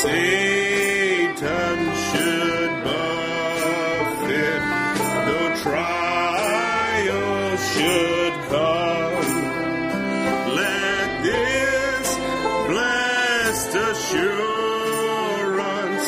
Satan should buffet, though trials should come, let this blessed assurance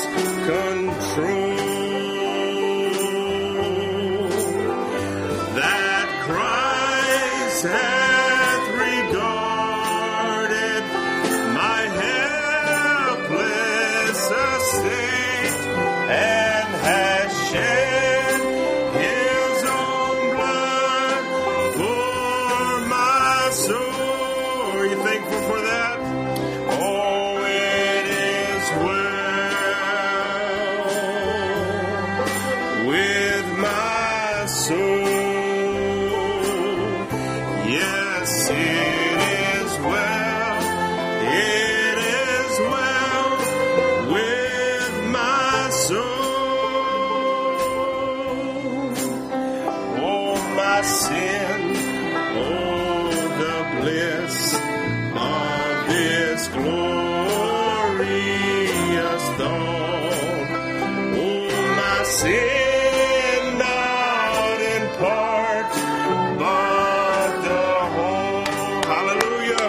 control that Christ hath regarded my helpless estate and has shed his own blood for my soul. Are you thankful for that? Oh, it is well with my soul. Yes, it is well. It is well with my soul. Oh, my sin. Oh, the bliss of this glorious thought. Oh, my sin, not in part, but the whole. Hallelujah.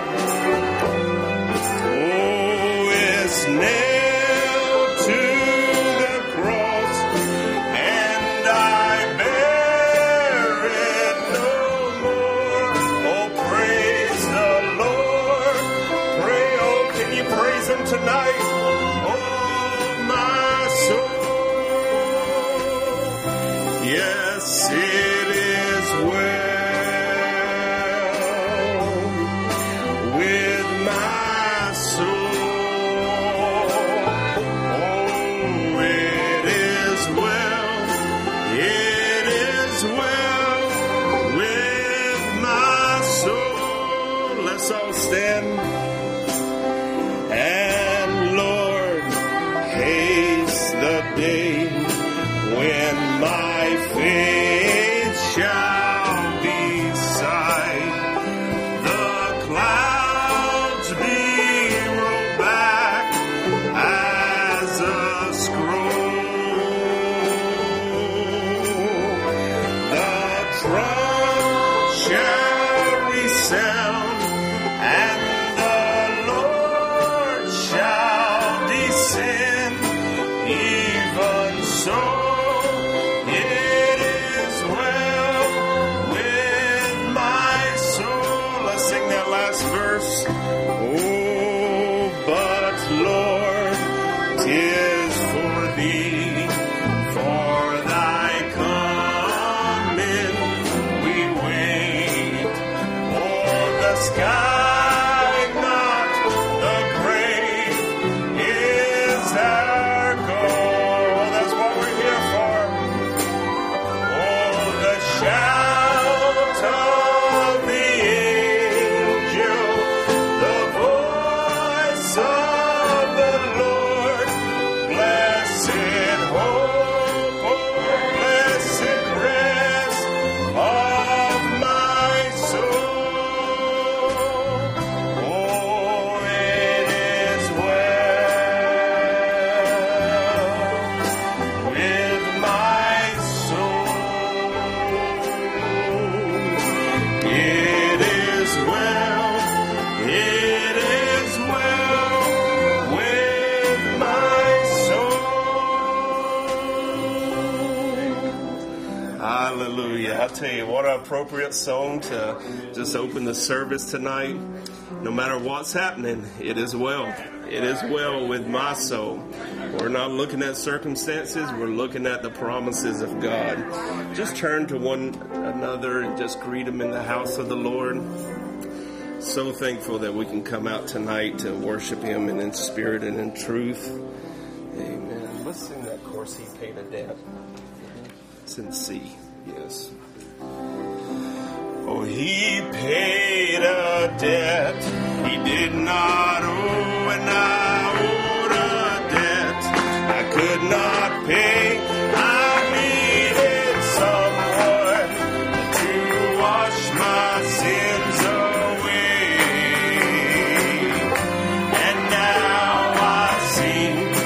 Oh, it's nailed to the cross, and I bear it no more. Oh, praise the Lord. Pray, oh, can you praise Him tonight? Oh, my soul. Yes, it is well with my soul. Oh, it is well. It is well with my soul. Let's all stand. And Lord, haste the day when my faith shall decide the clouds be rolled back as a scroll. The trump shall resound, and the Lord shall descend. Even so, it is well with my soul. Let's sing that last verse. Oh, but Lord, 'tis for thee, for thy coming we wait. Oh, the sky, not the grave, is our goal. That's what we're here for. Oh, the shout of the angel, the voice of the Lord, blessed hope, oh, blessed rest of my soul. Oh, it is well with my soul. It is well. It is well with my soul. Hallelujah. I tell you, what an appropriate song to just open the service tonight. No matter what's happening, it is well. It is well with my soul. We're not looking at circumstances. We're looking at the promises of God. Just turn to one another and just greet them in the house of the Lord. So thankful that we can come out tonight to worship Him in spirit and in truth. Amen. Let's sing that chorus, He Paid a Debt. It's in C, yes. Oh, He paid a debt He did not owe, and I owed a debt I could not pay. I needed someone to wash my sins away, and now I sing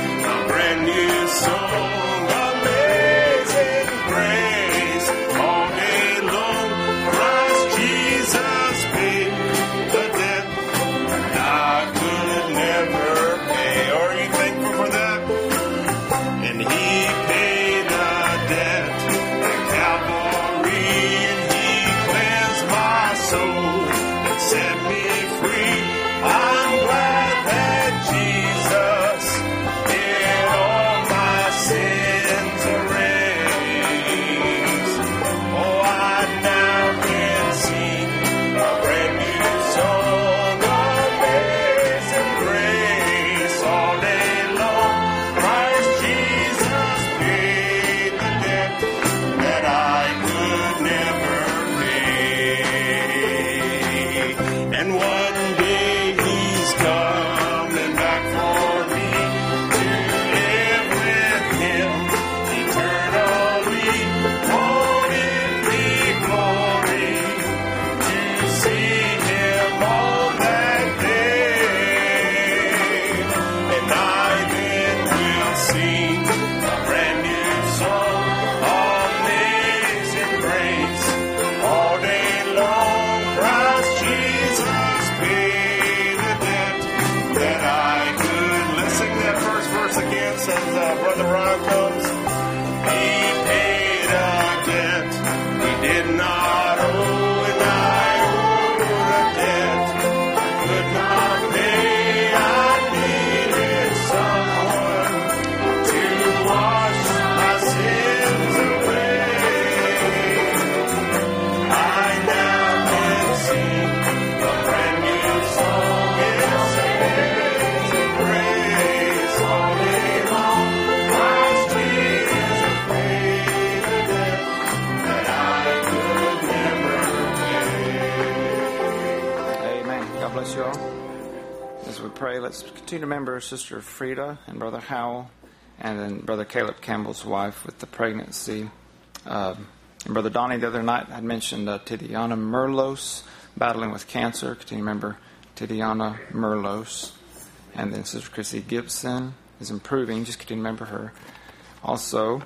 As we pray, let's continue to remember Sister Frida and Brother Howell, and then Brother Caleb Campbell's wife with the pregnancy. And Brother Donnie the other night had mentioned Tidiana Merlos battling with cancer. Continue to remember Tidiana Merlos. And then Sister Chrissy Gibson is improving. Just continue to remember her. Also,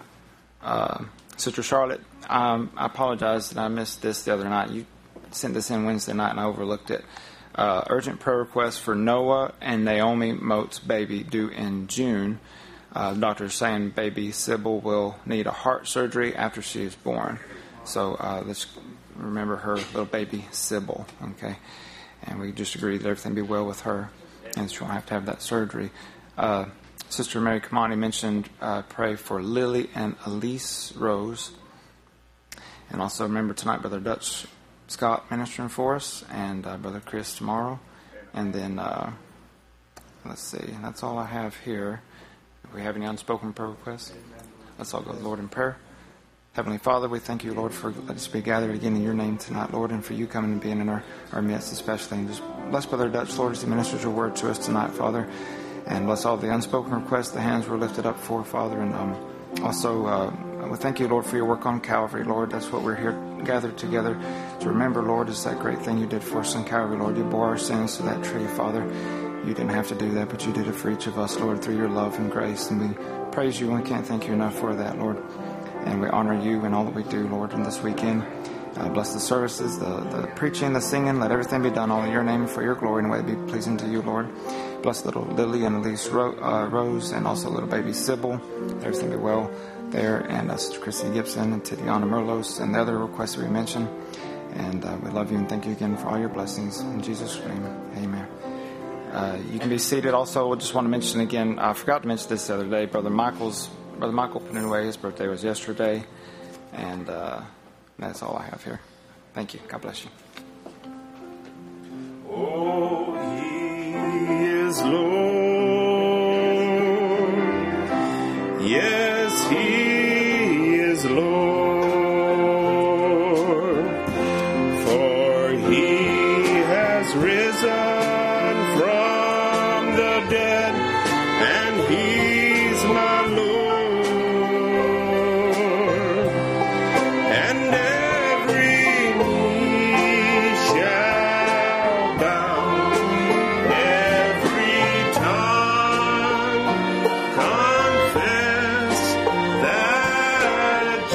Sister Charlotte, I apologize that I missed this the other night. You sent this in Wednesday night and I overlooked it. Urgent prayer request for Noah and Naomi Moat's baby due in June. The doctor is saying baby Sybil will need a heart surgery after she is born. So let's remember her little baby Sybil, okay? And we just agree that everything be well with her and she won't have to have that surgery. Sister Mary Kamani mentioned pray for Lily and Elise Rose. And also remember tonight Brother Dutch Scott ministering for us, and Brother Chris tomorrow. And then, let's see, that's all I have here. Do we have any unspoken prayer requests? Let's all go to the Lord in prayer. Heavenly Father, we thank you, Lord, for letting us be gathered again in your name tonight, Lord, and for you coming and being in our midst especially. And just bless Brother Dutch, Lord, as he ministers your word to us tonight, Father. And bless all the unspoken requests the hands were lifted up for, Father. And also, we thank you, Lord, for your work on Calvary, Lord. That's what we're here gathered together to remember, Lord, is that great thing you did for us on Calvary, Lord. You bore our sins to that tree, Father. You didn't have to do that, but you did it for each of us, Lord, through your love and grace. And we praise you, and we can't thank you enough for that, Lord. And we honor you in all that we do, Lord, in this weekend. Bless the services, the preaching, the singing. Let everything be done all in your name for your glory and way to be pleasing to you, Lord. Bless little Lily and Elise Rose, and also little baby Sybil. Let everything be well there. And Sister Chrissy Gibson and Tidiana Merlos and the other requests we mentioned. And we love you and thank you again for all your blessings. In Jesus' name, amen. You can be seated. Also, I just want to mention again, I forgot to mention this the other day, Brother Michael Penaway, his birthday was yesterday. And that's all I have here. Thank you. God bless you. Oh, He is Lord. Yes, He is Lord. For He has risen from the dead, and He's my Lord. And every knee shall bow, every tongue confess that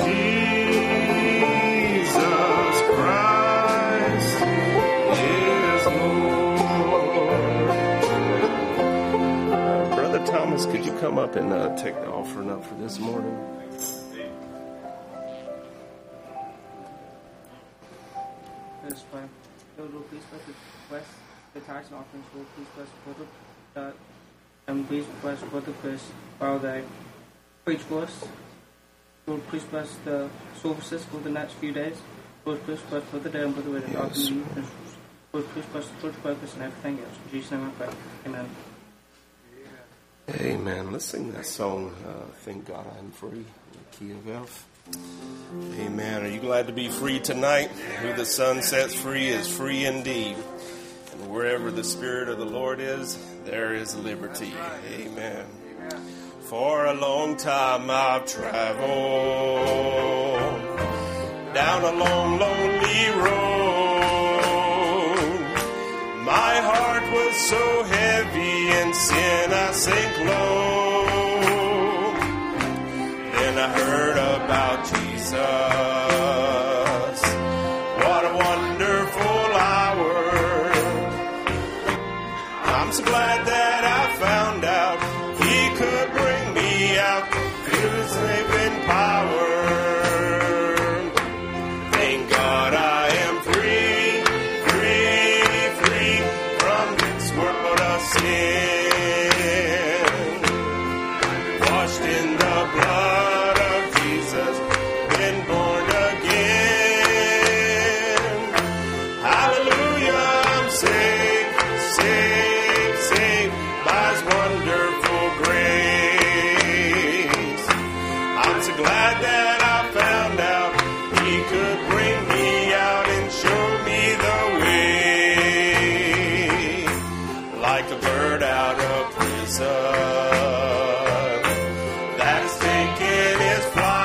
Jesus Christ is Lord. Brother Thomas, could you come up and take the offering up for this morning? Let us pray. Lord, please bless the tithes and offerings. Lord, please bless Brother Dutch, and please bless Brother Chris while they preach for us. Lord, please bless the services for the next few days. Lord, please bless Brother Day and Brother Red and Yes. Lord, please bless the church focus and everything else. In Jesus' name I pray. Amen. Amen. Let's sing that song, Thank God I'm Free, in the key of F. Amen. Are you glad to be free tonight? Who the Son sets free is free indeed. And wherever the Spirit of the Lord is, there is liberty. Amen. For a long time I've traveled down a long, lonely road. My heart was so heavy in sin I sank low. Then I heard about Jesus. What a wonderful hour. I'm so glad that I found out He could bring me out through His saving power. Thank God I am free, free, free from this world of sin. Washed in the blood of Jesus, been born again. Hallelujah, I'm saved, saved, saved by His wonderful like a bird out of prison that has taken his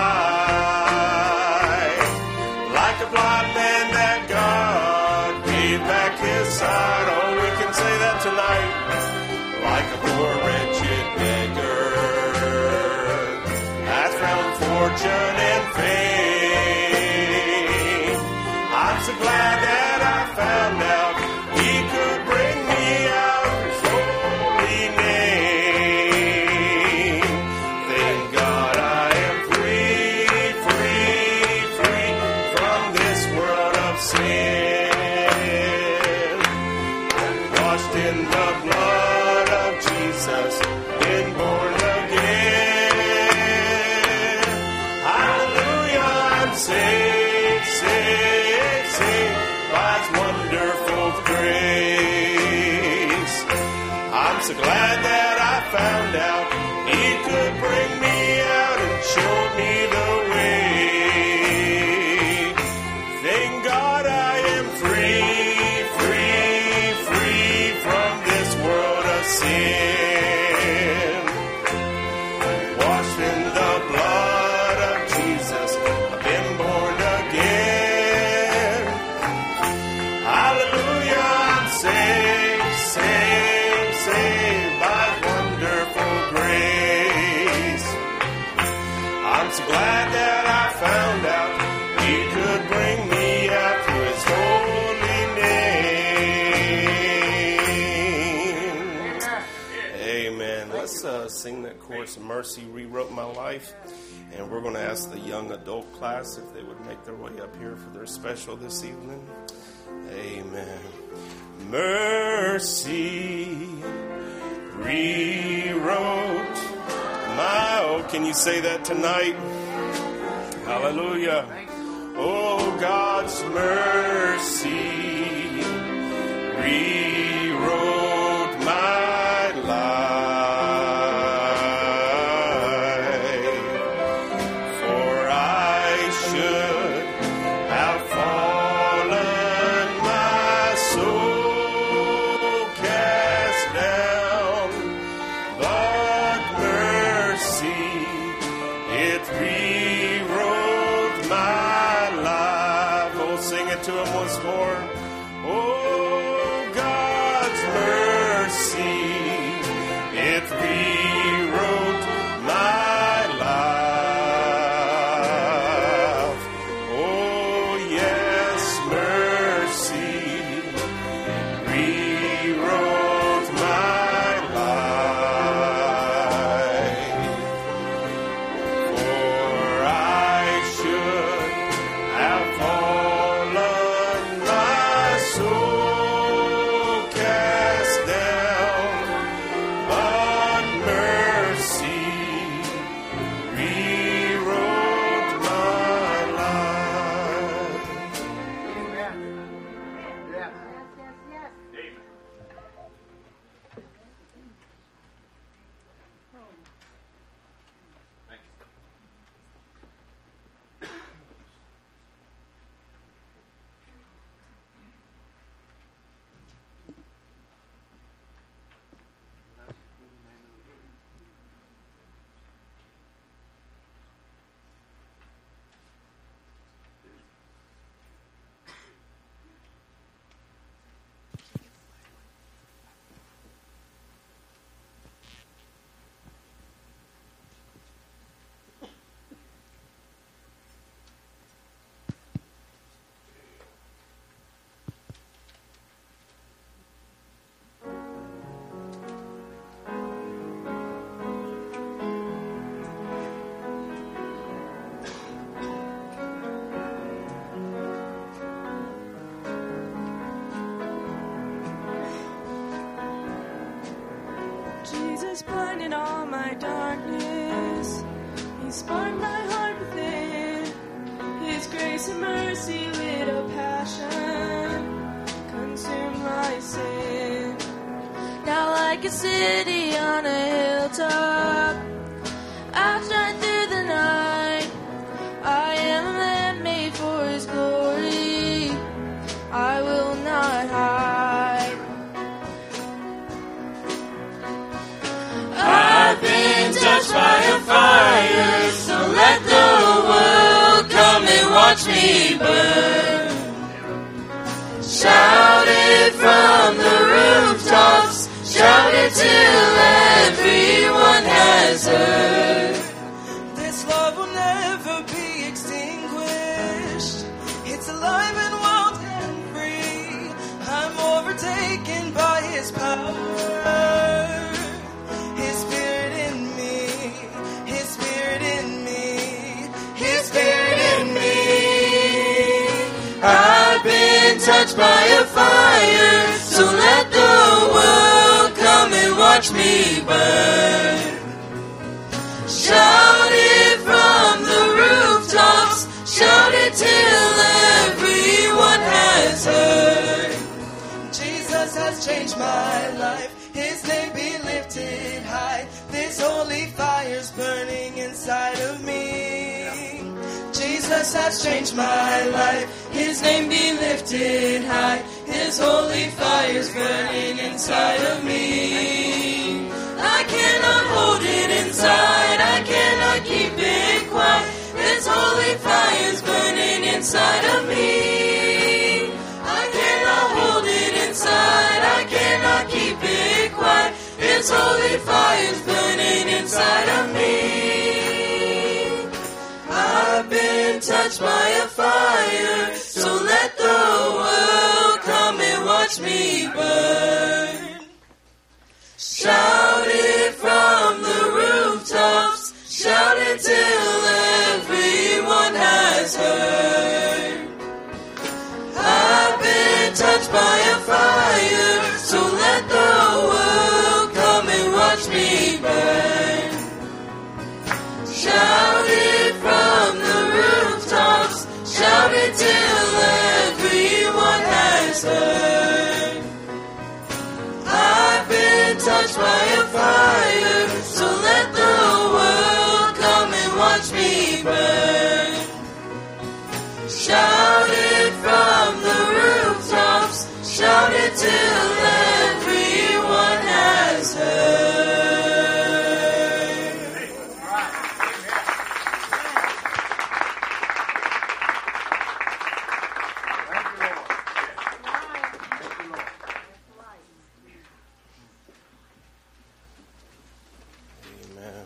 flight, like a blind man that God gave back his sight. Oh, we can say that tonight. Like a poor wretched beggar has found fortune and fame. I'm so glad that I found out he could bring me out of his holy name. Thank God I am free, free, free from this world of sin. I'm washed in the blood of Jesus, been born again. Hallelujah, I'm saved, saved, saved by His wonderful grace. I'm so glad that I found out He could bring me out and show me the way. Thank God I am free, free, free from this world of sin. Washed in the blood of Jesus, I've been born again. Hallelujah, I'm saved, saved, saved by wonderful grace. I'm so glad that I found out He could bring me out through His holy name. Amen. Let's sing that chorus, Mercy Rewrote My Life. And we're going to ask the young adult class if they would make their way up here for their special this evening. Amen. Mercy rewrote my... Oh, can you say that tonight? Hallelujah. Oh, God's mercy rewrote my life. For I should have fallen, my soul cast down, but mercy, it rewrote my life. Oh, sing it to Him once more. Oh, God's mercy, it rewrote my life. Oh, yes, mercy rewrote my life. For I should have fallen, my soul cast down, but mercy rewrote my life. Jesus blinded all my darkness. He sparked my heart within. His grace and mercy lit a passion, consumed my sin. Now like a city on a hilltop, I shine through the night. I am a man made for His glory. I will not hide. me burn. Shout it from the rooftops, shout it till everyone has heard. This love will never be extinguished. It's alive and wild and free. I'm overtaken by His power. His Spirit in me, His Spirit in me, His Spirit in me. I've been touched by a fire, so let the world come and watch me burn. Shout it from the rooftops, shout it till everyone has heard. Jesus has changed my life. His name be lifted high. This holy fire's burning inside of me. Jesus has changed my life. His name be lifted high. His holy fire's burning inside of me. I cannot hold it inside, I cannot keep it quiet. This holy fire's burning inside of me. I cannot hold it inside, I cannot keep it quiet. This holy fire's burning inside of me. I've been touched by a fire, so let the world come and watch me burn. Shout it from the rooftops, shout it till everyone has heard. I've been touched by a fire, so let the world come and watch me burn. Shout it from the rooftops, shout it till everyone has heard. I've been touched by a fire, so let the world come and watch me burn. Shout it from the rooftops, shout it till everyone has heard. Amen.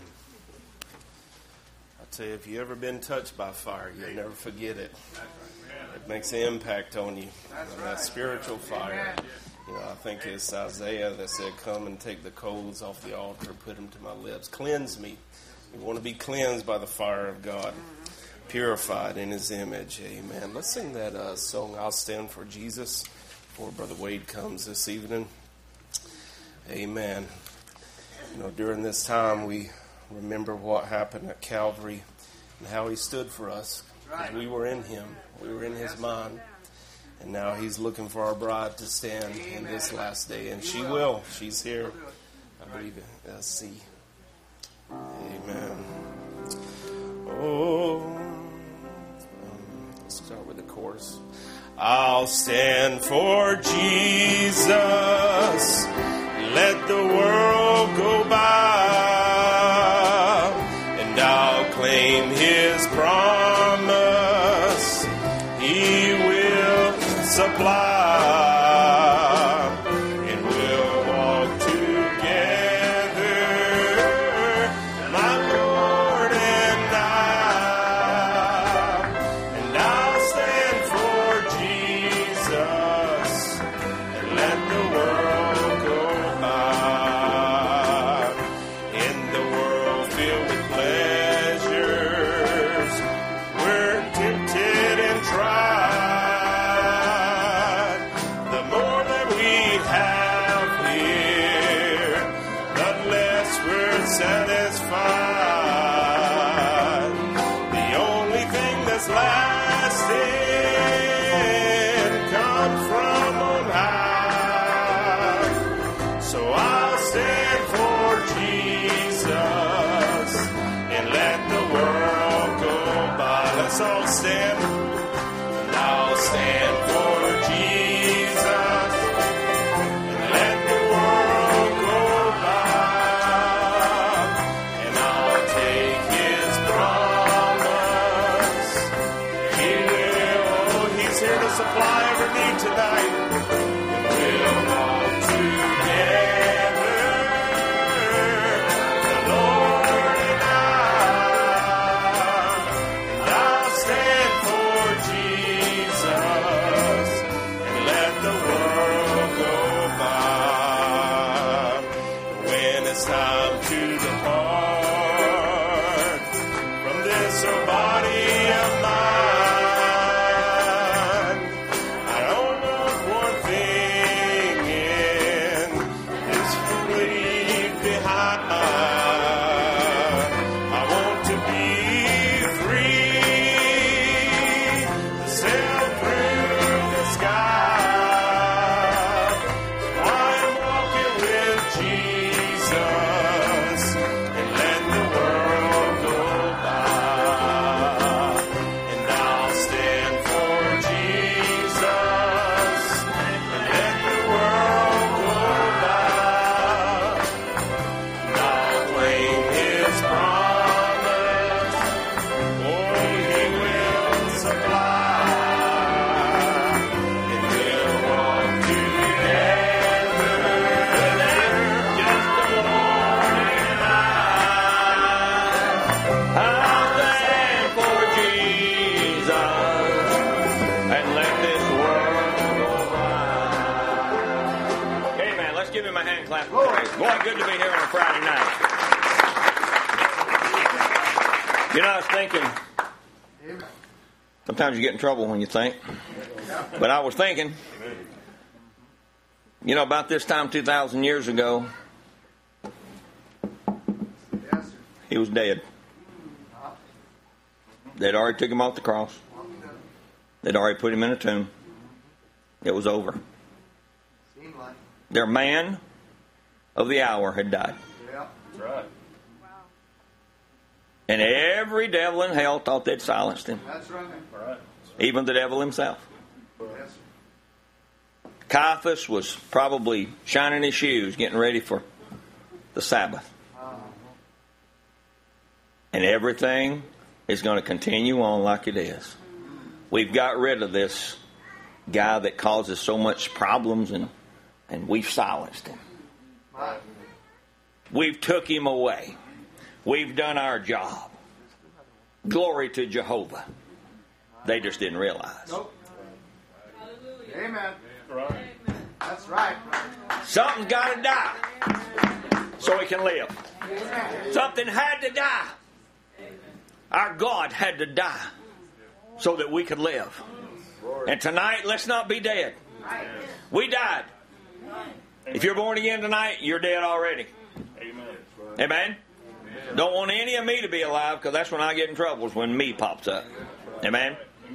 I tell you, if you ever been touched by fire, you'll never forget it. It makes an impact on you. That spiritual fire. You know, I think it's Isaiah that said, "Come and take the coals off the altar, put them to my lips. Cleanse me." We want to be cleansed by the fire of God, purified in His image. Amen. Let's sing that song, "I'll Stand for Jesus," before Brother Wade comes this evening. Amen. You know, during this time, we remember what happened at Calvary and how He stood for us. We were in Him. We were in His mind. And now He's looking for our bride to stand in this last day. And she will. She's here. I believe it. Let's see. Amen. Oh. Let's start with the chorus. I'll stand for Jesus. Let the world go by. And I'll claim His promise. He will supply. And we'll walk together, my Lord and I. And I'll stand for Jesus and let the world go by. In the world filled with pleasures, we're tempted and tried. The more that we have here, the less we're satisfied. The only thing that's lasting comes from on high. So I'll stand for Jesus and let the world go by. Let's all stand. And I'll stand for Jesus and let the world go by. And I'll take His promise. He will clap of praise. Boy, good to be here on a Friday night. You know, I was thinking, sometimes you get in trouble when you think. But I was thinking, you know, about this time 2,000 years ago, he was dead. They'd already took him off the cross. They'd already put him in a tomb. It was over. Their man of the hour had died. Yeah, that's right. And every devil in hell thought they'd silenced him. That's right. Even the devil himself. Yes. Caiaphas was probably shining his shoes, getting ready for the Sabbath. And everything is going to continue on like it is. We've got rid of this guy that causes so much problems, and we've silenced him. We've took him away. We've done our job. Glory to Jehovah. They just didn't realize. Nope. Amen. Right. That's right. Something's got to die so we can live. Something had to die. Our God had to die so that we could live. And tonight, let's not be dead. We died. If you're born again tonight, you're dead already. Amen? Don't want any of me to be alive, because that's when I get in trouble, is when me pops up. Amen?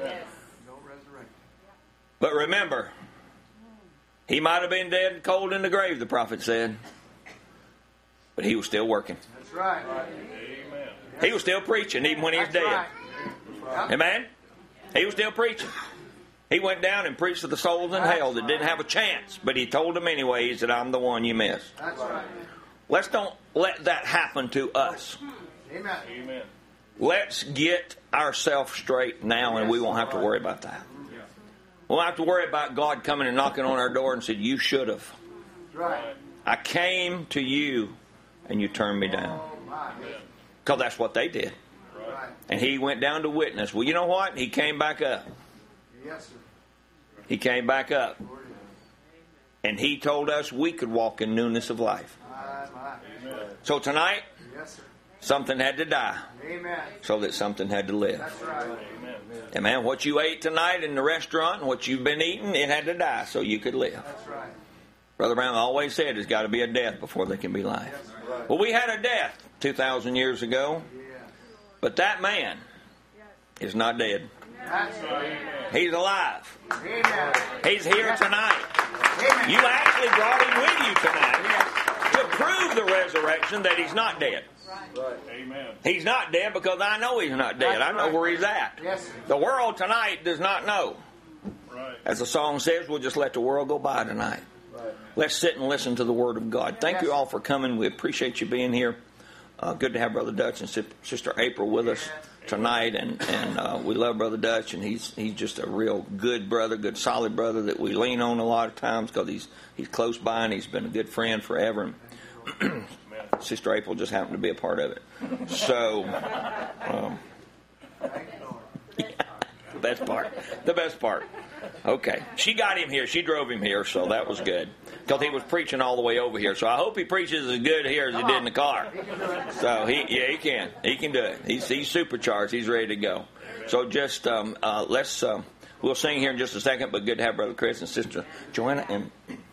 But remember, he might have been dead and cold in the grave, the prophet said. But he was still working. That's right. He was still preaching even when he was dead. Amen? He was still preaching. He went down and preached to the souls in hell that didn't have a chance. But he told them anyway, he said, I'm the one you miss. That's right. Let's don't let that happen to us. Amen. Let's get ourselves straight now, and we won't have to worry about that. We won't have to worry about God coming and knocking on our door and said, you should have. Right. I came to you, and you turned me down. Because that's what they did. Right. And he went down to witness. Well, you know what? He came back up. Yes, sir. He came back up. And he told us we could walk in newness of life. So tonight, yes, sir. something had to die. Amen. So that something had to live. That's right. Amen. What you ate tonight in the restaurant and what you've been eating, it had to die so you could live. That's right. Brother Brown always said there's got to be a death before there can be life. Well, we had a death 2,000 years ago. But that man is not dead. That's right. He's alive. Amen. He's here tonight. Amen. You actually brought him with you tonight to prove the resurrection that he's not dead. Right. Amen. He's not dead because I know he's not dead. I know where he's at. Yes. The world tonight does not know. Right. As the song says, we'll just let the world go by tonight. Right. Let's sit and listen to the Word of God. Thank you all for coming. We appreciate you being here. Good to have Brother Dutch and Sister April with us tonight, and we love Brother Dutch, and he's just a real good brother, good solid brother that we lean on a lot of times because he's close by and he's been a good friend forever. And Sister April just happened to be a part of it. So, the best part. Okay, she got him here. She drove him here, so that was good. Because he was preaching all the way over here. So I hope he preaches as good here as he did in the car. So he can. He can do it. He's supercharged. He's ready to go. So just let's we'll sing here in just a second. But good to have Brother Chris and Sister Joanna and.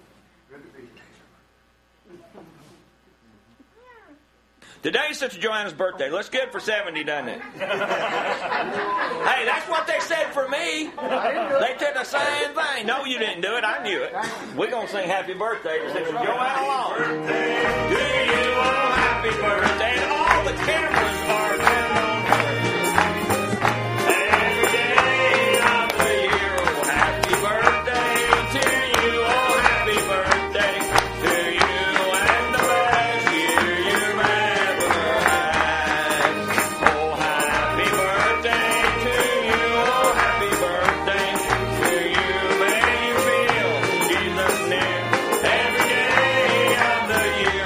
Today's Sister Joanna's birthday. Looks good for 70, doesn't it? Hey, that's what they said for me. They did the same thing. No, you didn't do it. I knew it. We're going to sing happy birthday to Sister Joanna Long. To you, oh, happy birthday. And all the cameras are turned on her. And every day of the year, oh, happy birthday to you, oh, happy birthday to you, and the best year you've ever had. Oh, happy birthday to you, oh, happy birthday to you. May you feel Jesus near every day of the year.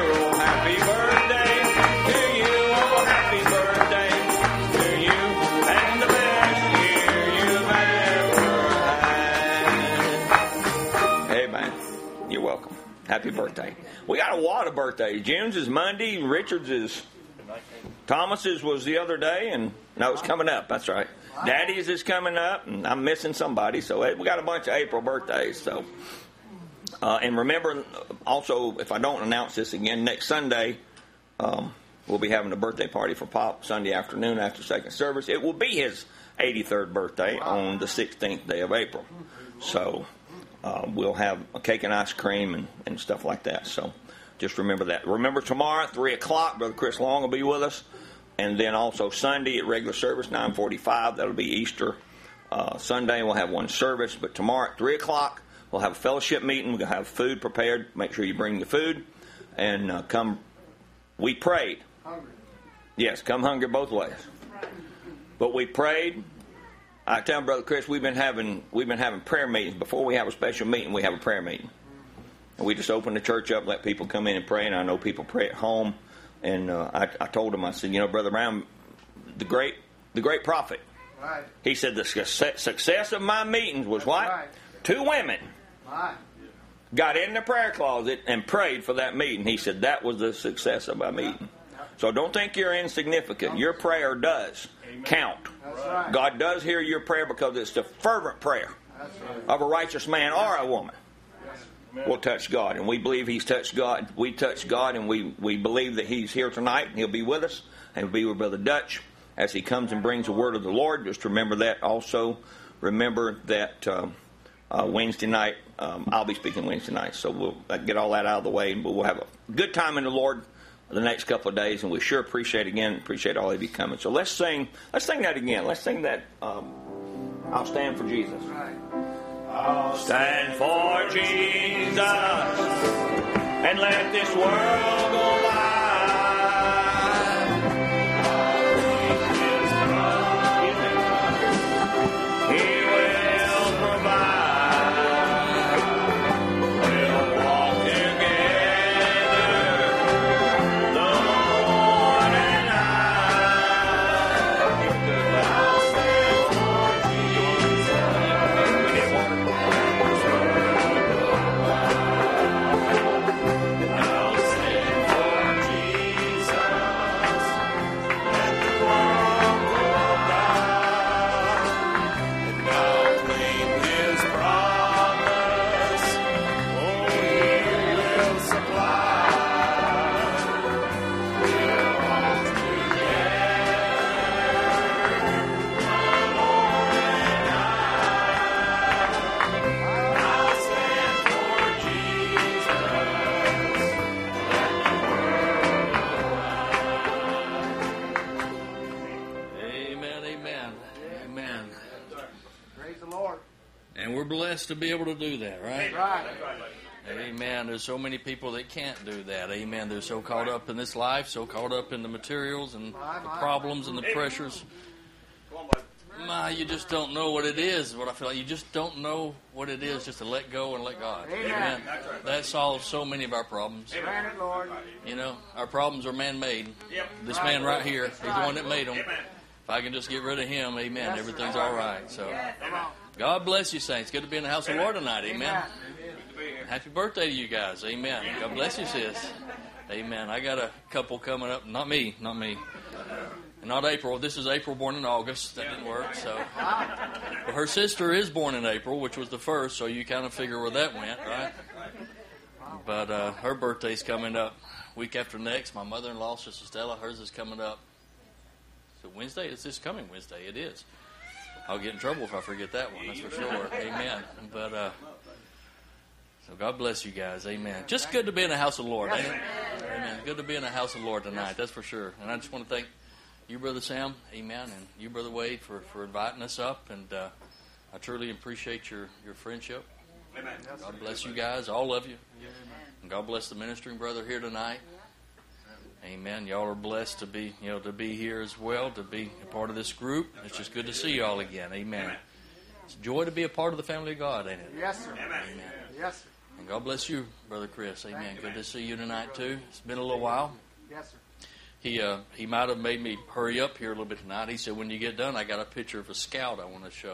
got a wad of birthdays. June's is Monday. Richard's is... Thomas's was the other day, and no, it's coming up. That's right. Daddy's is coming up, and I'm missing somebody. So we got a bunch of April birthdays. So, and remember, also, if I don't announce this again, next Sunday, we'll be having a birthday party for Pop Sunday afternoon after second service. It will be his 83rd birthday on the 16th day of April. So we'll have a cake and ice cream and stuff like that. So just remember that. Remember tomorrow at 3 o'clock, Brother Chris Long will be with us. And then also Sunday at regular service, 9:45. That'll be Easter Sunday. We'll have one service. But tomorrow at 3 o'clock, we'll have a fellowship meeting. We'll have food prepared. Make sure you bring your food. And come. We prayed. Hungry. Yes, come hungry both ways. But we prayed. I tell Brother Chris, we've been having prayer meetings. Before we have a special meeting, we have a prayer meeting. And we just open the church up, let people come in and pray. And I know people pray at home. And I told him, I said, Brother Brown, the great prophet, Right. he said the success of my meetings was what? Right. 2 women Right. got in the prayer closet and prayed for that meeting. He said that was the success of my meeting. So don't think you're insignificant. Your prayer does count. That's right. God does hear your prayer because it's the fervent prayer That's right. of a righteous man or a woman will touch God. And we believe He's touched God. We touch God, and we believe that He's here tonight, and He'll be with us, and be with Brother Dutch as he comes and brings the word of the Lord. Just remember that. Also, remember that Wednesday night, I'll be speaking Wednesday night, so we'll get all that out of the way, and we'll have a good time in the Lord the next couple of days, and we sure appreciate all of you coming. So let's sing that again. Let's sing that, I'll Stand for Jesus. Right. I'll stand for Jesus and let this world go by. He will provide. We'll walk together, the Lord and I. I'll stand for Jesus. I'll stand for Jesus. Let the world go by. And I'll claim His promise. Oh, He will supply. We'll walk together, the Lord and I'll stand for Jesus. Amen, amen, amen. Praise the Lord. And we're blessed to be able to do that, right? Right. Amen. There's so many people that can't do that. Amen. They're so caught up in this life, so caught up in the materials and the problems and the pressures. You just don't know what it is. What I feel like you just don't know what it is just to let go and let God. Amen. That solves so many of our problems. Grant it, Lord. Our problems are man-made. This man right here, he's the one that made them. If I can just get rid of him, amen, everything's all right. So, God bless you, saints. Good to be in the house of the Lord tonight. Amen. Happy birthday to you guys. Amen. God bless you, sis. Amen. I got a couple coming up. Not me. Not April. This is April, born in August. That didn't work. So, but her sister is born in April, which was the first. So you kind of figure where that went, right? But her birthday's coming up week after next. My mother-in-law, Sister Stella, hers is coming up. So Wednesday? It's this coming Wednesday. It is. I'll get in trouble if I forget that one. That's for sure. Amen. But so God bless you guys. Amen. Just good to be in the house of the Lord. Amen. Amen. Good to be in the house of the Lord tonight. That's for sure. And I just want to thank you, Brother Sam. Amen. And you, Brother Wade, for inviting us up. And I truly appreciate your friendship. Amen. God bless you guys, all of you. And God bless the ministering brother here tonight. Amen. Y'all are blessed to be, to be here as well, to be a part of this group. It's just good to see y'all again. Amen. It's a joy to be a part of the family of God, ain't it? Yes, sir. Amen. Yes, sir. And God bless you, Brother Chris. Amen. Good to see you tonight too. It's been a little while. Yes, sir. He might have made me hurry up here a little bit tonight. He said, when you get done, I got a picture of a scout I want to show you.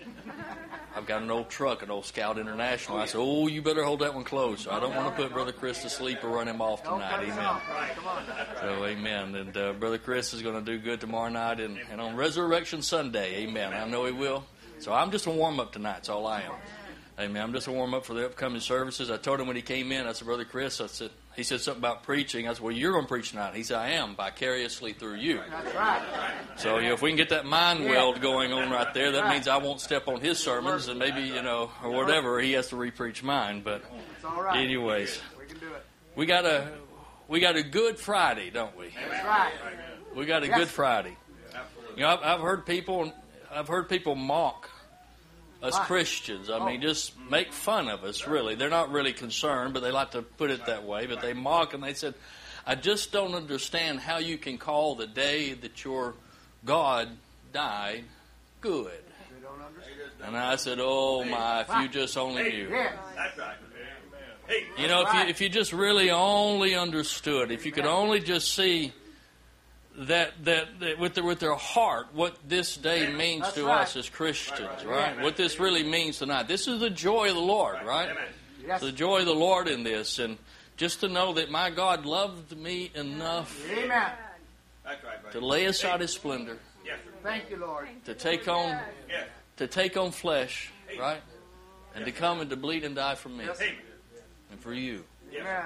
I've got an old truck, an old Scout International. I said, oh, you better hold that one close. I don't want to put Brother Chris to sleep or run him off tonight. Amen. So, amen. And Brother Chris is going to do good tomorrow night and on Resurrection Sunday. Amen. I know he will. So I'm just a warm-up tonight. That's all I am. Amen. I'm just a warm-up for the upcoming services. I told him when he came in, I said, Brother Chris, he said something about preaching. I said, well, you're going to preach tonight. He said, I am, vicariously through you. That's right. So, if we can get that mind weld going on right there, that means I won't step on his sermons and maybe, or whatever, he has to re-preach mine. But It's all right. anyways, We can do it. we got a Good Friday, don't we? That's right. We got a Good Friday. I've heard people mock us Christians. I mean, just make fun of us, really. They're not really concerned, but they like to put it that way. But they mock, and they said, I just don't understand how you can call the day that your God died good. We don't understand. And I said, oh, my, if you just only knew. Yes. That's right. If you just really only understood, if you could only just see that with their heart, what this day means That's to right. us as Christians, right? What this really means tonight. This is the joy of the Lord, right? Yes. The joy of the Lord in this, and just to know that my God loved me enough Amen. to lay aside His splendor, Thank you, Lord. to take on flesh, right, and to come and to bleed and die for me and for you, Amen.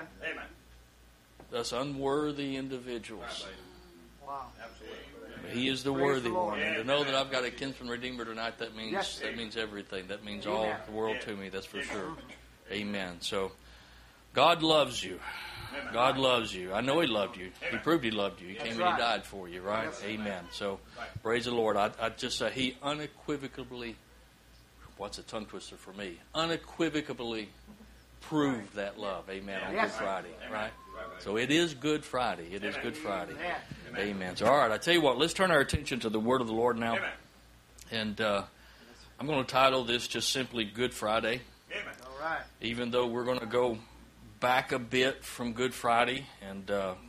thus unworthy individuals. Wow. But He is the Praise worthy the Lord. one, and to know that I've got a kinsman redeemer tonight, that means everything. That means all Amen. the world to me. That's for sure. Amen. So, God loves you. God loves you. I know He loved you. He proved He loved you. He came and right. He died for you, right? Amen. So, praise the Lord. I just say He unequivocally, what's a tongue twister for me? Unequivocally proved that love. Amen. On Good Yes. Friday, right? So it is Good Friday. It is Good Friday. Amen. So, all right, I tell you what, let's turn our attention to the Word of the Lord now. And I'm going to title this just simply Good Friday, All right. even though we're going to go back a bit from Good Friday and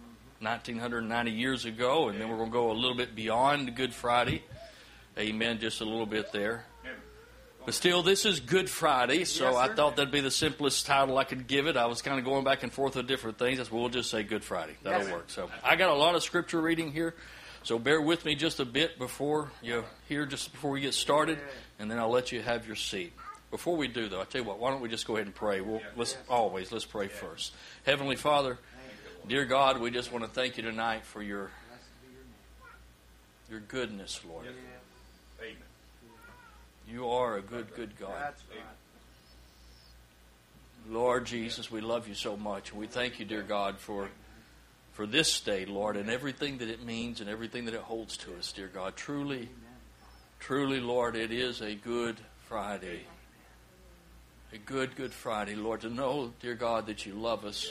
1990 years ago, and then we're going to go a little bit beyond Good Friday. Amen, just a little bit there. But still, this is Good Friday, so Yes, I sir. thought that'd be the simplest title I could give it. I was kind of going back and forth with different things. That's we'll just say Good Friday. That'll Yes, sir. work. So I got a lot of scripture reading here, so bear with me just a bit before we get started, and then I'll let you have your seat. Before we do, though, I tell you what, why don't we just go ahead and pray? Let's pray first. Heavenly Father, dear God, we just want to thank you tonight for your goodness, Lord. You are a good, good God. That's right. Lord Jesus, we love you so much. We thank you, dear God, for this day, Lord, and everything that it means and everything that it holds to us, dear God. Truly, Lord, it is a Good Friday. A good, good Friday, Lord, to know, dear God, that you love us.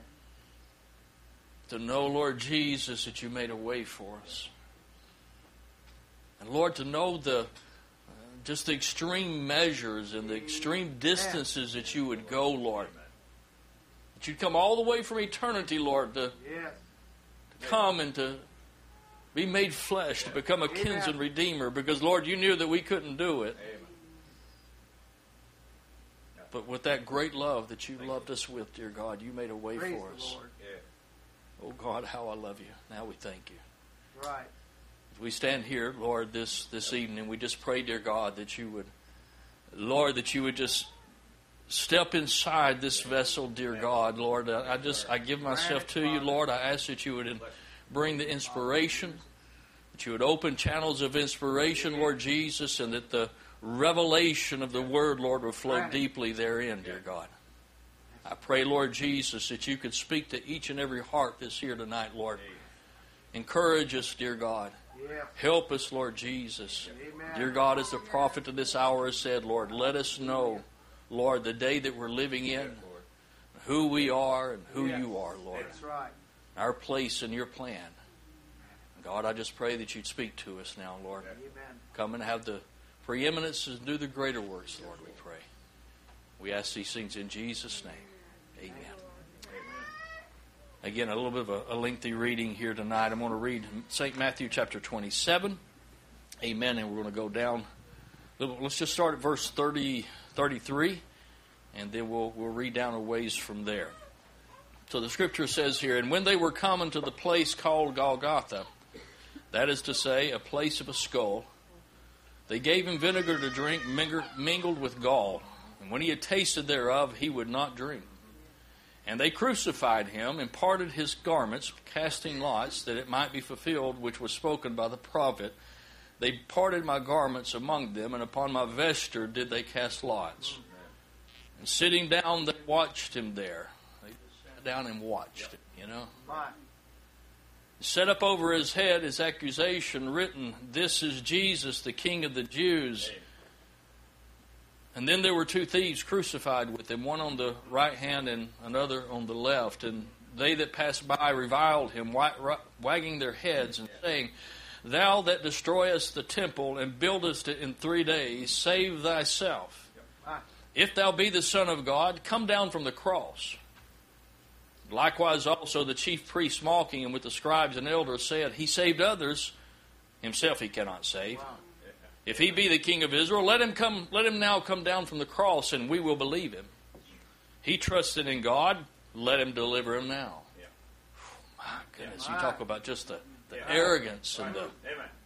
To know, Lord Jesus, that you made a way for us. And Lord, to know just the extreme measures and the extreme distances that you would go, Lord. That you'd come all the way from eternity, Lord, to Yes. come and to be made flesh, to become a kinsman redeemer, because, Lord, you knew that we couldn't do it. But with that great love that you loved us with, dear God, you made a way Praise for the us. Lord. Oh, God, how I love you. Now we thank you. Right. As we stand here, Lord, this evening, we just pray, dear God, that you would, Lord, that you would just step inside this vessel, dear God. Lord, I give myself to you, Lord. I ask that you would bring the inspiration, that you would open channels of inspiration, Lord Jesus, and that the revelation of the Word, Lord, will flow deeply therein, dear God. I pray, Lord Jesus, that you could speak to each and every heart that's here tonight, Lord. Encourage us, dear God. Yeah. Help us, Lord Jesus. Amen. Dear God, as the prophet of this hour has said, Lord, let us know, Lord, the day that we're living in, who we are and who you are, Lord. That's right. Our place in your plan. God, I just pray that you'd speak to us now, Lord. Amen. Come and have the preeminence and do the greater works, Lord, we pray. We ask these things in Jesus' name. Amen. Again, a little bit of a lengthy reading here tonight. I'm going to read St. Matthew chapter 27. Amen. And we're going to go down Let's just start at verse 33, and then we'll read down a ways from there. So the scripture says here, and when they were come unto the place called Golgotha, that is to say, a place of a skull, they gave him vinegar to drink mingled with gall. And when he had tasted thereof, he would not drink. And they crucified him, and parted his garments, casting lots, that it might be fulfilled which was spoken by the prophet. They parted my garments among them, and upon my vesture did they cast lots. And sitting down, they watched him there. They sat down and watched him, you know. Set up over his head his accusation, written, This is Jesus, the King of the Jews. And then there were two thieves crucified with him, one on the right hand and another on the left. And they that passed by reviled him, wagging their heads and saying, Thou that destroyest the temple and buildest it in 3 days, save thyself. If thou be the Son of God, come down from the cross. Likewise also the chief priests mocking him with the scribes and elders said, He saved others, himself he cannot save. If he be the King of Israel, let him now come down from the cross, and we will believe him. He trusted in God, let him deliver him now. My goodness, you talk about just the arrogance and the...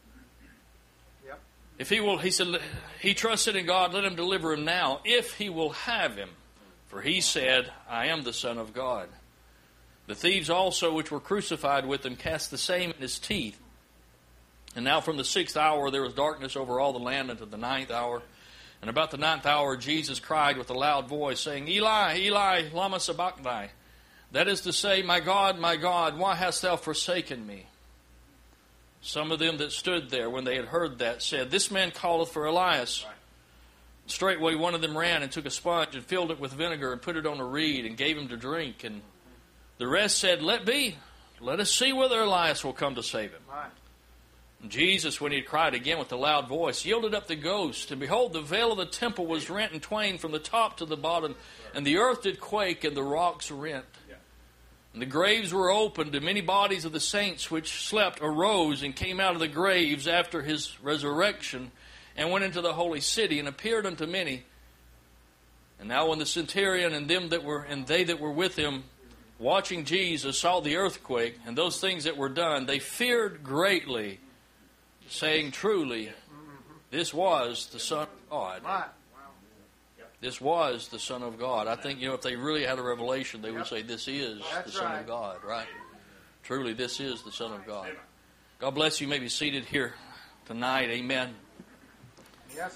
If he will, he said, he trusted in God, let him deliver him now, if he will have him. For he said, I am the Son of God. The thieves also which were crucified with him cast the same in his teeth. And now from the 6th hour there was darkness over all the land unto the 9th hour. And about the 9th hour Jesus cried with a loud voice, saying, Eli, Eli, lama sabachthani. That is to say, my God, why hast thou forsaken me? Some of them that stood there, when they had heard that, said, This man calleth for Elias. Straightway one of them ran and took a sponge and filled it with vinegar and put it on a reed and gave him to drink. And the rest said, Let be. Let us see whether Elias will come to save him. And Jesus, when he had cried again with a loud voice, yielded up the ghost. And behold, the veil of the temple was rent in twain from the top to the bottom. And the earth did quake, and the rocks rent. And the graves were opened, and many bodies of the saints which slept arose and came out of the graves after his resurrection, and went into the holy city, and appeared unto many. And now when the centurion and they that were with him, watching Jesus, saw the earthquake and those things that were done, they feared greatly, saying, Truly, this was the Son of God. This was the Son of God. I think, if they really had a revelation, they would say, This is the Son of God, right? Truly, this is the Son of God. God bless you. You may be seated here tonight. Amen. Yes.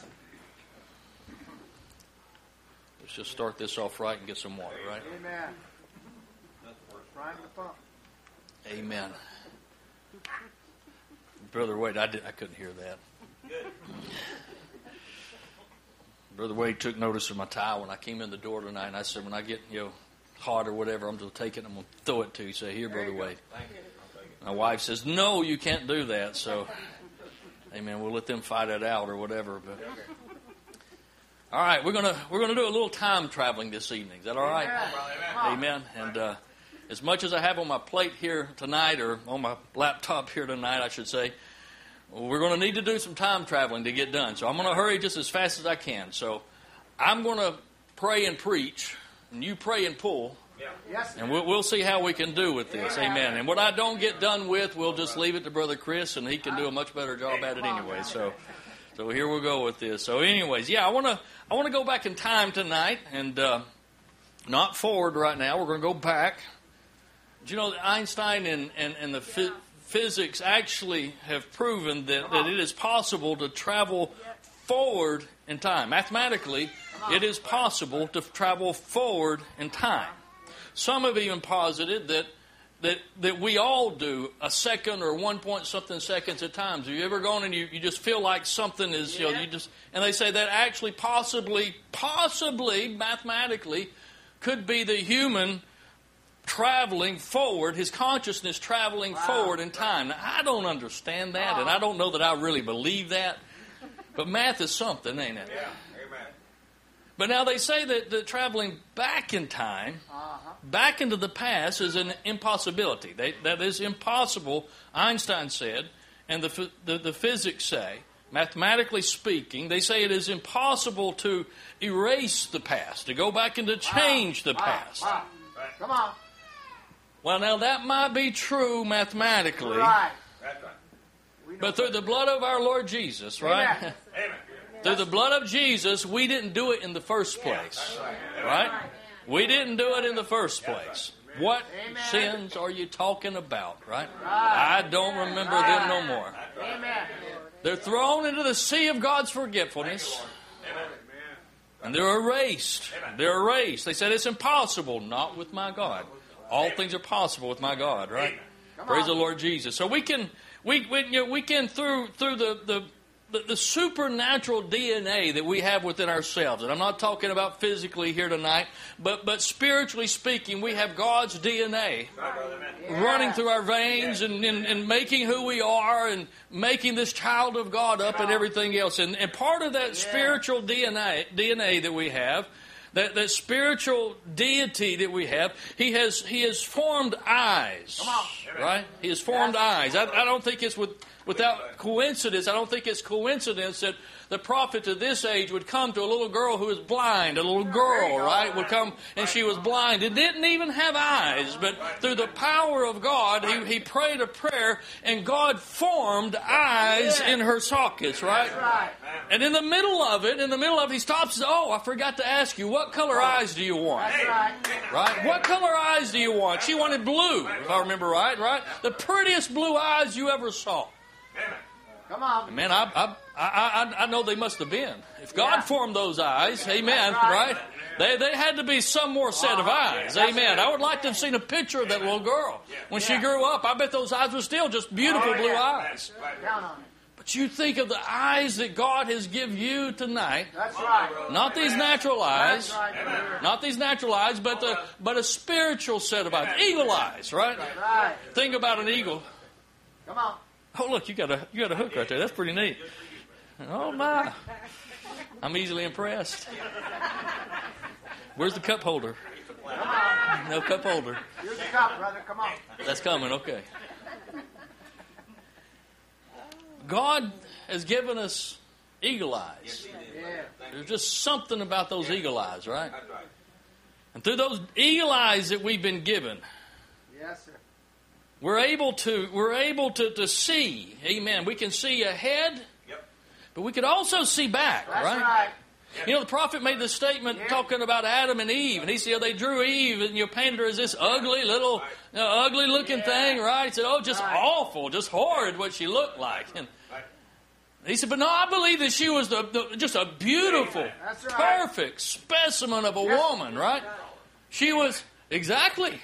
Let's just start this off right and get some water, right? Amen. Prime the pump. Amen. Brother Wade, I couldn't hear that. Good. Brother Wade took notice of my tie when I came in the door tonight, and I said, when I get hot or whatever, I'm going to take it and I'm going to throw it to you. Say, Here, Brother Wade. My wife says, No, you can't do that. So, amen. We'll let them fight it out or whatever. But all right, we're gonna do a little time traveling this evening. Is that all right? Amen. And as much as I have on my plate here tonight, or on my laptop here tonight, I should say, we're going to need to do some time traveling to get done. So I'm going to hurry just as fast as I can. So I'm going to pray and preach, and you pray and pull. Yes. And we'll see how we can do with this. Amen. And what I don't get done with, we'll just leave it to Brother Chris, and he can do a much better job at it anyway. So here we'll go with this. So anyways, I want to go back in time tonight, and not forward right now. We're going to go back. Do you know that Einstein and the physics actually have proven that it is possible to travel forward in time? Mathematically, it is possible to travel forward in time. Some have even posited that we all do a second or 1 point something seconds at times. Have you ever gone and you just feel like something is, and they say that actually possibly mathematically could be the human traveling forward, his consciousness traveling forward in time. Now, I don't understand that, and I don't know that I really believe that, but math is something, ain't it? Yeah. Amen. But now they say that traveling back in time, back into the past, is an impossibility. That is impossible, Einstein said, and the physics say. mathematically speaking, they say it is impossible to erase the past, to go back and to change the past. Wow. Come on. Well, now that might be true mathematically, Right. but through the blood of our Lord Jesus, right? Amen. Through the blood of Jesus, we didn't do it in the first place, right? We didn't do it in the first place. What sins are you talking about, right? I don't remember them no more. Amen. They're thrown into the sea of God's forgetfulness, and they're erased. They're erased. They said it's impossible, not with my God. All things are possible with my God, right? Praise the Lord Jesus. So we can through the supernatural DNA that we have within ourselves, and I'm not talking about physically here tonight, but spiritually speaking, we have God's DNA running through our veins and making who we are and making this child of God up and everything else. And part of that spiritual DNA that we have, that spiritual deity that we have, He has formed eyes, right? He has formed eyes. I don't think it's without coincidence. I don't think it's coincidence that the prophet of this age would come to a little girl who was blind. A little girl, right, would come and she was blind and didn't even have eyes. But through the power of God, he prayed a prayer and God formed eyes in her sockets, right? And in the middle of it, he stops and says, oh, I forgot to ask you, what color eyes do you want? Right? What color eyes do you want? She wanted blue, if I remember right? The prettiest blue eyes you ever saw. Come on. Man, I know they must have been. If God formed those eyes, amen, right? They had to be some more set of eyes, amen. I would like to have seen a picture of that little girl. When she grew up, I bet those eyes were still just beautiful blue eyes. But you think of the eyes that God has given you tonight. That's right. Not these natural eyes. Not these natural eyes, but a spiritual set of eyes. Eagle eyes, right? Right. Think about an eagle. Come on. Oh, look, you got a hook right there. That's pretty neat. Oh, my. I'm easily impressed. Where's the cup holder? No cup holder. Here's the cup, brother. Come on. That's coming, okay. God has given us eagle eyes. Yeah. There's just something about those eagle eyes, right? And through those eagle eyes that we've been given, Yes, sir. we're able to see. Amen. We can see ahead, but we could also see back, That's right? right. You know, the prophet made this statement talking about Adam and Eve, and he said, they drew Eve and you painted her as this ugly little, ugly looking thing, right? He said, oh, just awful, just horrid what she looked like. And he said, but no, I believe that she was just a beautiful, perfect specimen of a woman, right? She was, exactly.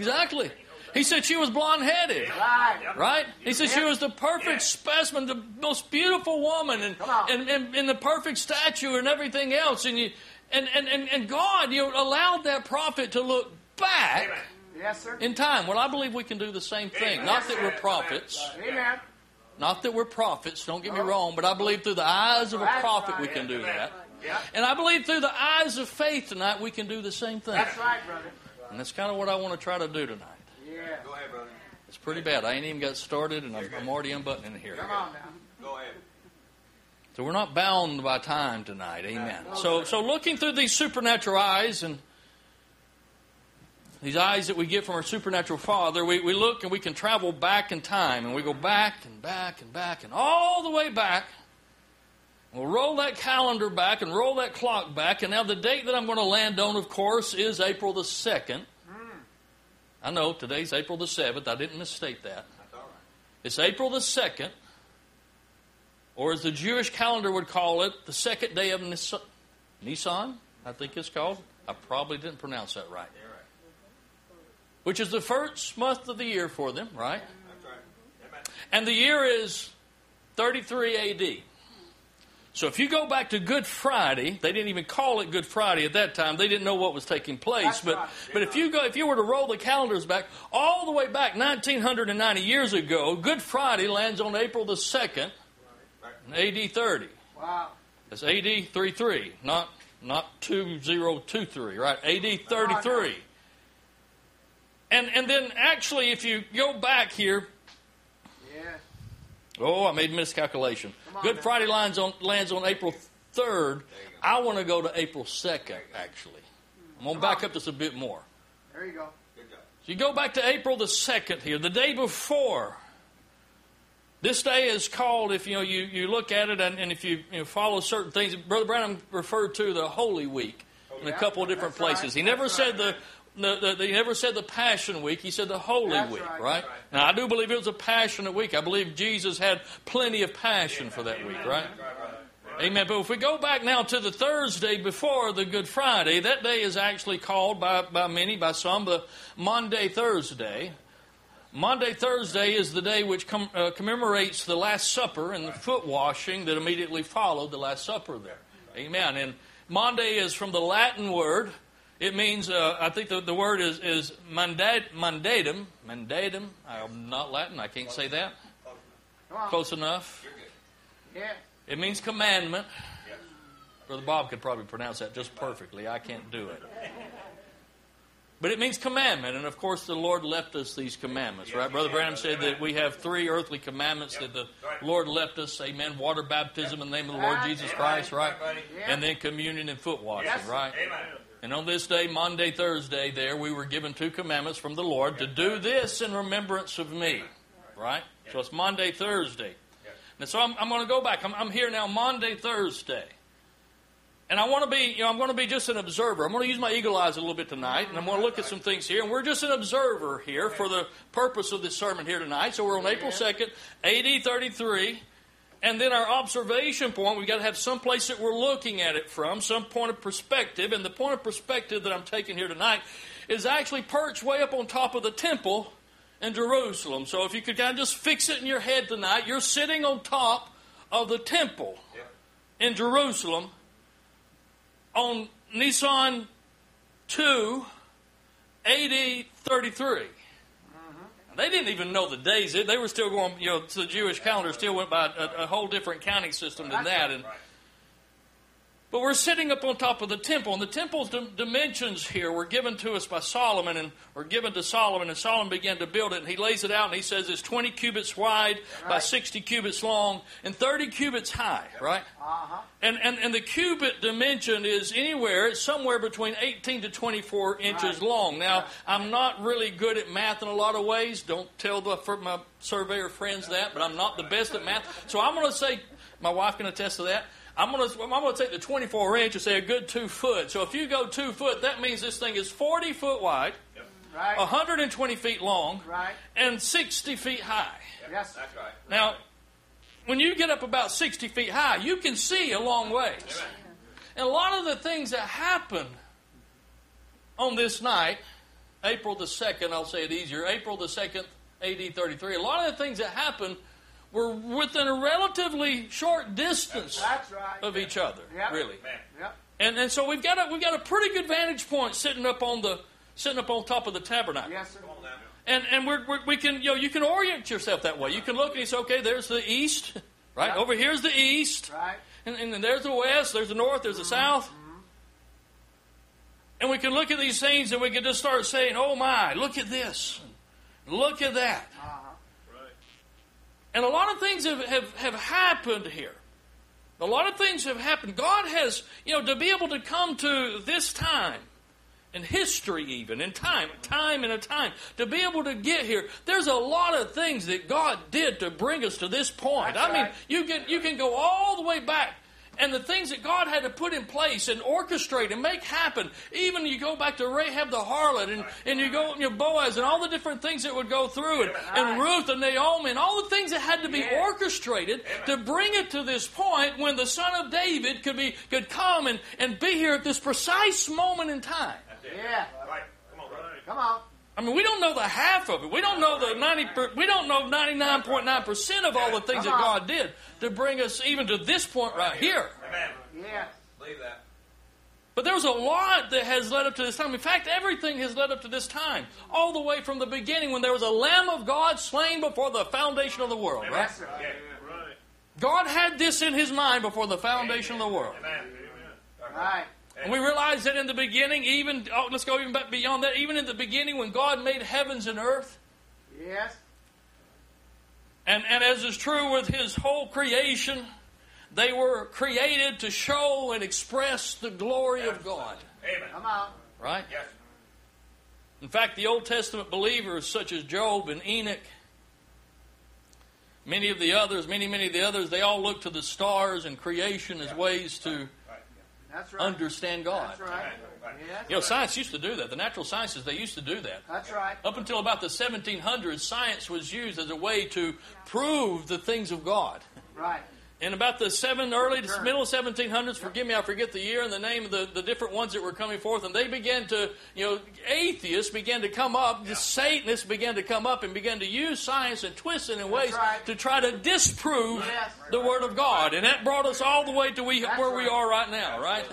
He said she was blonde-headed, right? He said she was the perfect specimen, the most beautiful woman, and the perfect stature and everything else. And God, allowed that prophet to look back in time. Well, I believe we can do the same thing. Not that we're prophets. Amen. Not that we're prophets, don't get me wrong, but I believe through the eyes of a prophet we can do that. And I believe through the eyes of faith tonight we can do the same thing. That's right, brother. And that's kind of what I want to try to do tonight. Yeah. Go ahead, brother. It's pretty bad. I ain't even got started, and I'm already unbuttoning here. Come on now. Go ahead. So we're not bound by time tonight. Amen. So looking through these supernatural eyes and these eyes that we get from our supernatural Father, we look and we can travel back in time, and we go back and back and back and all the way back. We'll roll that calendar back and roll that clock back, and now the date that I'm going to land on, of course, is April the 2nd. I know, today's April the 7th. I didn't misstate that. It's April the 2nd, or as the Jewish calendar would call it, the second day of Nisan, I think it's called. I probably didn't pronounce that right. Which is the first month of the year for them, right? And the year is 33 A.D. So if you go back to Good Friday, they didn't even call it Good Friday at that time. They didn't know what was taking place. But if you were to roll the calendars back all the way back 1990 years ago, Good Friday lands on April the 2nd, A.D. 30. Wow. That's A.D. 33, not 2023, right? A.D. 33. And then actually, if you go back here, Oh, I made a miscalculation. Good Friday lands on April 3rd. I want to go to April 2nd, actually. I'm going to back up just a bit more. There you go. So you go back to April the 2nd here, the day before. This day is called, if you look at it and if you follow certain things, Brother Branham referred to the Holy Week in a couple of different places. Right. He never said he never said the Passion Week. He said the Holy Week, right? Now, I do believe it was a Passionate Week. I believe Jesus had plenty of passion for that week, right? Amen. But if we go back now to the Thursday before the Good Friday, that day is actually called by some, the Maundy Thursday. Maundy Thursday is the day which commemorates the Last Supper and the foot washing that immediately followed the Last Supper there. Amen. And Maundy is from the Latin word. It means, I think the word is mandatum. Mandatum. I'm not Latin. I can't say that. Close enough. Yeah. It means commandment. Brother Bob could probably pronounce that just perfectly. I can't do it. But it means commandment. And, of course, the Lord left us these commandments, right? Brother Branham said that we have 3 earthly commandments that the Lord left us. Amen. Water baptism in the name of the Lord Jesus Christ, right? And then communion and foot washing, right? And on this day, Maundy Thursday, there, we were given 2 commandments from the Lord to do this in remembrance of me, right? So it's Maundy Thursday. And so I'm going to go back. I'm here now, Maundy Thursday. And I want to be, I'm going to be just an observer. I'm going to use my eagle eyes a little bit tonight, and I'm going to look at some things here. And we're just an observer here for the purpose of this sermon here tonight. So we're on April 2nd, AD 33. And then our observation point, we've got to have some place that we're looking at it from, some point of perspective. And the point of perspective that I'm taking here tonight is actually perched way up on top of the temple in Jerusalem. So if you could kind of just fix it in your head tonight, you're sitting on top of the temple in Jerusalem on Nisan 2, AD 33. They didn't even know the days. They were still going, to the Jewish calendar still went by a whole different counting system than that. But we're sitting up on top of the temple, and the temple's dimensions here were given to us by Solomon, or given to Solomon, and Solomon began to build it, and he lays it out, and he says it's 20 cubits wide by 60 cubits long and 30 cubits high, right? And the cubit dimension is it's somewhere between 18 to 24 inches long. Now, I'm not really good at math in a lot of ways. Don't tell my surveyor friends that, but I'm not the best at math. So I'm going to say, my wife can attest to that, I'm going to take the 24 inch and say a good 2 foot. So if you go 2 foot, that means this thing is 40 foot wide, 120 feet long, and 60 feet high. Yes, that's right. Now, when you get up about 60 feet high, you can see a long ways. And a lot of the things that happen on this night, April the 2nd, I'll say it easier, April the 2nd, AD 33, a lot of the things that happen were within a relatively short distance of each other, really. And so we've got a pretty good vantage point sitting up on top of the tabernacle. Yes, sir. And we can you can orient yourself that way. You can look and you say, okay, there's the east, right? Over here's the east, and then there's the west, there's the north, there's the south. And we can look at these things and we can just start saying, oh my, look at this, look at that. And a lot of things have happened here. A lot of things have happened. God has, to be able to come to this time, in history even, in time and a time, to be able to get here, there's a lot of things that God did to bring us to this point. You can go all the way back. And the things that God had to put in place and orchestrate and make happen. Even you go back to Rahab the harlot and you go Boaz and all the different things that would go through and Ruth and Naomi and all the things that had to be orchestrated to bring it to this point when the son of David could come and be here at this precise moment in time. Yeah. Come on. I mean, we don't know the half of it. We don't know we don't know 99.9% of all the things that God did to bring us even to this point right here. Amen. Yeah. Believe that. But there's a lot that has led up to this time. In fact, everything has led up to this time. All the way from the beginning when there was a Lamb of God slain before the foundation of the world. Right? Yes, sir. Right. God had this in His mind before the foundation of the world. Amen. Right. And we realize that in the beginning, let's go even back beyond that, even in the beginning when God made heavens and earth, Yes. And as is true with His whole creation, they were created to show and express the glory of God. Amen. Come on. Right? Yes. In fact, the Old Testament believers such as Job and Enoch, many of the others, they all look to the stars and creation as ways to That's right. understand God. That's right. Yes. You know, science used to do that. The natural sciences, they used to do that. That's right. Up until about the 1700s, science was used as a way to prove the things of God. Right. In about the middle 1700s, forgive me, I forget the year and the name of the different ones that were coming forth, and they began to, atheists began to come up, the Satanists began to come up and began to use science and twist it in ways to try to disprove the Word of God. And that brought us all the way to where we are right now, right?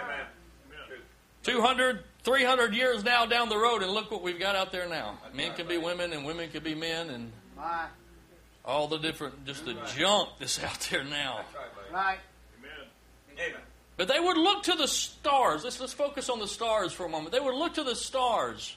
200, 300 years now down the road, and look what we've got out there now. Men can be women, and women can be men, and My. all the different, just the junk that's out there now. Right. Amen. But they would look to the stars. Let's focus on the stars for a moment. They would look to the stars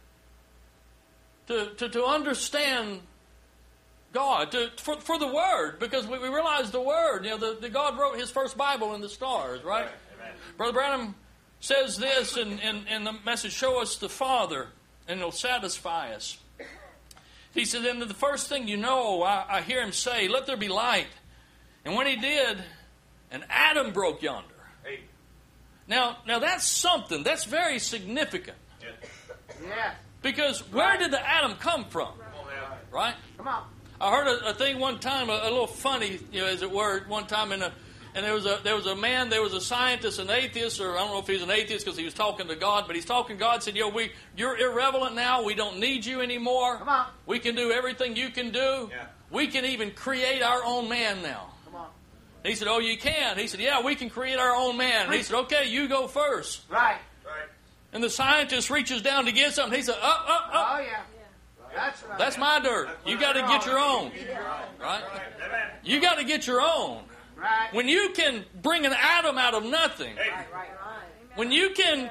to understand God, for the Word, because we realize the Word. The God wrote His first Bible in the stars, right? Amen. Brother Branham says this in the message, "Show us the Father, and it'll satisfy us." He said, and the first thing you know, I hear Him say, "Let there be light." And when He did, an atom broke yonder. Hey. Now that's something. That's very significant. Yes. Because where did the atom come from? Right? Come on. I heard a thing one time, a little funny, as it were, one time and there was a man, there was a scientist, an atheist, or I don't know if he's an atheist because he was talking to God, but he's talking to God, said, you're irrelevant now. We don't need you anymore. Come on. We can do everything you can do. Yeah. We can even create our own man now. Come on. And he said, oh, you can? He said, yeah, we can create our own man. And he said, okay, you go first. Right. Right. And the scientist reaches down to get something. He said, up. Oh, yeah. That's right. That's my dirt. You got to get your own. Right? Amen. You got to get your own. Right. When you can bring an atom out of nothing, when you can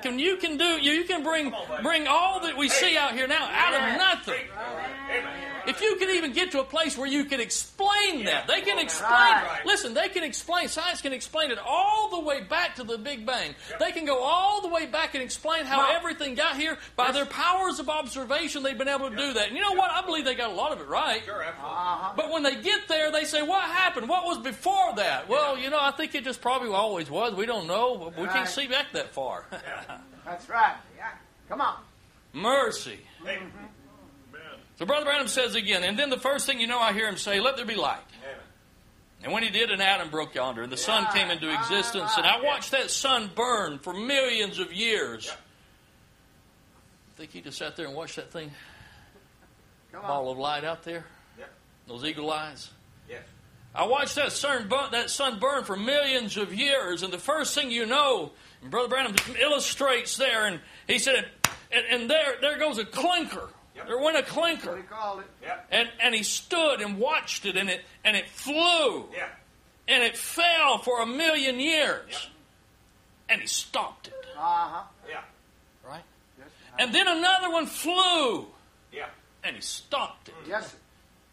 bring all that we see out here now out of nothing. If you can even get to a place where you can explain that, they can explain. Listen, they can explain. Science can explain it all the way back to the Big Bang. They can go all the way back and explain how everything got here by their powers of observation. They've been able to do that. And you know what? I believe they got a lot of it right. Sure, absolutely. But when they get there, they say, what happened? What was before that? Well, I think it just probably always was. We don't know. We can't see back that far. That's right. Yeah. Come on. Mercy. Amen. So Brother Branham says again, and then the first thing you know, I hear him say, let there be light. Amen. And when he did, an atom broke yonder, and the sun came into existence. And I watched that sun burn for millions of years. Think he just sat there and watched that thing? Ball of light out there? Yep. Those eagle eyes? Yes. I watched that sun burn for millions of years, and the first thing you know, and Brother Branham illustrates there, and he said, and there goes a clinker. Yep. There went a What do you clinker. call it? Yep. And he stood and watched it, and it flew. Yeah. And it fell for 1,000,000 years. Yep. And he stopped it. Uh-huh. Yeah. Right? Yes. And then another one flew. Yeah. And he stopped it. Yes. Sir.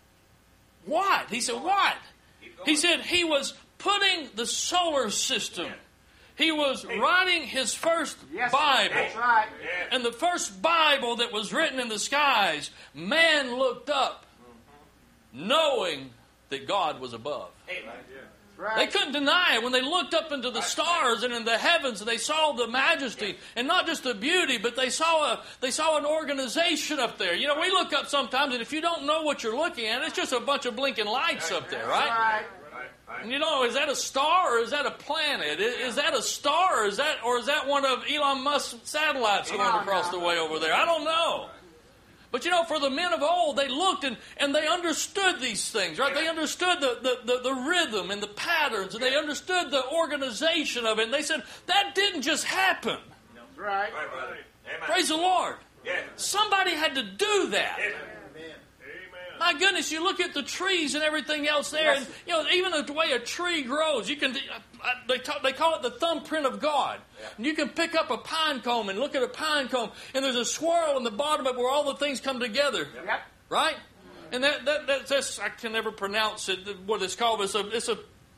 What? He said, what? Keep going. He said he was putting the solar system. He was writing his first Yes. Bible. That's right. Yes. And the first Bible that was written in the skies, man looked up knowing that God was above. Amen. That's right. They couldn't deny it when they looked up into the stars and in the heavens, and they saw the majesty and not just the beauty, but they saw an organization up there. We look up sometimes, and if you don't know what you're looking at, it's just a bunch of blinking lights up there, right? Right. And is that a star or is that a planet? Is that a star or is that one of Elon Musk's satellites going across the way over there? I don't know. But for the men of old, they looked and they understood these things, right? They understood the rhythm and the patterns, and they understood the organization of it. And they said, that didn't just happen. That's right. Right, brother. Amen. Praise the Lord. Yeah. Somebody had to do that. Amen. My goodness, you look at the trees and everything else there, and even the way a tree grows, you can. They call it the thumbprint of God. Yeah. And you can pick up a pine cone and look at a pine cone, and there's a swirl in the bottom of it where all the things come together. Yep. Right? And that's I can never pronounce it. What it's called. It's a.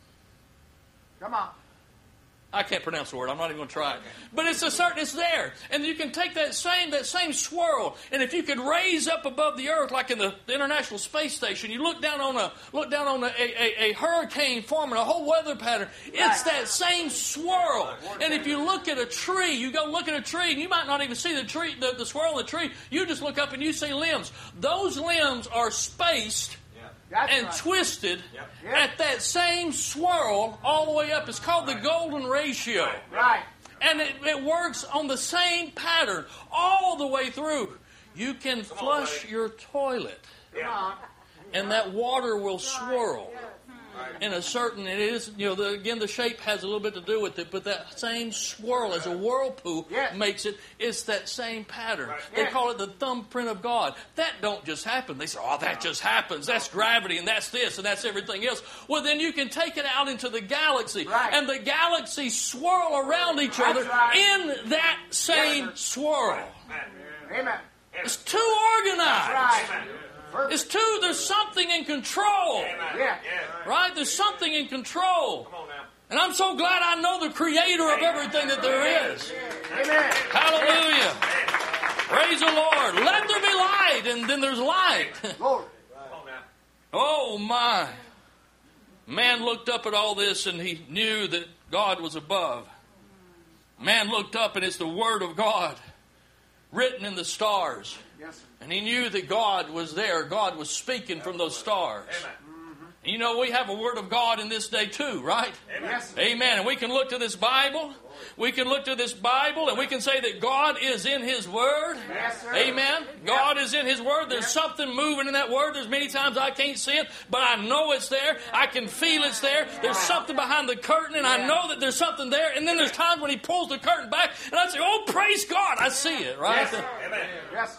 Come on. I can't pronounce the word. I'm not even going to try it. But it's there. And you can take that same swirl, and if you could raise up above the earth, like in the International Space Station, you look down on a hurricane forming, a whole weather pattern. It's that same swirl. And if you look at a tree, you go look at a tree, and you might not even see the tree, the swirl in the tree. You just look up and you see limbs. Those limbs are spaced and twisted at that same swirl all the way up. It's called the golden ratio. Right. And it works on the same pattern all the way through. You can flush your toilet, and that water will swirl in a certain. It is, again, the shape has a little bit to do with it, but that same swirl, as a whirlpool makes it, it's that same pattern. They call it the thumbprint of God. That don't just happen. They say, oh, that just happens. That's gravity, and that's this, and that's everything else. Well, then you can take it out into the galaxy, and the galaxies swirl around each other in that same swirl. Amen. It's too organized. There's something in control. Right? There's something in control. And I'm so glad I know the creator of everything that there is. Amen. Hallelujah. Praise the Lord. Let there be light, and then there's light. Lord. Oh, my. Man looked up at all this, and he knew that God was above. Man looked up, and it's the Word of God written in the stars. Yes, sir. And he knew that God was there. God was speaking from those stars. And we have a Word of God in this day too, right? Yes. Amen. And we can look to this Bible. We can look to this Bible and we can say that God is in His Word. Yes, sir. Amen. God is in His Word. There's something moving in that Word. There's many times I can't see it, but I know it's there. I can feel it's there. There's something behind the curtain, and I know that there's something there. And then there's times when He pulls the curtain back, and I say, oh, praise God. I see it, right? Yes, sir. Amen. Yes, sir.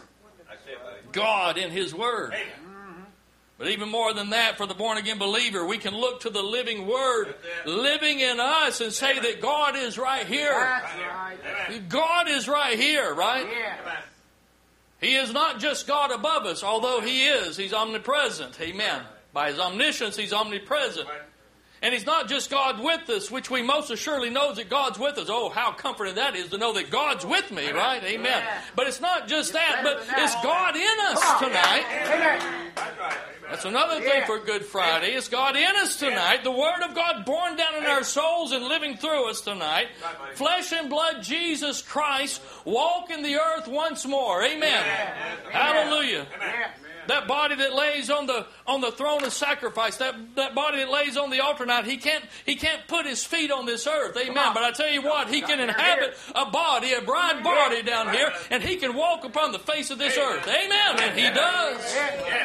God in His Word. But even more than that, for the born-again believer, we can look to the living Word living in us and say that God is right here. That's right. God is right here, right? Yeah. He is not just God above us, although He is. He's omnipresent. Amen. By His omniscience, He's omnipresent. And He's not just God with us, which we most assuredly know that God's with us. Oh, how comforting that is to know that God's with me, right? Amen. But it's not just that, but it's God in us tonight. That's another thing for Good Friday. It's God in us tonight. The Word of God born down in our souls and living through us tonight. Flesh and blood, Jesus Christ, walking the earth once more. Amen. Hallelujah. That body that lays on the throne of sacrifice, that body that lays on the altar tonight, he can't put his feet on this earth. Amen. But I tell you what, he can inhabit a body, a bride body down here, and he can walk upon the face of this earth. Amen. And he does.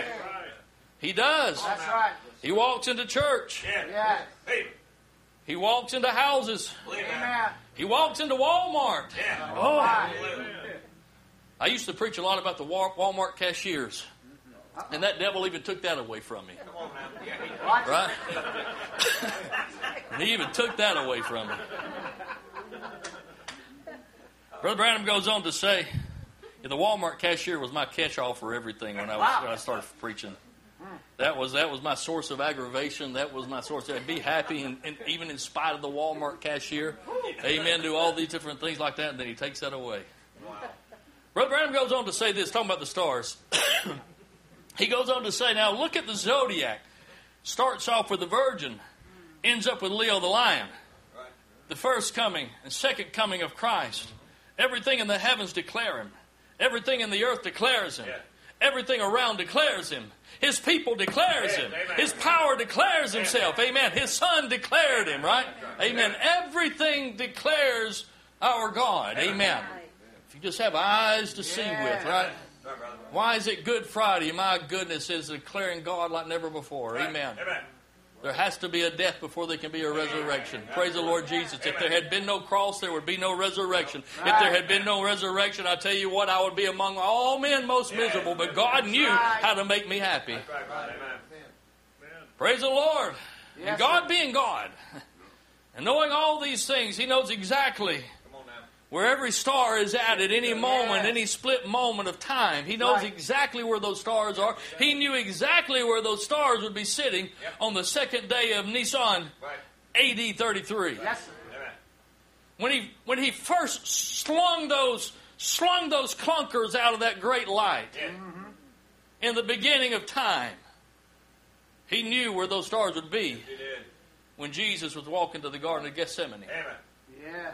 He does. That's right. He walks into church. Yeah. He walks into houses. Amen. He walks into Walmart. Oh. I used to preach a lot about the Walmart cashiers. And that devil even took that away from me. Right? He even took that away from me. Brother Branham goes on to say, the Walmart cashier was my catch-all for everything when I started preaching. That was my source of aggravation. That was my source. I'd be happy, and even in spite of the Walmart cashier. Amen. Do all these different things like that, and then he takes that away. Brother Branham goes on to say this, talking about the stars. He goes on to say, now look at the zodiac. Starts off with the Virgin, ends up with Leo the Lion. The first coming and second coming of Christ. Everything in the heavens declare Him. Everything in the earth declares Him. Everything around declares Him. His people declares Him. His power declares Himself. Amen. His Son declared Him, right? Amen. Everything declares our God. Amen. If you just have eyes to see with, right? Why is it Good Friday? My goodness, is declaring God like never before. Amen. There has to be a death before there can be a resurrection. Praise the Lord Jesus. If there had been no cross, there would be no resurrection. If there had been no resurrection, I tell you what, I would be among all men most miserable. But God knew how to make me happy. Praise the Lord. And God being God, and knowing all these things, He knows exactly where every star is at any moment, any split moment of time. He knows exactly where those stars are. He knew exactly where those stars would be sitting on the second day of Nisan, AD 33. Yes, sir. When he first slung those clunkers out of that great light in the beginning of time, he knew where those stars would be when Jesus was walking to the Garden of Gethsemane. Yes.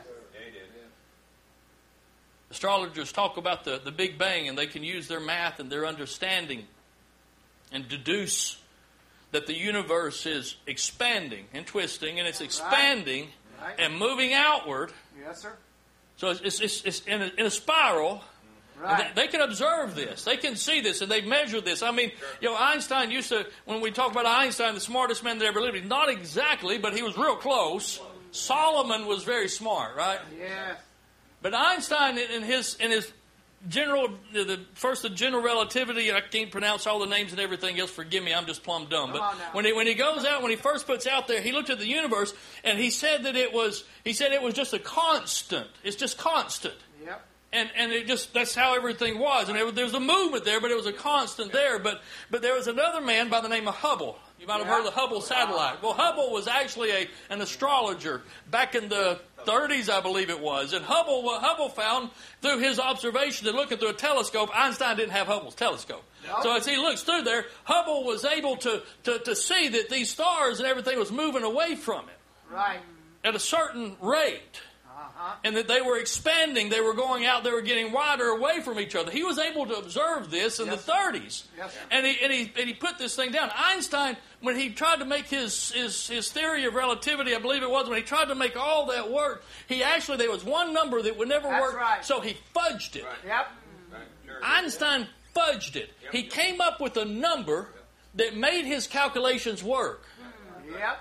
Astrologers talk about the Big Bang, and they can use their math and their understanding and deduce that the universe is expanding and twisting, and it's expanding and moving outward. Yes, sir. So it's in a spiral. Right. They can observe this. They can see this, and they measure this. I mean, Einstein used to, when we talk about Einstein, the smartest man that ever lived, not exactly, but he was real close. Solomon was very smart, right? Yes. But Einstein, in his general, the general relativity, I can't pronounce all the names and everything else. Forgive me, I'm just plumb dumb. But when he goes out, when he first puts out there, he looked at the universe and he said that it was just a constant. It's just constant. Yep. And it just, that's how everything was. And there was a movement there, but it was a constant there. But there was another man by the name of Hubble. You might have heard of the Hubble satellite. Well, Hubble was actually an astrologer back in the 30s, I believe it was. And what Hubble found through his observation and looking through a telescope, Einstein didn't have Hubble's telescope. No. So as he looks through there, Hubble was able to see that these stars and everything was moving away from it. Right. At a certain rate. And that they were expanding, they were going out, they were getting wider away from each other. He was able to observe this in the 30s. Yes. And he put this thing down. Einstein, when he tried to make his theory of relativity, I believe it was, when he tried to make all that work, there was one number that would never work, so he fudged it. Yep. Einstein fudged it. He came up with a number that made his calculations work. Yep.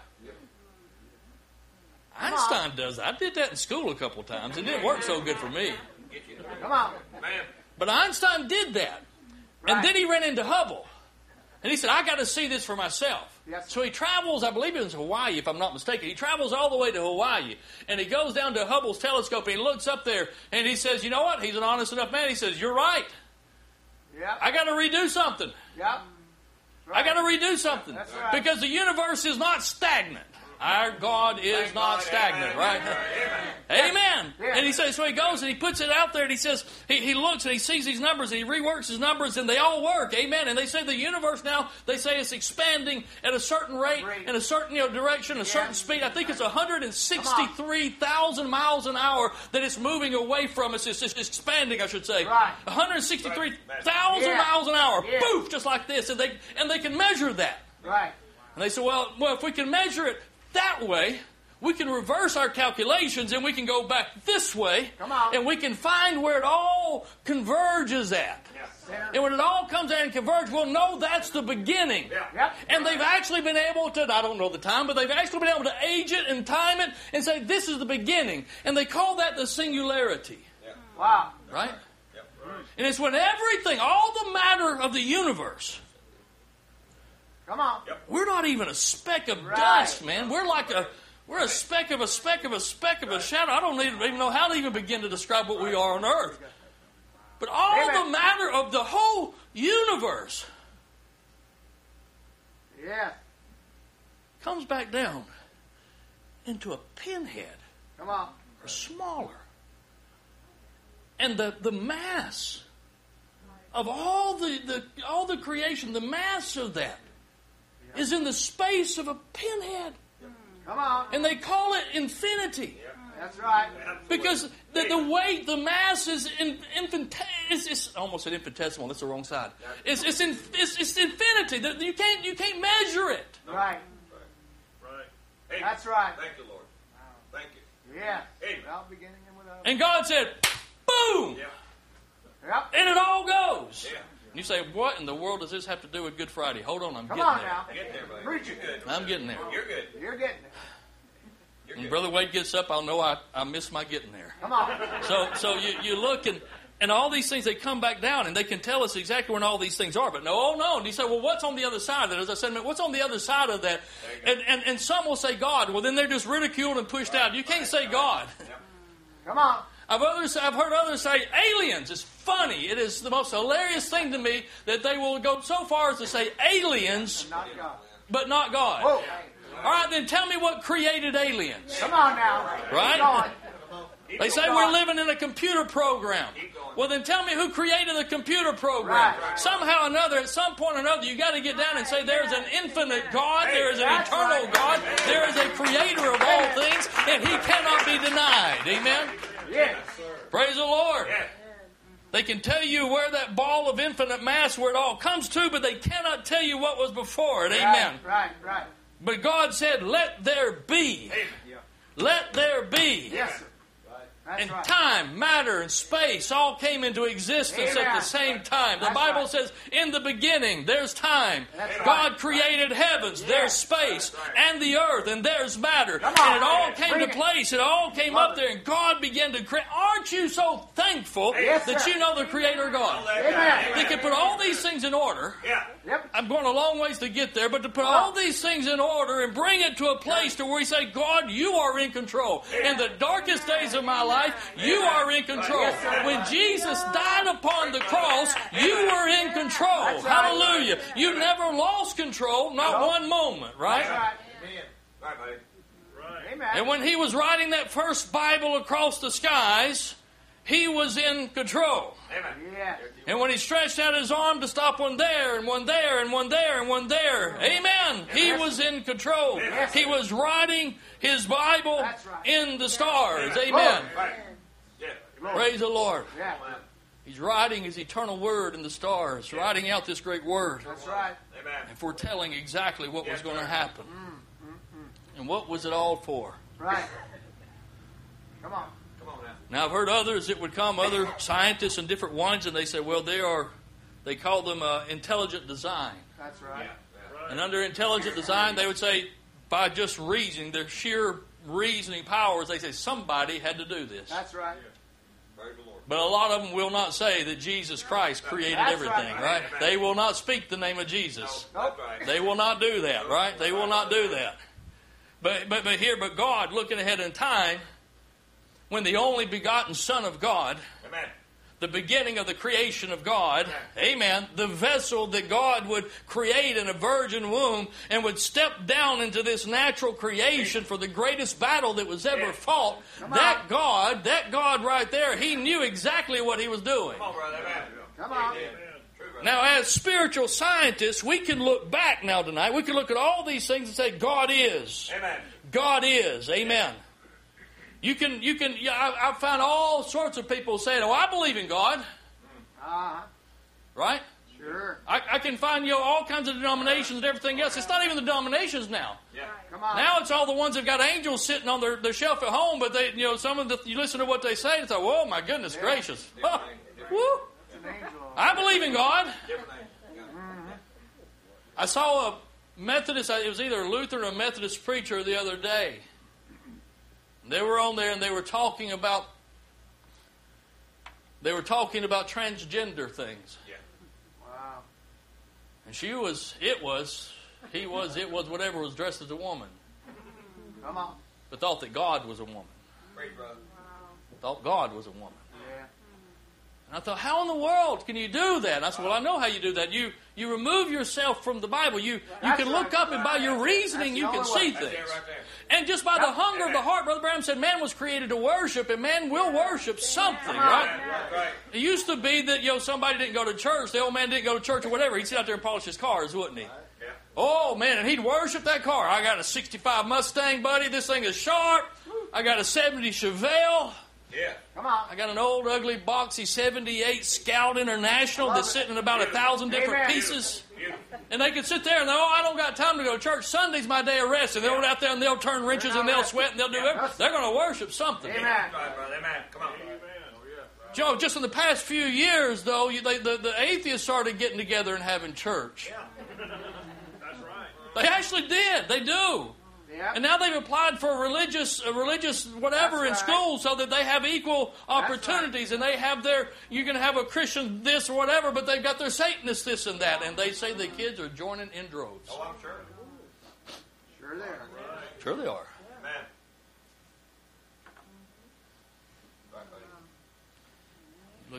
Einstein does that. I did that in school a couple times. It didn't work so good for me. Come on. But Einstein did that. And then he ran into Hubble. And he said, I got to see this for myself. Yes. So he travels, I believe it was Hawaii, if I'm not mistaken. He travels all the way to Hawaii. And he goes down to Hubble's telescope and he looks up there. And he says, you know what? He's an honest enough man. He says, you're right. Yep. I got to redo something. Yep. Right. I got to redo something. That's right. Because the universe is not stagnant. Our God is not stagnant, right? Amen. Yeah. And he says, so he goes and he puts it out there and he says, he looks and he sees these numbers and he reworks his numbers and they all work. Amen. And they say the universe now, they say it's expanding at a certain rate, in a certain direction, a certain speed. I think it's 163,000 miles an hour that it's moving away from us. It's expanding, I should say. Right. 163,000 miles an hour. Yeah. Poof, just like this. And they can measure that. Right. And they say, well, if we can measure it that way, we can reverse our calculations and we can go back this way. Come on. And we can find where it all converges at. Yes. And when it all comes out and converges, we'll know that's the beginning. Yep. And they've actually been able to, I don't know the time, but they've actually been able to age it and time it and say this is the beginning. And they call that the singularity. Wow. Right? Yep. And it's when everything, all the matter of the universe, come on. we're not even a speck of dust, man. We're a speck of a shadow. I don't even know how to even begin to describe what we are on earth. But all the matter of the whole universe comes back down into a pinhead. Come on. Or smaller. And the mass of all the creation, the mass of that is in the space of a pinhead. Come on. And they call it infinity. That's right. Because the weight, the mass is it's almost an infinitesimal. That's the wrong side. It's infinity. You can't measure it. Right. Hey, that's right. Thank you, Lord. Thank you. Yeah. Amen. Without beginning and without. And God said, boom! Yeah. Yep. And it all goes. Yeah. And you say, what in the world does this have to do with Good Friday? Hold on, I'm Come getting on there. now. Get there, buddy. Preach You're it. good. I'm getting there. You're good. You're getting it. You're When good. Brother Wade gets up, I'll know I missed my getting there. Come on. So you look and all these things, they come back down and they can tell us exactly when all these things are. But no. And you say, well, what's on the other side of that? As I said, what's on the other side of that? And some will say God. Well, then they're just ridiculed and pushed out. You can't say God. Come on. I've heard others say aliens. It's funny. It is the most hilarious thing to me that they will go so far as to say aliens, Not God. but not God. Whoa. All right, then tell me what created aliens. Come on now. Right? Keep going. They say we're living in a computer program. Well, then tell me who created the computer program. Right. Somehow or another, at some point or another, you got to get down and say there's an infinite God, there is an eternal God, there is a creator of all things, and he cannot be denied. Amen? Yes. Praise the Lord. They can tell you where that ball of infinite mass, where it all comes to, but they cannot tell you what was before it. Amen. Right. But God said, let there be. Let there be. Yes, sir. That's And right. time, matter, and space all came into existence at the same time. The That's Bible right. says, in the beginning, there's time. That's right. God created heavens, there's space, and the earth, and there's matter. Come on. And it all came Bring to it. place. It all came up there, and God began to create. Aren't you so thankful Yes, that sir. you know the Creator God? Amen. They can put all these things in order. Yep. I'm going a long ways to get there, but to put all these things in order and bring it to a place to where we say, God, you are in control. In the darkest days of my life, you are in control. When Jesus died upon the cross, you were in control. Right. Hallelujah. You never lost control, not one moment, right? That's right. Amen. And when he was writing that first Bible across the skies, he was in control. Yes. And when he stretched out his arm to stop one there, and one there, and one there, and one there, amen, he was in control. He was writing his Bible That's right. in the stars, amen. Praise the Lord. Yeah. He's writing his eternal word in the stars, writing out this great word, That's right. and foretelling exactly what was going to happen. And what was it all for? Right. Come on. Now, I've heard others that would come, other scientists and different ones, and they say, well, they call them intelligent design. That's right. And under intelligent design, they would say, by just reasoning, their sheer reasoning powers, they say somebody had to do this. That's right. But a lot of them will not say that Jesus Christ created That's everything, right. right? They will not speak the name of Jesus. Nope. They will not do that, right? They will not do that. But God, looking ahead in time, when the only begotten Son of God, the beginning of the creation of God, amen, the vessel that God would create in a virgin womb and would step down into this natural creation for the greatest battle that was ever fought, that God right there, he knew exactly what he was doing. Come on. Now, as spiritual scientists, we can look back now tonight. We can look at all these things and say, God is. God is. Amen. I've found all sorts of people saying, oh, I believe in God. Right? Sure. I can find all kinds of denominations and everything else. It's not even the denominations now. Come on. Now it's all the ones that got angels sitting on their shelf at home, but they, some of you listen to what they say and say, whoa, my goodness gracious. Huh. Woo. It's an angel. I believe in God. I saw a Methodist, it was either a Lutheran or a Methodist preacher the other day. They were on there and they were talking about transgender things. Wow. And he was whatever was dressed as a woman. Come on. But thought that God was a woman. Thought God was a woman. Yeah. And I thought, how in the world can you do that? And I said, well, I know how you do that. You remove yourself from the Bible. You can look up and by your reasoning you can see things. And just by the hunger of the heart, Brother Branham said, man was created to worship, and man will worship something, right? It used to be that, somebody didn't go to church, the old man didn't go to church or whatever. He'd sit out there and polish his cars, wouldn't he? Oh, man, and he'd worship that car. I got a 65 Mustang, buddy. This thing is sharp. I got a 70 Chevelle. Come on. I got an old, ugly, boxy 78 Scout International that's sitting in about 1,000 different Amen. pieces. And they could sit there and I don't got time to go to church. Sunday's my day of rest. And they'll go out there and they'll turn wrenches and they'll sweat and they'll do everything. They're going to worship something. Amen. Joe, just in the past few years, though, the atheists started getting together and having church. They actually did. They do. Yep. And now they've applied for a religious whatever That's in right. school so that they have equal opportunities and they have you can have a Christian this or whatever, but they've got their Satanist this and that, and they say the kids are joining in droves. Oh, I'm sure. Sure there. Sure they are.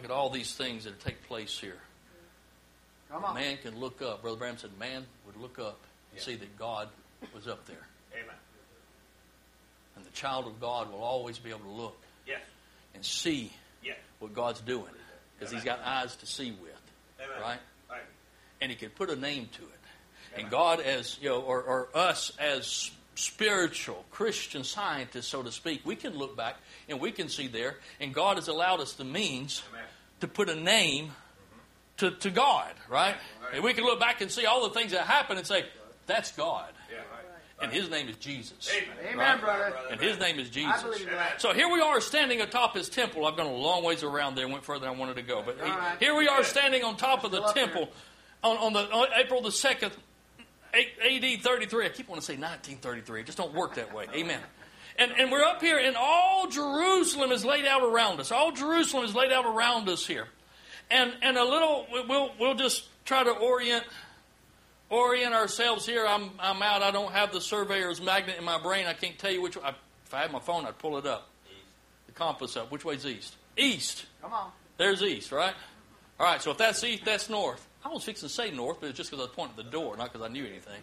at all these things that take place here. Come on. Man can look up. Brother Branham said man would look up and see that God was up there. Amen. And the child of God will always be able to look Yes. and see Yes. what God's doing. Because He's got eyes to see with. Amen. Right? Right. And He can put a name to it. And God as, or us as spiritual Christian scientists, so to speak, we can look back and we can see there. And God has allowed us the means to put a name to God, right? And we can look back and see all the things that happen and say, that's God. Yeah. And His name is Jesus. Amen, Right? brother. And His name is I Jesus. believe that. So here we are standing atop His temple. I've gone a long ways around there and went further than I wanted to go. But All right. here we are standing on top of the Still up temple on April the 2nd, AD 33. I keep wanting to say 1933. It just don't work that way. Amen. And we're up here, and all Jerusalem is laid out around us. All Jerusalem is laid out around us here. And a little, we'll just try to orient ourselves here. I'm out. I don't have the surveyor's magnet in my brain. I can't tell you which way. If I had my phone, I'd pull it up. The compass up. Which way's east? East. Come on. There's east, right? All right, so if that's east, that's north. I was fixing to say north, but it's just because I was pointing at the door, not because I knew anything.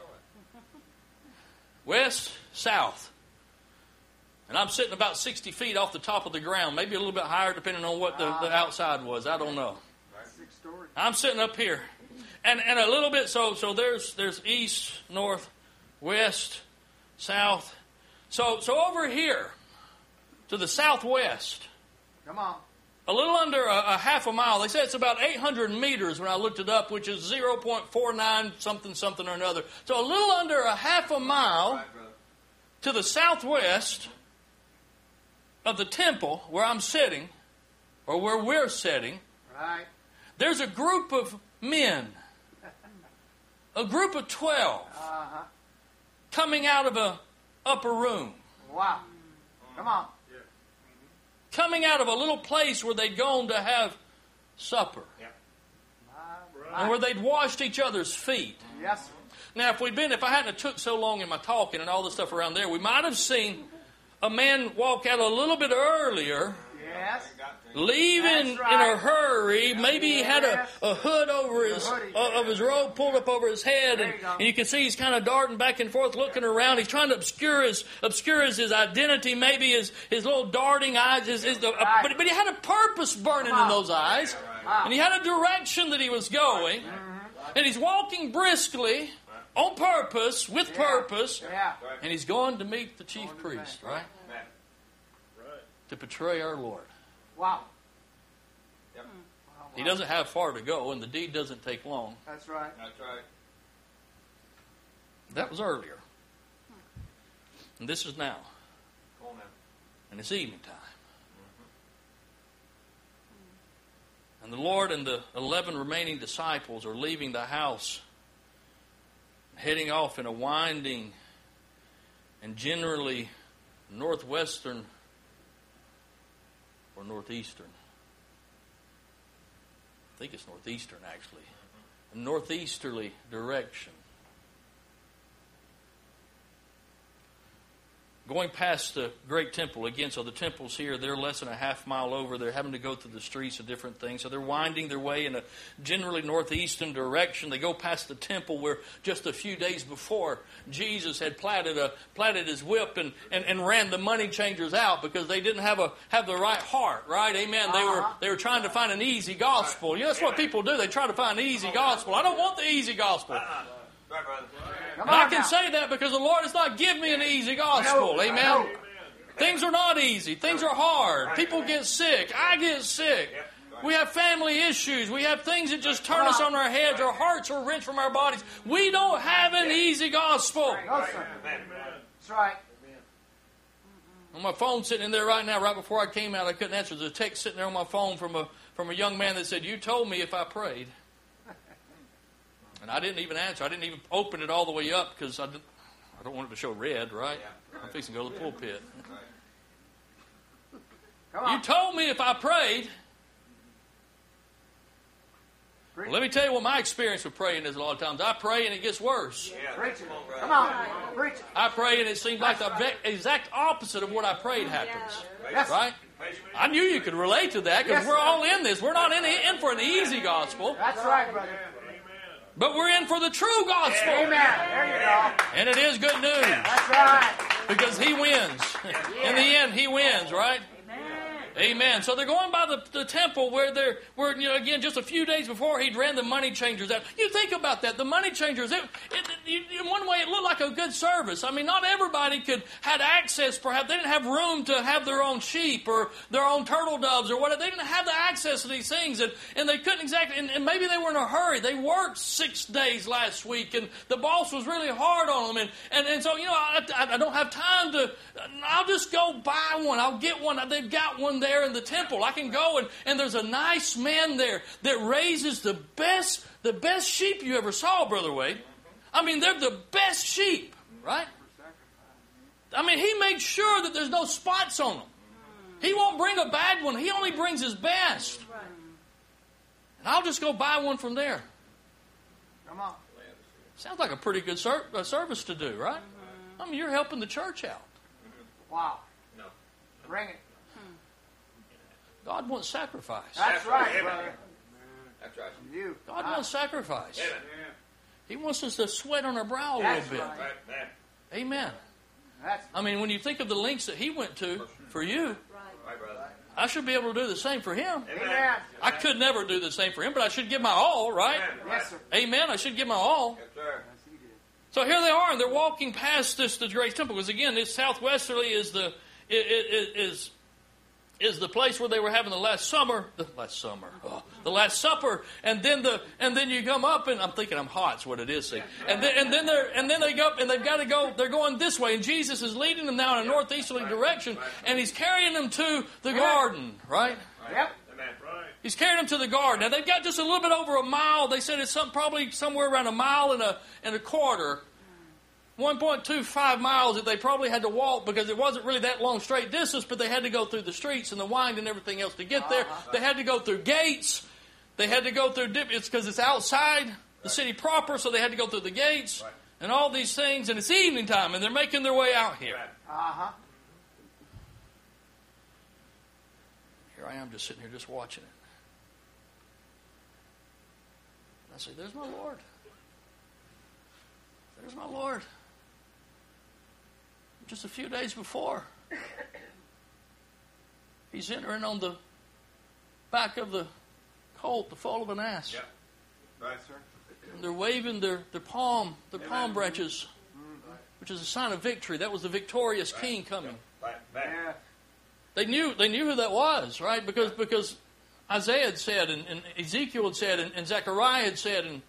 West, south. And I'm sitting about 60 feet off the top of the ground, maybe a little bit higher depending on what the outside was. I don't know. 6 stories. I'm sitting up here. And a little bit, so there's east, north, west, south. So over here, to the southwest, Come on. a little under a half a mile. They say it's about 800 meters when I looked it up, which is 0.49 something or another. So a little under a half a mile to the southwest of the temple where I'm sitting, or where we're sitting, Right. there's a group of men, a group of 12, Uh-huh. coming out of an upper room, Wow. Come on. coming out of a little place where they'd gone to have supper, and where they'd washed each other's feet. Yes, sir. Now, if I hadn't have took so long in my talking and all the stuff around there, we might have seen a man walk out a little bit earlier, Yes. leaving That's right. in a hurry. Maybe he had a hood over his robe pulled up over his head, There you go. and you can see he's kind of darting back and forth, looking around. He's trying to obscure his identity, maybe his little darting eyes. But he had a purpose burning in those eyes, and he had a direction that he was going, and he's walking briskly. On purpose, with purpose, Yeah. and he's going to meet the chief priest, right? To betray our Lord. Wow. He doesn't have far to go, and the deed doesn't take long. That's right. That's right. That was earlier. And this is now. Come on now. And it's evening time. And the Lord and the 11 remaining disciples are leaving the house, heading off in a winding and generally northwestern or northeastern. I think it's northeastern, actually. A northeasterly direction. Going past the great temple again, so the temple's here, they're less than a half mile over. They're having to go through the streets of different things. So they're winding their way in a generally northeastern direction. They go past the temple where just a few days before Jesus had platted his whip and ran the money changers out because they didn't have the right heart, right? Amen. They were trying to find an easy gospel. You know, that's what people do. They try to find an easy gospel. I don't want the easy gospel. Right, brother. Come And I on can now. say that because the Lord has not given me an easy gospel. No, Amen. no. Things are not easy. Things are hard. People get sick. I get sick. We have family issues. We have things that just turn us on our heads. Our hearts are wrenched from our bodies. We don't have an easy gospel. No, sir. That's right. On my phone sitting in there right now, right before I came out, I couldn't answer. There's a text sitting there on my phone from a young man that said, "You told me if I prayed." And I didn't even answer. I didn't even open it all the way up because I don't want it to show red, right? I'm fixing to go to the pulpit. Come on. You told me if I prayed. Well, let me tell you what my experience with praying is a lot of times. I pray and it gets worse. Preach it. Come on. Preach it. I pray and it seems like the exact opposite of what I prayed happens. Yes. Right? I knew you could relate to that because Yes, we're sir. all in this. We're not in for an easy gospel, That's right, brother. but we're in for the true gospel. Amen. There you go. And it is good news That's right. because He wins. In the end, He wins, right? Amen. So they're going by the temple where again, just a few days before He'd ran the money changers out. You think about that. The money changers, in one way, it looked like a good service. I mean, not everybody had access, perhaps. They didn't have room to have their own sheep or their own turtle doves or whatever. They didn't have the access to these things, and they couldn't exactly, and maybe they were in a hurry. They worked 6 days last week, and the boss was really hard on them, and so, I don't have time to, I'll just go buy one. I'll get one. They've got one there in the temple. I can go and there's a nice man there that raises the best sheep you ever saw, Brother Wade. I mean, they're the best sheep, right? I mean, he makes sure that there's no spots on them. He won't bring a bad one. He only brings his best. And I'll just go buy one from there. Come on. Sounds like a pretty good service to do, right? I mean, you're helping the church out. Wow. Bring it. God wants sacrifice. That's right, brother. That's right. You. God wants sacrifice. Amen. He wants us to sweat on our brow a That's little bit. right. Right, man. Amen. That's I mean, when you think of the lengths that He went to for you, Right, brother. I should be able to do the same for Him. Amen. I could never do the same for Him, but I should give my all, right? Yes, sir. Amen. I should give my all. Yes, sir. So here they are, and they're walking past the great temple. Because again, this southwesterly is the place where they were having the Last Supper, and then you come up, and I'm thinking I'm hot. That's what it is. See, and then they go up, and they've got to go. They're going this way, and Jesus is leading them now in a northeasterly direction, and He's carrying them to the garden, right? Yep. Amen. Right. He's carrying them to the garden. Now they've got just a little bit over a mile. They said it's probably somewhere around a mile and a quarter. 1.25 miles that they probably had to walk because it wasn't really that long straight distance, but they had to go through the streets and the wind and everything else to get there. They had to go through gates. They had to go through, it's because it's outside the city proper, so they had to go through the gates and all these things, and it's evening time, and they're making their way out here. Uh-huh. Here I am just sitting here just watching it. And I say, there's my Lord. There's my Lord. Just a few days before, He's entering on the back of the colt, the foal of an ass. Yep. Right, sir. And they're waving their palm branches, which is a sign of victory. That was the victorious king coming. Right. Back. Yeah. They knew who that was, right? Because Isaiah had said, and Ezekiel had said, and Zechariah had said, and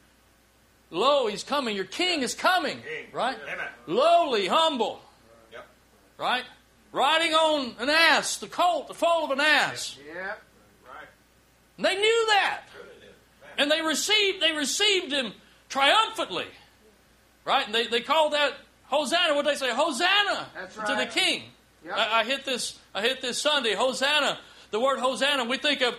lo, He's coming. Your king is coming, right? Amen. Lowly, humble. Yep. Right? Riding on an ass, the colt, the foal of an ass. Yep. Right. And they knew that. And they received Him triumphantly. Right? And they called that Hosanna. What did they say? Hosanna That's to the right. King. Yep. I hit this Sunday. Hosanna. The word Hosanna, we think of,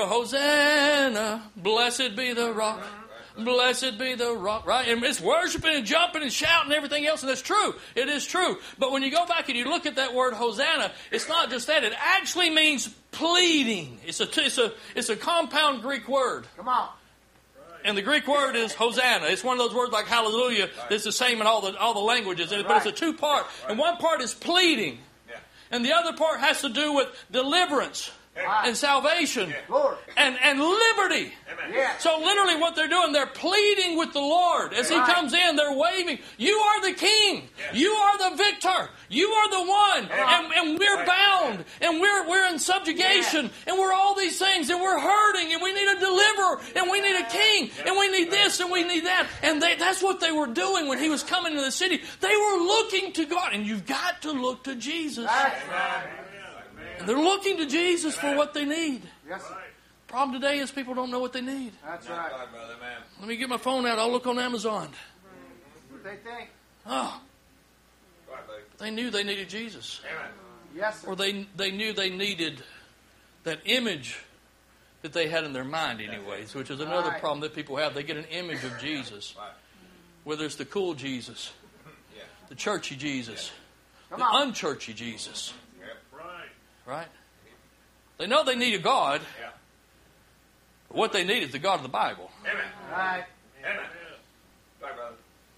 Hosanna, blessed be the rock. Blessed be the rock, right? And it's worshiping and jumping and shouting and everything else, and that's true. It is true. But when you go back and you look at that word Hosanna, it's not just that. It actually means pleading. It's a compound Greek word. Come on. And the Greek word is Hosanna. It's one of those words like hallelujah that's the same in all the languages. But it's a two-part. And one part is pleading. And the other part has to do with deliverance and salvation Lord. and liberty. Yeah. So literally what they're doing, they're pleading with the Lord. As He comes in, they're waving, you are the King. You are the victor. You are the one. And we're bound. And we're in subjugation. And we're all these things. And we're hurting. And we need a deliverer. And we need a king. And we need this and we need that. And that's what they were doing when He was coming to the city. They were looking to God. And you've got to look to Jesus. That's right. And they're looking to Jesus for what they need. Yes, sir. Problem today is people don't know what they need. That's right. Right, brother, man. Let me get my phone out. I'll look on Amazon. What they think. Oh, Right, buddy. they knew they needed Jesus. Amen. Yes, sir. Or they knew they needed that image that they had in their mind anyways, which is another problem that people have. They get an image of Jesus, whether it's the cool Jesus, the churchy Jesus, the unchurchy Jesus. Right? They know they need a God. But what they need is the God of the Bible. Amen. Right. Amen. Right, brother.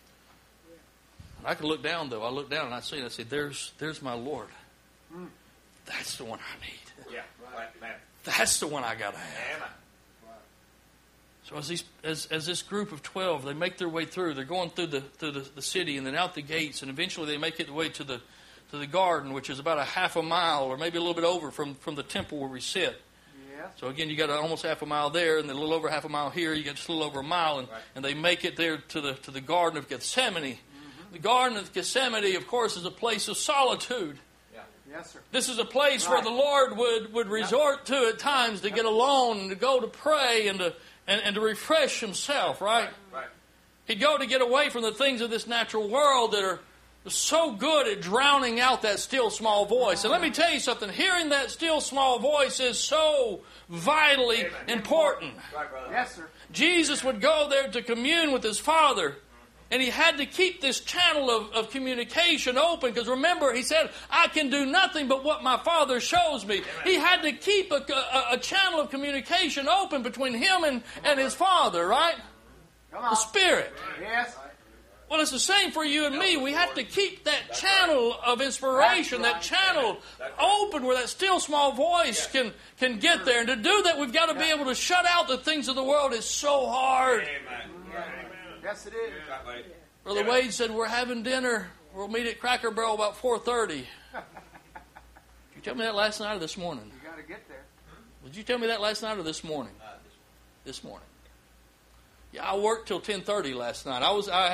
I can look down, though. I look down and I see it. I say, there's my Lord. That's the one I need. Yeah. Right, man. That's the one I got to have. Amen. So as this group of 12, they make their way through. They're going through the city and then out the gates, and eventually they make it their way to the garden, which is about a half a mile or maybe a little bit over from the temple where we sit. Yes. So again, you got almost half a mile there, and then a little over half a mile here. You got just a little over a mile, and they make it there to the Garden of Gethsemane. The Garden of Gethsemane, of course, is a place of solitude. Yes, sir. This is a place where the Lord would resort to at times to get alone and to go to pray and to refresh himself, right? Right. He'd go to get away from the things of this natural world that are so good at drowning out that still small voice. And let me tell you something, hearing that still small voice is so vitally important. Right, brother. Yes, sir. Jesus would go there to commune with his Father. And he had to keep this channel of communication open, because remember, he said, I can do nothing but what my Father shows me. Amen. He had to keep a channel of communication open between him and his Father, right? Come on. The Spirit. Yes. Well, it's the same for you and me. We have to keep that channel of inspiration, that channel open where that still small voice can get there. And to do that, we've got to be able to shut out the things of the world. It's so hard. Amen. Yes, it is. Brother Wade said, we're having dinner. We'll meet at Cracker Barrel about 4:30. Did you tell me that last night or this morning? You got to get there. Did you tell me that last night or this morning? This morning. Yeah, I worked till 10:30 last night. I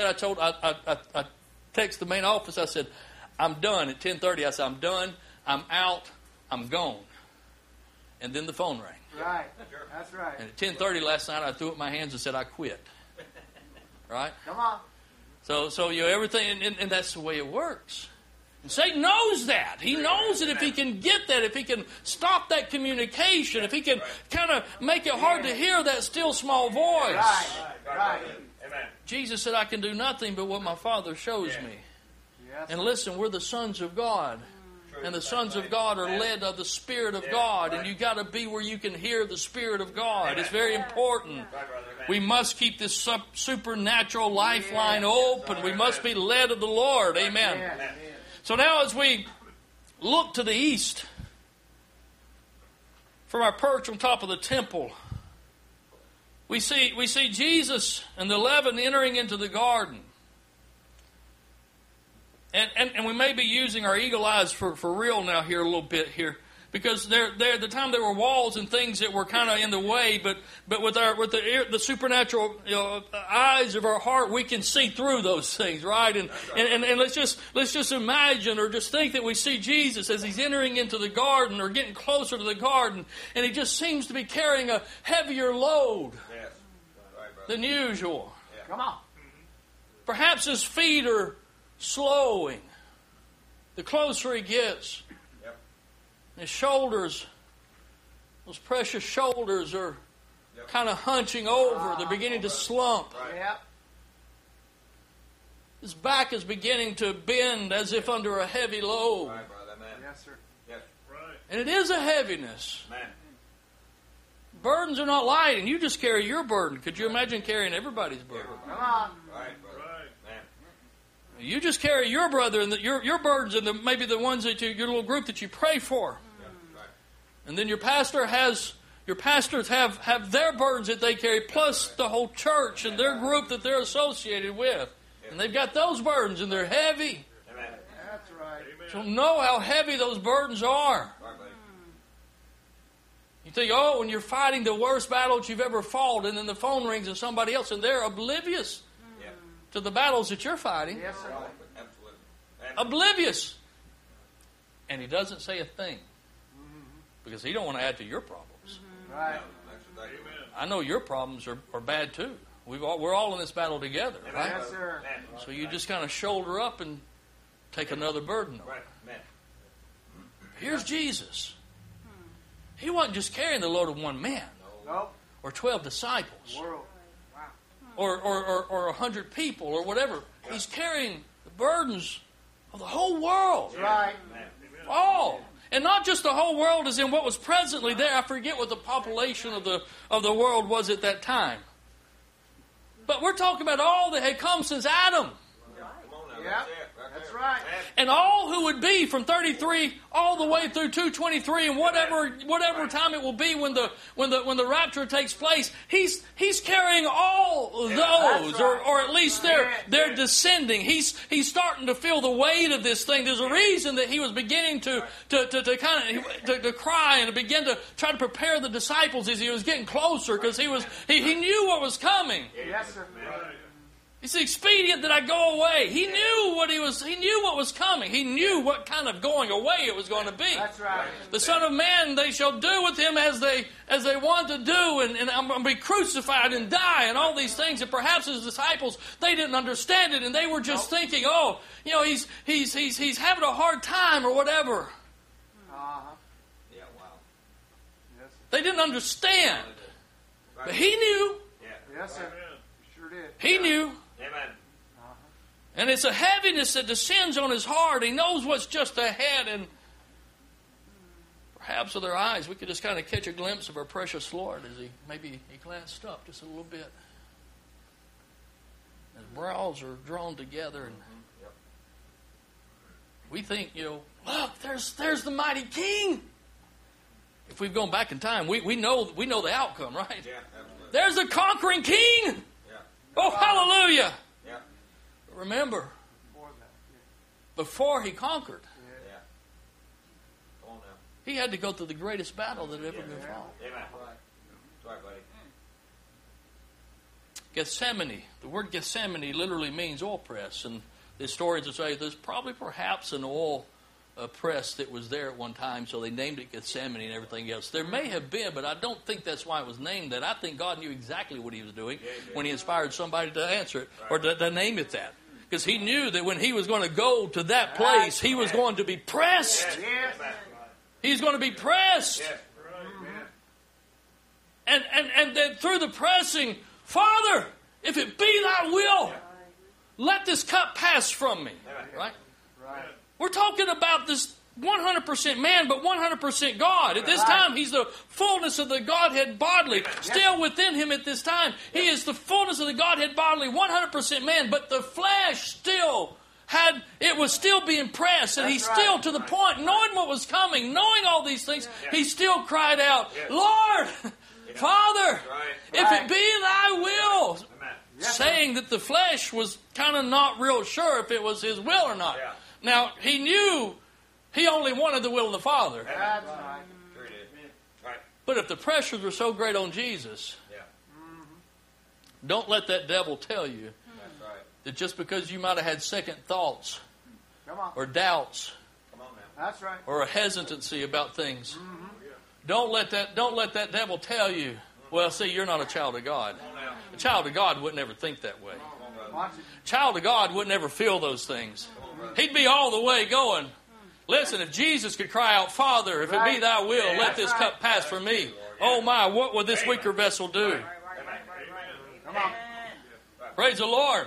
texted the main office. I said, I'm done at 10:30. I said, I'm done. I'm out. I'm gone. And then the phone rang. Right. That's right. And at 10:30 last night, I threw up my hands and said, I quit. Right? Come on. So you know, everything, and that's the way it works. And Satan knows that. He knows that if he can get that, if he can stop that communication, if he can kind of make it hard to hear that still small voice. Right. Amen. Jesus said, I can do nothing but what my Father shows me. Yes. And listen, we're the sons of God. And the sons of God are led of the Spirit of God. And you've got to be where you can hear the Spirit of God. It's very important. We must keep this supernatural lifeline open. We must be led of the Lord. Amen. So now as we look to the east from our perch on top of the temple, we see Jesus and the 11 entering into the garden. And we may be using our eagle eyes for real now here a little bit here, because there at the time there were walls and things that were kind of in the way, but with the supernatural eyes of our heart, we can see through those things, right? And let's just imagine or just think that we see Jesus as he's entering into the garden or getting closer to the garden, and he just seems to be carrying a heavier load than usual. Come on. Perhaps his feet are slowing the closer he gets. His shoulders, those precious shoulders, are kind of hunching over. They're beginning to slump. Yep. His back is beginning to bend as if under a heavy load. Right, brother. Amen. Yes, sir. Yes. Right. And it is a heaviness. Amen. Burdens are not light, and you just carry your burden. Could you imagine carrying everybody's burden? Come on. Right, brother. Right. Man. You just carry your brother and your burdens, and maybe the ones that your little group that you pray for. And then your pastors have their burdens that they carry, plus the whole church and their group that they're associated with. And they've got those burdens, and they're heavy. Amen. That's right. So know how heavy those burdens are. Right, buddy. You think, oh, when you're fighting the worst battle that you've ever fought, and then the phone rings and somebody else, and they're oblivious to the battles that you're fighting. Yes, sir. Absolutely. Oblivious. And he doesn't say a thing. Because he don't want to add to your problems. Right. I know your problems are bad too. We're all in this battle together, right? Yes, sir. So you just kind of shoulder up and take another burden on. Right. Man. Here's Jesus. He wasn't just carrying the load of one man Nope. or 12 disciples World. or 100 people or whatever. He's carrying the burdens of the whole world. That's right. All. And not just the whole world as in what was presently there. I forget what the population of the world was at that time. But we're talking about all that had come since Adam. Yeah. That's right. And all who would be from 33 all the way through 223 and whatever time it will be when the rapture takes place, he's carrying all those, or at least they're descending. He's starting to feel the weight of this thing. There's a reason that he was beginning to cry and begin to try to prepare the disciples as he was getting closer, because he knew what was coming. Yes, sir. It's expedient that I go away. He knew what was coming. He knew what kind of going away it was going to be. That's right. The Son of Man, they shall do with him as they want to do, and I'm going to be crucified and die, and all these things. And perhaps his disciples, they didn't understand it, and they were just thinking, oh, he's having a hard time or whatever. Uh-huh. Yeah, wow. Yes, sir. They didn't understand. But he knew. Yes, sir. Sure did. He knew. Amen. And it's a heaviness that descends on his heart. He knows what's just ahead, and perhaps with our eyes we could just kind of catch a glimpse of our precious Lord as he glanced up just a little bit. His brows are drawn together, and we think, look, there's the mighty King. If we've gone back in time, we know the outcome, right? Yeah, absolutely. There's the conquering King. Yeah. Oh, hallelujah. Yeah. But remember, More than that. before he conquered, Yeah. Come on now. he had to go through the greatest battle that had ever been fought. Amen. That's right, buddy. Gethsemane. The word Gethsemane literally means oil press. And the historians will say there's probably perhaps an oil press that was there at one time, so they named it Gethsemane and everything else. There may have been, but I don't think that's why it was named that. I think God knew exactly what he was doing when he inspired somebody to answer it or to name it that. Because he knew that when he was going to go to that place, he was going to be pressed. Yes. He's going to be pressed. And then through the pressing, Father, if it be thy will, let this cup pass from me. Right? Right. We're talking about this 100% man, but 100% God. At this time, he's the fullness of the Godhead bodily. Still within him at this time, he is the fullness of the Godhead bodily, 100% man, but the flesh was still being pressed, and he's still to the point, knowing what was coming, knowing all these things, he still cried out, Lord, Father, if it be thy will, saying that the flesh was kind of not real sure if it was his will or not. Now, he knew he only wanted the will of the Father. That's right. Sure did. Right. But if the pressures were so great on Jesus, don't let that devil tell you That's right. that just because you might have had second thoughts Come on. or doubts Come on now. That's right. or a hesitancy about things, don't let that devil tell you, well, see, you're not a child of God. A child of God wouldn't ever think that way. Watch it. A child of God wouldn't ever feel those things. He'd be all the way going, listen, if Jesus could cry out, Father, if it be thy will, let this cup pass from me. Oh my, what would this weaker vessel do? Come on. Praise the Lord.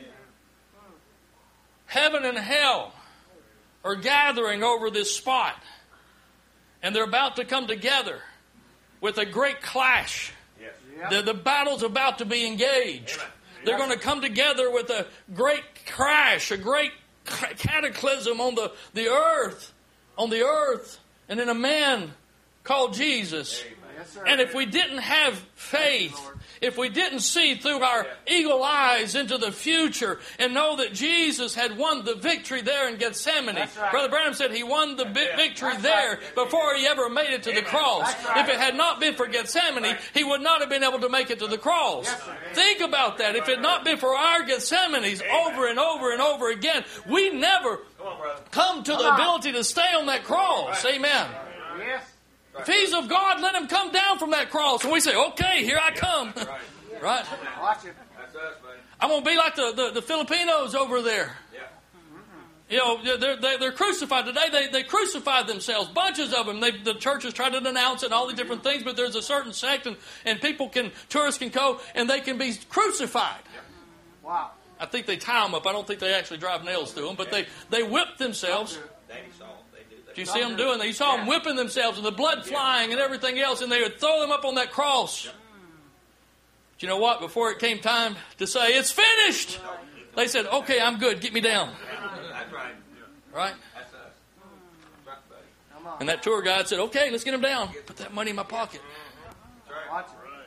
Heaven and hell are gathering over this spot, and they're about to come together with a great clash. The battle's about to be engaged. They're going to come together with a great crash, a great cataclysm on the earth, and in a man called Jesus. Yes, sir. And if we didn't have faith, if we didn't see through our eagle eyes into the future and know that Jesus had won the victory there in Gethsemane, That's right. Brother Branham said he won the victory there before he ever made it to the cross. That's right. If it had not been for Gethsemane, he would not have been able to make it to the cross. Yes, sir. Think about that. If it had not been for our Gethsemanes over and over and over again, we never come to the ability to stay on that cross. Amen. Yes. If he's of God, let him come down from that cross. And we say, okay, here I come. Right? Watch it. That's us, buddy. I'm going to be like the Filipinos over there You know, they're crucified today. They crucified themselves, bunches of them. The churches try to denounce it and all these different things, but there's a certain sect, and tourists can go, and they can be crucified. Wow. I think they tie them up. I don't think they actually drive nails through them, but they whip themselves. Did you see them doing that? You saw them whipping themselves and the blood flying and everything else, and they would throw them up on that cross. But you know what? Before it came time to say, it's finished, they said, okay, I'm good. Get me down. That's right. Right? That's us. And that tour guide said, okay, let's get him down. Put that money in my pocket. Watch it.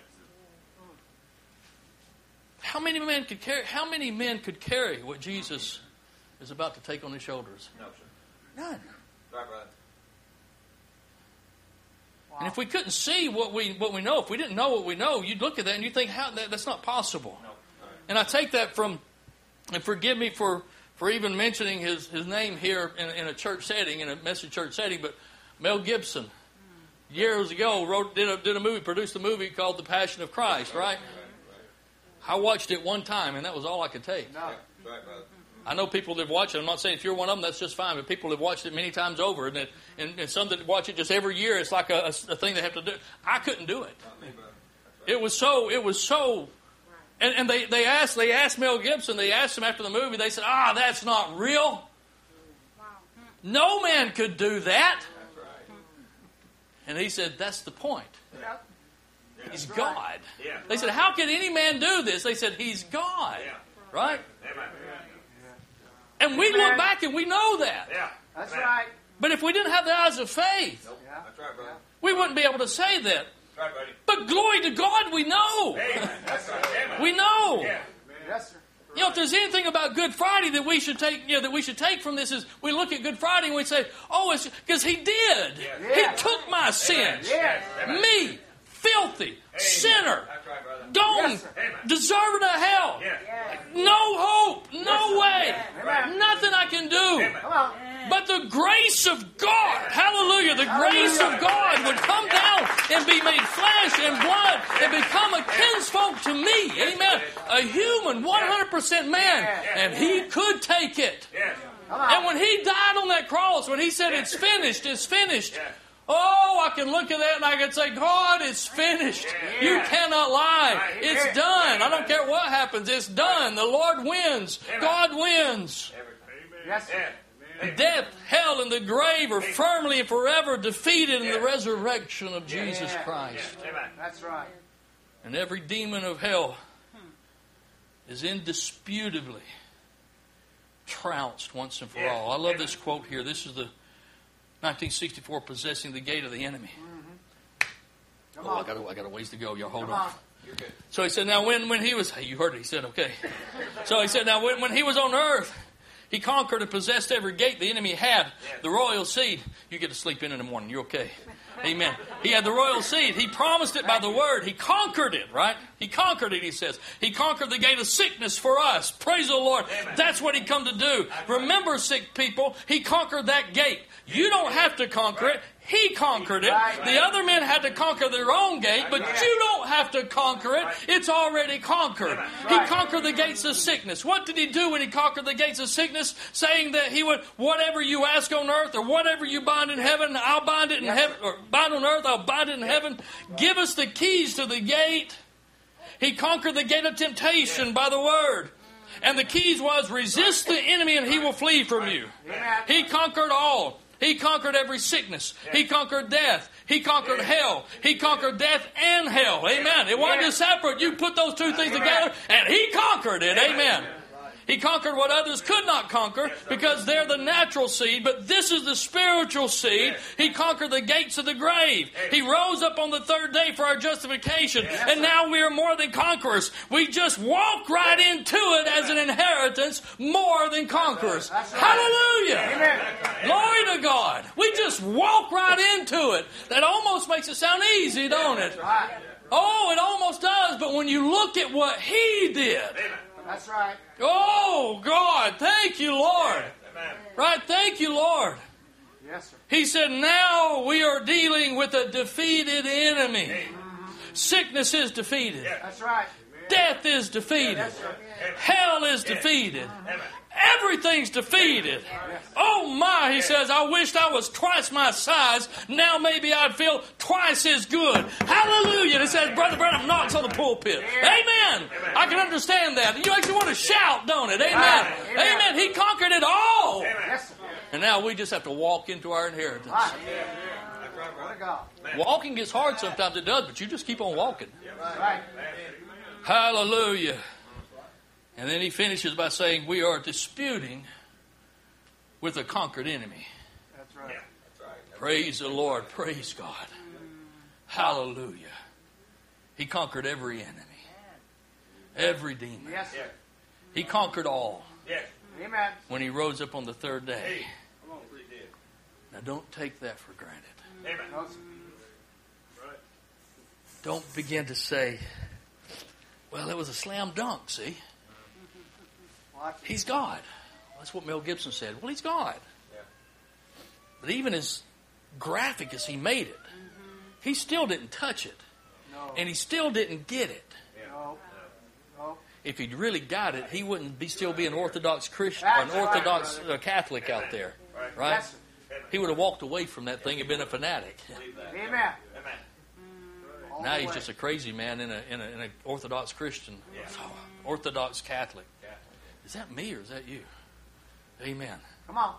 How many men could carry what Jesus is about to take on his shoulders? No, sir. None. Right, brother. Wow. And if we couldn't see what we know, if we didn't know what we know, you'd look at that and you think, that's not possible. No. And I take that from, and forgive me for even mentioning his name here in a church setting, in a message church setting, but Mel Gibson, years ago, produced a movie called The Passion of Christ, right? I watched it one time, and that was all I could take. No. Right, brother. I know people that have watched it. I'm not saying if you're one of them, that's just fine. But people have watched it many times over, and some that watch it just every year. It's like a thing they have to do. I couldn't do it. Not me, brother. It was so. And they asked Mel Gibson. They asked him after the movie. They said, that's not real. No man could do that. That's right. And he said, that's the point. He's That's God. right. Yeah. They said, how can any man do this? They said, he's God. Yeah. Right? Amen. And we look back and we know that. Yeah. That's Amen. right. But if we didn't have the eyes of faith, Nope. Yeah. That's right, brother. we wouldn't be able to say that. That's right, buddy. But glory to God, we know. Amen. That's right. Amen. We know. Yeah. Yes, sir. You know, if there's anything about Good Friday that we should take from this is we look at Good Friday and we say, it's because He did. Yeah. He took my sins. Yes. Me, filthy, sinner, That's right, brother. gone, Yes, sir. deserving of hell. Yeah. No hope, no way, Amen. nothing I can do. Come on. But the grace of God, hallelujah, the grace of God would come down and be made flesh and blood and become a kinsfolk to me. Amen. A human, 100% man. And He could take it. Yes. Come on. And when He died on that cross, when He said it's finished, I can look at that and I can say, God, it's finished. You cannot lie. It's done. I don't care what happens. It's done. The Lord wins. God wins. Yes, sir. Death, hell, and the grave are firmly and forever defeated in the resurrection of Jesus Christ. Amen. That's right. And every demon of hell is indisputably trounced once and for all. I love this quote here. This is the 1964 Possessing the Gate of the Enemy. Come I on. got a ways to go. Y'all hold Come on. on. So he said, now when he was, you heard it, he said, okay. So he said, now when he was on earth, He conquered and possessed every gate the enemy had. The royal seed, you get to sleep in the morning. You're okay. Amen. He had the royal seed. He promised it by the word. He conquered it, right? He conquered it, he says. He conquered the gate of sickness for us. Praise the Lord. That's what He come to do. Remember, sick people, He conquered that gate. You don't have to conquer it. He conquered it. The other men had to conquer their own gate, but you don't have to conquer it. It's already conquered. He conquered the gates of sickness. What did He do when He conquered the gates of sickness? Saying that He would, whatever you ask on earth or whatever you bind in heaven, I'll bind it in heaven, or bind on earth, I'll bind it in heaven. Give us the keys to the gate. He conquered the gate of temptation by the word. And the keys was resist the enemy and he will flee from you. He conquered all. He conquered every sickness. He conquered death. He conquered hell. He conquered death and hell. Amen. It wasn't just separate. You put those two things together and He conquered it. Amen. He conquered what others could not conquer because they're the natural seed, but this is the spiritual seed. He conquered the gates of the grave. He rose up on the third day for our justification, and now we are more than conquerors. We just walk right into it as an inheritance, more than conquerors. Hallelujah! Glory to God. We just walk right into it. That almost makes it sound easy, don't it? Oh, it almost does, but when you look at what He did, That's right. oh, God, thank you, Lord. Right, thank you, Lord. Yes, sir. He said, now we are dealing with a defeated enemy. Sickness is defeated. That's right. Death is defeated. Hell is defeated. Everything's defeated. Oh my, he says, I wished I was twice my size. Now maybe I'd feel twice as good. Hallelujah. And it says, Brother Branham knocks on the pulpit. Amen. I can understand that. You actually want to shout, don't it? Amen. Amen. He conquered it all. And now we just have to walk into our inheritance. Walking gets hard sometimes, it does, but you just keep on walking. Hallelujah. And then he finishes by saying, we are disputing with a conquered enemy. That's right. Praise the Lord. Praise God. Hallelujah. He conquered every enemy. Every demon. Yes. He conquered all. Amen. When he rose up on the third day. Now don't take that for granted. Amen. Don't begin to say, well, it was a slam dunk, see? He's God. That's what Mel Gibson said. Well, he's God. But even as graphic as he made it, he still didn't touch it. No. And he still didn't get it. No. No. If he'd really got it, he wouldn't still be an Orthodox Christian or an Orthodox Catholic out there. Right? Yes, He would have walked away from that thing and been a fanatic. Amen. Now he's just a crazy man in an Orthodox Christian, Orthodox Catholic. Is that me or is that you? Amen. Come on.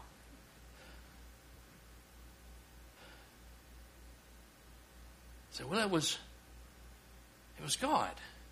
So, well, it was God.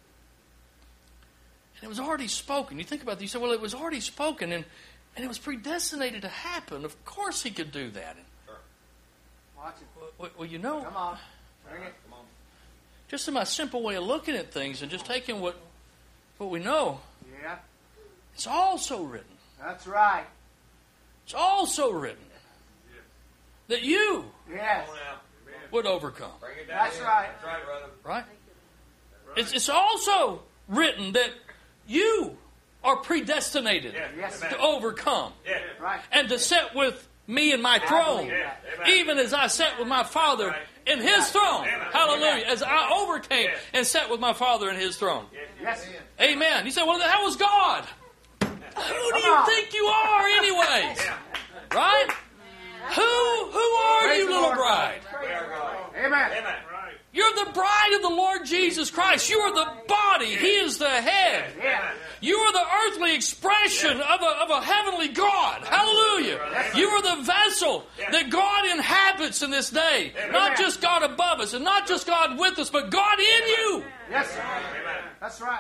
And it was already spoken. You think about it, you say, well, it was already spoken and it was predestinated to happen. Of course he could do that. Watch it. Well, you know, Come on. Bring it. just in my simple way of looking at things and just taking what we know, Yeah. it's also written. That's right. It's also written that you Yes. would overcome. That's right. Right? It's also written that you are predestinated Yes. to overcome Right. and to sit with me in my throne, even as I sat with my Father in His throne. Hallelujah. As I overcame and sat with my Father in His throne. Yes. Amen. You say, well, that was God. Who do you think you are anyways? Right? Who are you, little bride? Amen. You're the bride of the Lord Jesus Christ. You are the body. He is the head. Yeah. You are the earthly expression of a heavenly God. Hallelujah. You are the vessel that God inhabits in this day. Not just God above us and not just God with us, but God in you. Yes. That's right.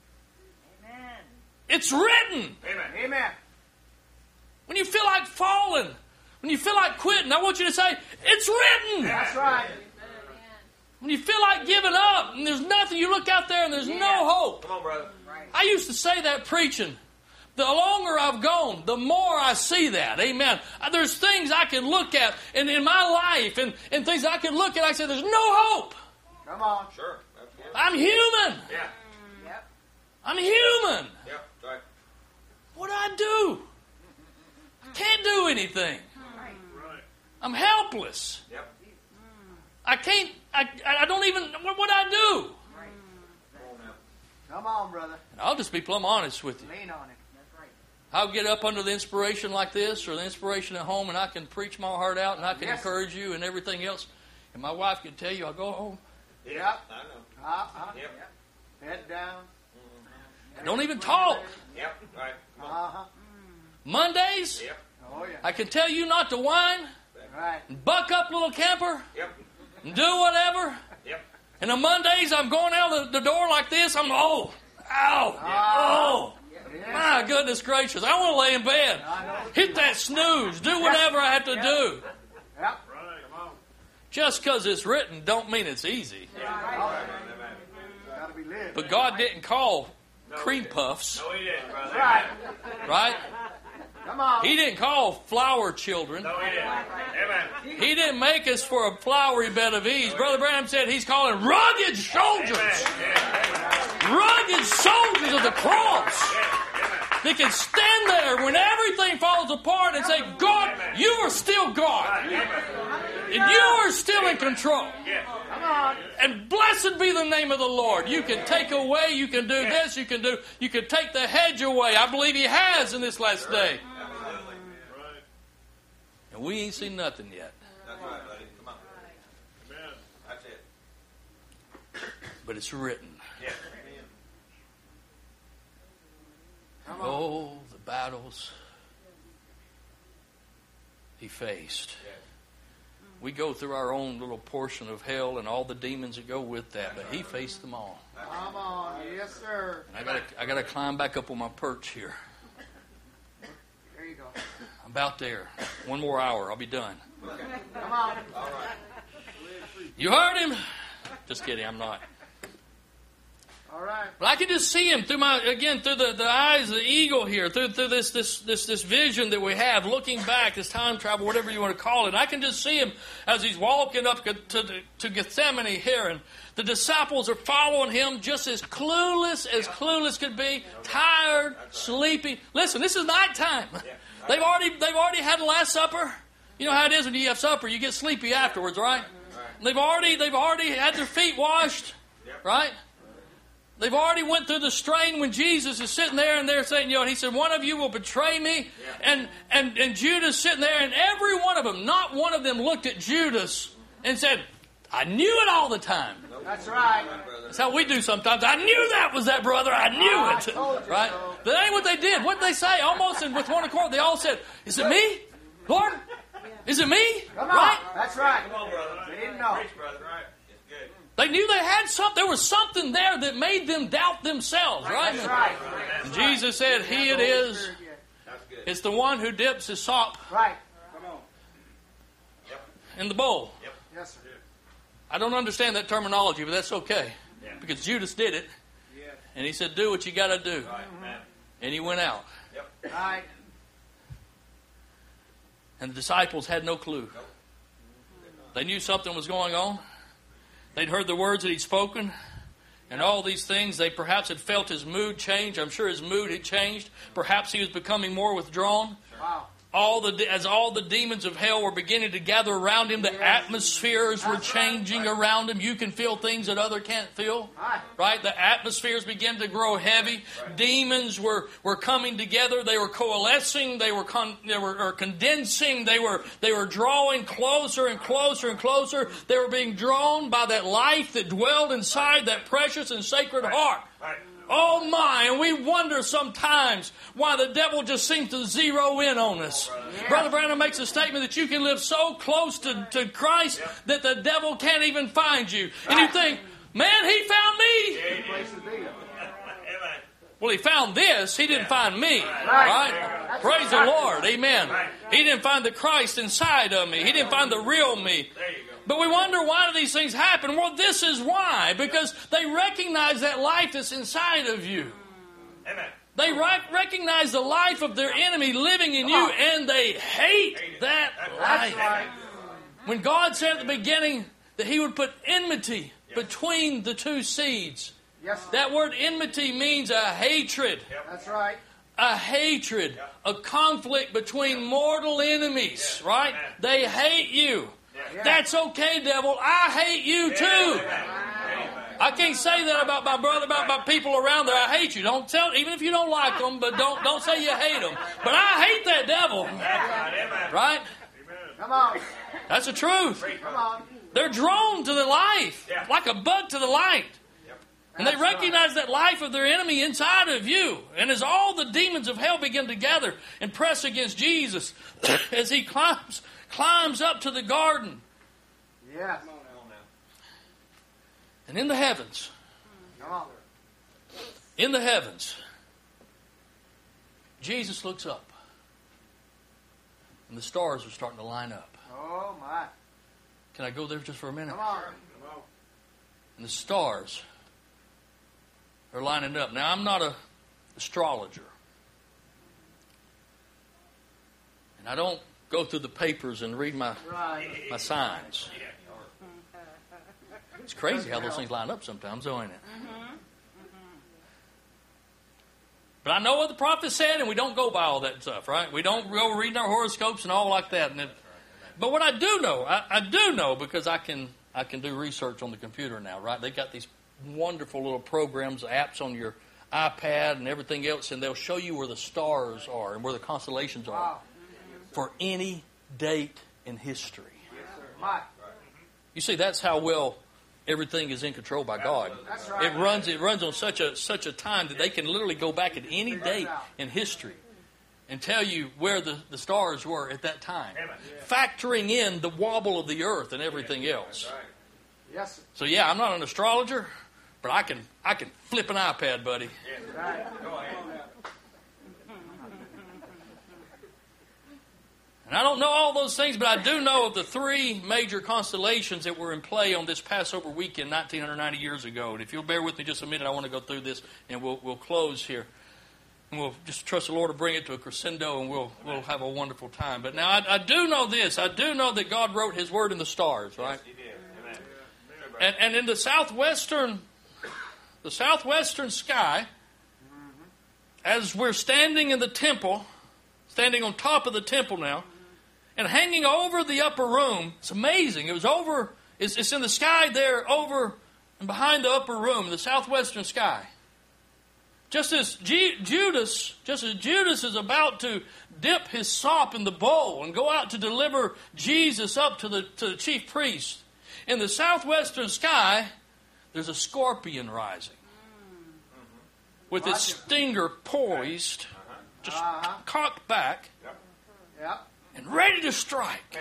It's written. Amen. When you feel like falling, when you feel like quitting, I want you to say, it's written. That's right. When you feel like giving up and there's nothing, you look out there and there's no hope. Come on, brother. I used to say that preaching. The longer I've gone, the more I see that. Amen. There's things I can look at in my life and things I can look at. I say, there's no hope. Come on. Sure. I'm human. Yeah. I'm human. Yep. Right. What do I do? I can't do anything. I'm helpless. Yep. I can't, I don't even, what would I do? Come on, brother. And I'll just be plumb honest with you. Lean on it. I'll get up under the inspiration like this or the inspiration at home and I can preach my heart out and I can encourage you and everything else. And my wife can tell you, I'll go home. Yep. I know. Yep. Head down. I don't even talk. Yep. Right. Uh-huh. Mondays, Yep. Oh, yeah. I can tell you not to whine, Right. buck up, little camper, Yep. and do whatever. Yep. And on Mondays, I'm going out the door like this. I'm, ow, my goodness gracious. I want to lay in bed, hit that snooze, do whatever I have to do. Yep. Just because it's written don't mean it's easy. Gotta be lived. But God didn't call cream puffs, No, he didn't, brother. Right. right? Come on. He didn't call flower children. No, he didn't. Amen. He didn't make us for a flowery bed of ease. Brother Branham said he's calling rugged soldiers. Rugged soldiers of the cross. They can stand there when everything falls apart and say, God, you are still God. And And you are still in control. Come on. And blessed be the name of the Lord. You can take away, you can do this, you can take the hedge away. I believe He has in this last day. And we ain't seen nothing yet. That's right, buddy. Come on. Amen. That's it. But it's written. Yeah. Oh, the battles He faced. We go through our own little portion of hell and all the demons that go with that, but He faced them all. Come on. Yes, sir. And I gotta climb back up on my perch here. There you go. I'm about there. One more hour, I'll be done. Come on. You heard him? Just kidding, I'm not. All right. But I can just see him through the eyes of the eagle here, through this vision that we have, looking back, this time travel, whatever you want to call it. I can just see him as he's walking up to Gethsemane here, and the disciples are following him just as clueless could be, tired, sleepy. Listen, this is nighttime. They've already had the Last Supper. You know how it is when you have supper, you get sleepy afterwards, right? They've already had their feet washed, right? They've already went through the strain when Jesus is sitting there and they're saying, and He said, one of you will betray me. And Judas sitting there, and every one of them, not one of them looked at Judas and said, I knew it all the time. That's right. That's how we do sometimes. I knew that was that brother. I knew it. told you Right? so. That ain't what they did. What did they say? Almost with one accord, they all said, is it me? Lord? Is it me? Come on. Right? That's right. Come on, brother. They didn't know. Preach, brother. Right. It's good. They knew they had something. There was something there that made them doubt themselves, right? That's right. And Jesus said, He it is. That's good. It's the one who dips his sop Right. in the bowl. Yes, sir. I don't understand that terminology, but that's okay. Because Judas did it. And he said, do what you got to do. And he went out. Right. And the disciples had no clue. They knew something was going on. They'd heard the words that He'd spoken. And all these things, they perhaps had felt His mood change. I'm sure His mood had changed. Perhaps He was becoming more withdrawn. Wow. As all the demons of hell were beginning to gather around Him, the atmospheres were changing around Him. You can feel things that others can't feel. Right? The atmospheres began to grow heavy. Demons were coming together. They were coalescing. They were condensing. They were drawing closer and closer and closer. They were being drawn by that life that dwelled inside that precious and sacred heart. Oh my, and we wonder sometimes why the devil just seems to zero in on us. Brother Branham makes a statement that you can live so close to Christ that the devil can't even find you. And you think, man, he found me. Well, he found this. He didn't find me. Right? Praise the Lord. Amen. He didn't find the Christ inside of me. He didn't find the real me. But we wonder, why do these things happen? Well, this is why. Because they recognize that life that's inside of you. Amen. They recognize the life of their enemy living in you, and they hate that life. When God said at the beginning that He would put enmity between the two seeds, that word enmity means a hatred. That's right. A hatred, a conflict between mortal enemies, right? They hate you. That's okay, devil. I hate you too. I can't say that about my brother, about my people around there. I hate you. Don't tell, even if you don't like them, but don't say you hate them. But I hate that devil. Right? Come on. That's the truth. Come on. They're drawn to the life, like a bug to the light. And they recognize that life of their enemy inside of you. And as all the demons of hell begin to gather and press against Jesus, as He climbs up to the garden. Yes. And in the heavens, Come on. in the heavens, Jesus looks up. And the stars are starting to line up. Oh, my. Can I go there just for a minute? Come on. And the stars are lining up. Now, I'm not an astrologer. And I don't go through the papers and read my signs. It's crazy how those things line up sometimes, though, ain't it? But I know what the prophet said, and we don't go by all that stuff, right? We don't go reading our horoscopes and all like that. But what I do know, I do know because I can do research on the computer now, right? They've got these wonderful little programs, apps on your iPad and everything else, and they'll show you where the stars are and where the constellations are for any date in history. You see, that's how well everything is in control by God. It runs on such a time that they can literally go back at any date in history and tell you where the stars were at that time, factoring in the wobble of the earth and everything else. Yes. So yeah, I'm not an astrologer, but I can flip an iPad, buddy. And I don't know all those things, but I do know of the three major constellations that were in play on this Passover weekend 1990 years ago. And if you'll bear with me just a minute, I want to go through this, and we'll close here. And we'll just trust the Lord to bring it to a crescendo, and we'll have a wonderful time. But now I do know this. I do know that God wrote His Word in the stars, right? Yes, He did. Amen. And in the southwestern sky, as we're standing in the temple, standing on top of the temple now, and hanging over the upper room, it's amazing. It was over. It's in the sky there, over and behind the upper room, in the southwestern sky. Just as Judas is about to dip his sop in the bowl and go out to deliver Jesus up to the chief priest, in the southwestern sky, there's a scorpion rising with its stinger poised, just cocked back, and ready to strike.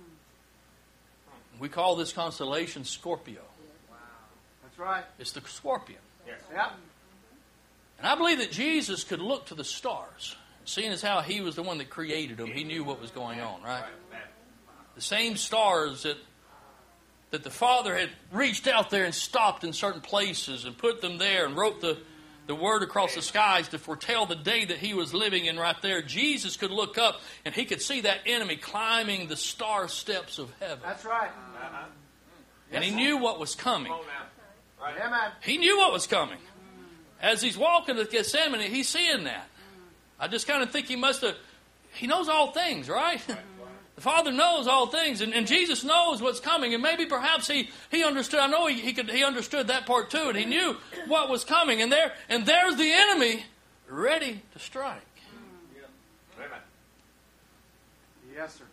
We call this constellation Scorpio. That's right. It's the scorpion. Yep. And I believe that Jesus could look to the stars, seeing as how He was the one that created them. He knew what was going on, right? The same stars that the Father had reached out there and stopped in certain places and put them there and wrote the word across the skies to foretell the day that He was living in right there. Jesus could look up and He could see that enemy climbing the star steps of heaven. That's right. And He knew what was coming. Amen. He knew what was coming. As He's walking to Gethsemane, He's seeing that. I just kind of think He knows all things, right? The Father knows all things, and Jesus knows what's coming, and maybe perhaps he understood. I know he understood that part too, and He knew what was coming, and there's the enemy ready to strike. Amen. Yes, sir.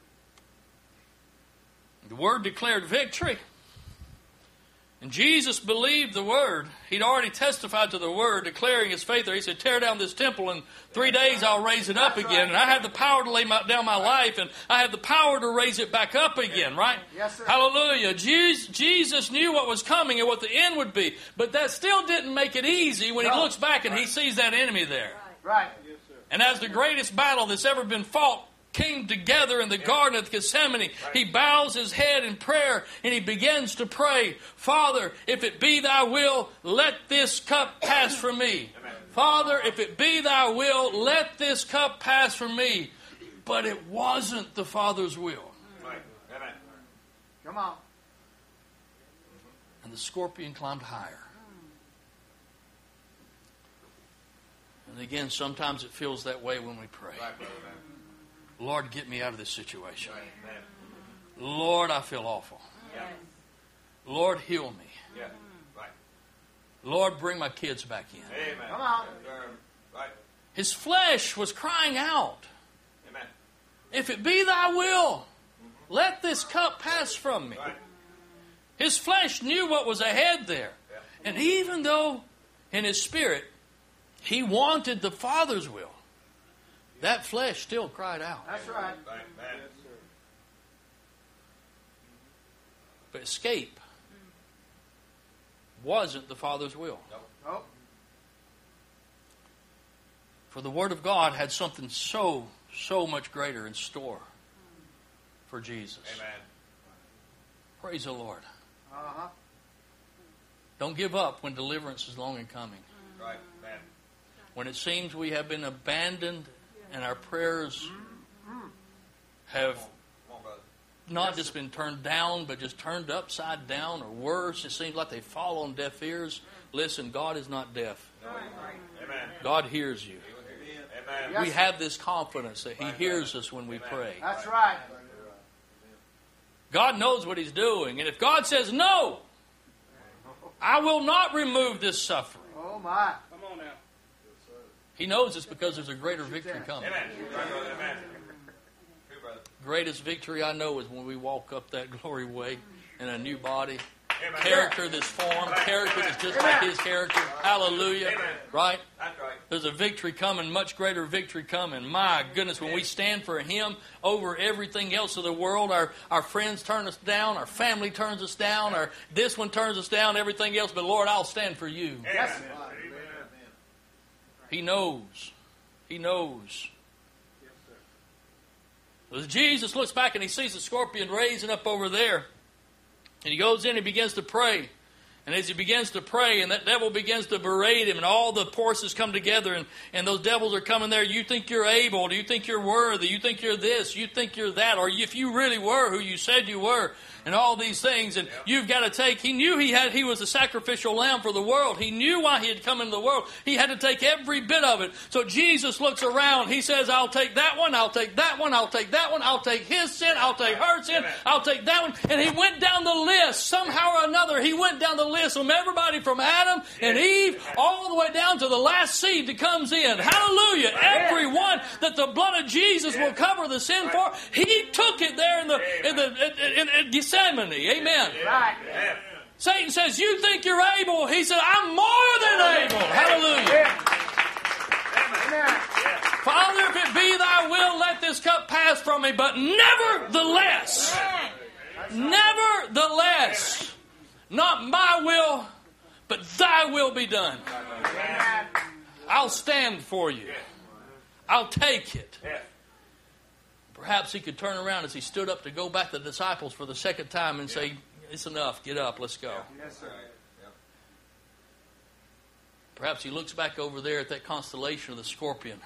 The Word declared victory. And Jesus believed the Word. He'd already testified to the Word, declaring His faith there. He said, tear down this temple, in 3 days I'll raise it up again. And I have the power to lay down my life, and I have the power to raise it back up again, right? Yes, sir. Hallelujah. Jesus knew what was coming and what the end would be. But that still didn't make it easy when He looks back and He sees that enemy there. Right. And as the greatest battle that's ever been fought came together in the Garden of Gethsemane, He bows His head in prayer and He begins to pray, Father, if it be Thy will, let this cup pass from me. Father, if it be Thy will, let this cup pass from me. But it wasn't the Father's will. Come on. And the scorpion climbed higher. And again, sometimes it feels that way when we pray. Lord, get me out of this situation. Lord, I feel awful. Lord, heal me. Lord, bring my kids back in. Come on. His flesh was crying out, if it be Thy will, let this cup pass from me. His flesh knew what was ahead there. And even though in his spirit he wanted the Father's will, that flesh still cried out. That's right. But escape wasn't the Father's will. Nope. For the Word of God had something so much greater in store for Jesus. Amen. Praise the Lord. Uh-huh. Don't give up when deliverance is long in coming. Right. Amen. When it seems we have been abandoned and our prayers have Come on, brother. not just been turned down, but just turned upside down, or worse, it seems like they fall on deaf ears. Listen, God is not deaf. Amen. God hears you. Amen. Yes. We have this confidence that He hears us when we pray. That's right. God knows what He's doing. And if God says, no, I will not remove this suffering. Oh, my. Come on now. He knows it's because there's a greater victory coming. Amen. True, brother. Greatest victory I know is when we walk up that glory way in a new body. Amen. Character that's formed. Character that's just like His character. Hallelujah. Amen. Right? That's right. There's a victory coming, much greater victory coming. My goodness, when we stand for Him over everything else of the world, our friends turn us down, our family turns us down, this one turns us down, everything else, but Lord, I'll stand for You. Yes. He knows. He knows. As Jesus looks back and He sees the scorpion raising up over there, and He goes in and begins to pray. And as He begins to pray, and that devil begins to berate him, and all the forces come together, and those devils are coming there. You think you're able? Do you think you're worthy? You think you're this? You think you're that? Or if you really were who you said you were, and all these things, and you've got to take. He knew He was a sacrificial lamb for the world. He knew why He had come into the world. He had to take every bit of it. So Jesus looks around. He says, I'll take that one. I'll take that one. I'll take that one. I'll take his sin. I'll take her sin. I'll take that one. And He went down the list. Somehow or another, He went down the list from everybody from Adam and Eve all the way down to the last seed that comes in. Hallelujah. Everyone that the blood of Jesus will cover the sin for, He took it there in Gethsemane. Amen. Right. Satan says, you think you're able. He said, I'm more than able. Hallelujah. Amen. Father, if it be Thy will, let this cup pass from me. But nevertheless, not my will, but Thy will be done. I'll stand for You. I'll take it. Perhaps He could turn around as He stood up to go back to the disciples for the second time and say, it's enough, get up, let's go. Yes, sir. Perhaps He looks back over there at that constellation of the scorpion.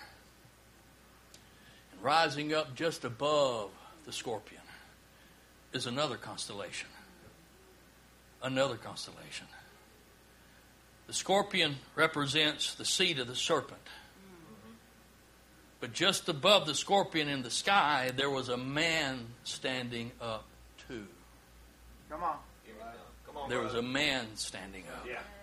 And rising up just above the scorpion is another constellation. Another constellation. The scorpion represents the seed of the serpent. But just above the scorpion in the sky, there was a man standing up too. Come on. There was a man standing up.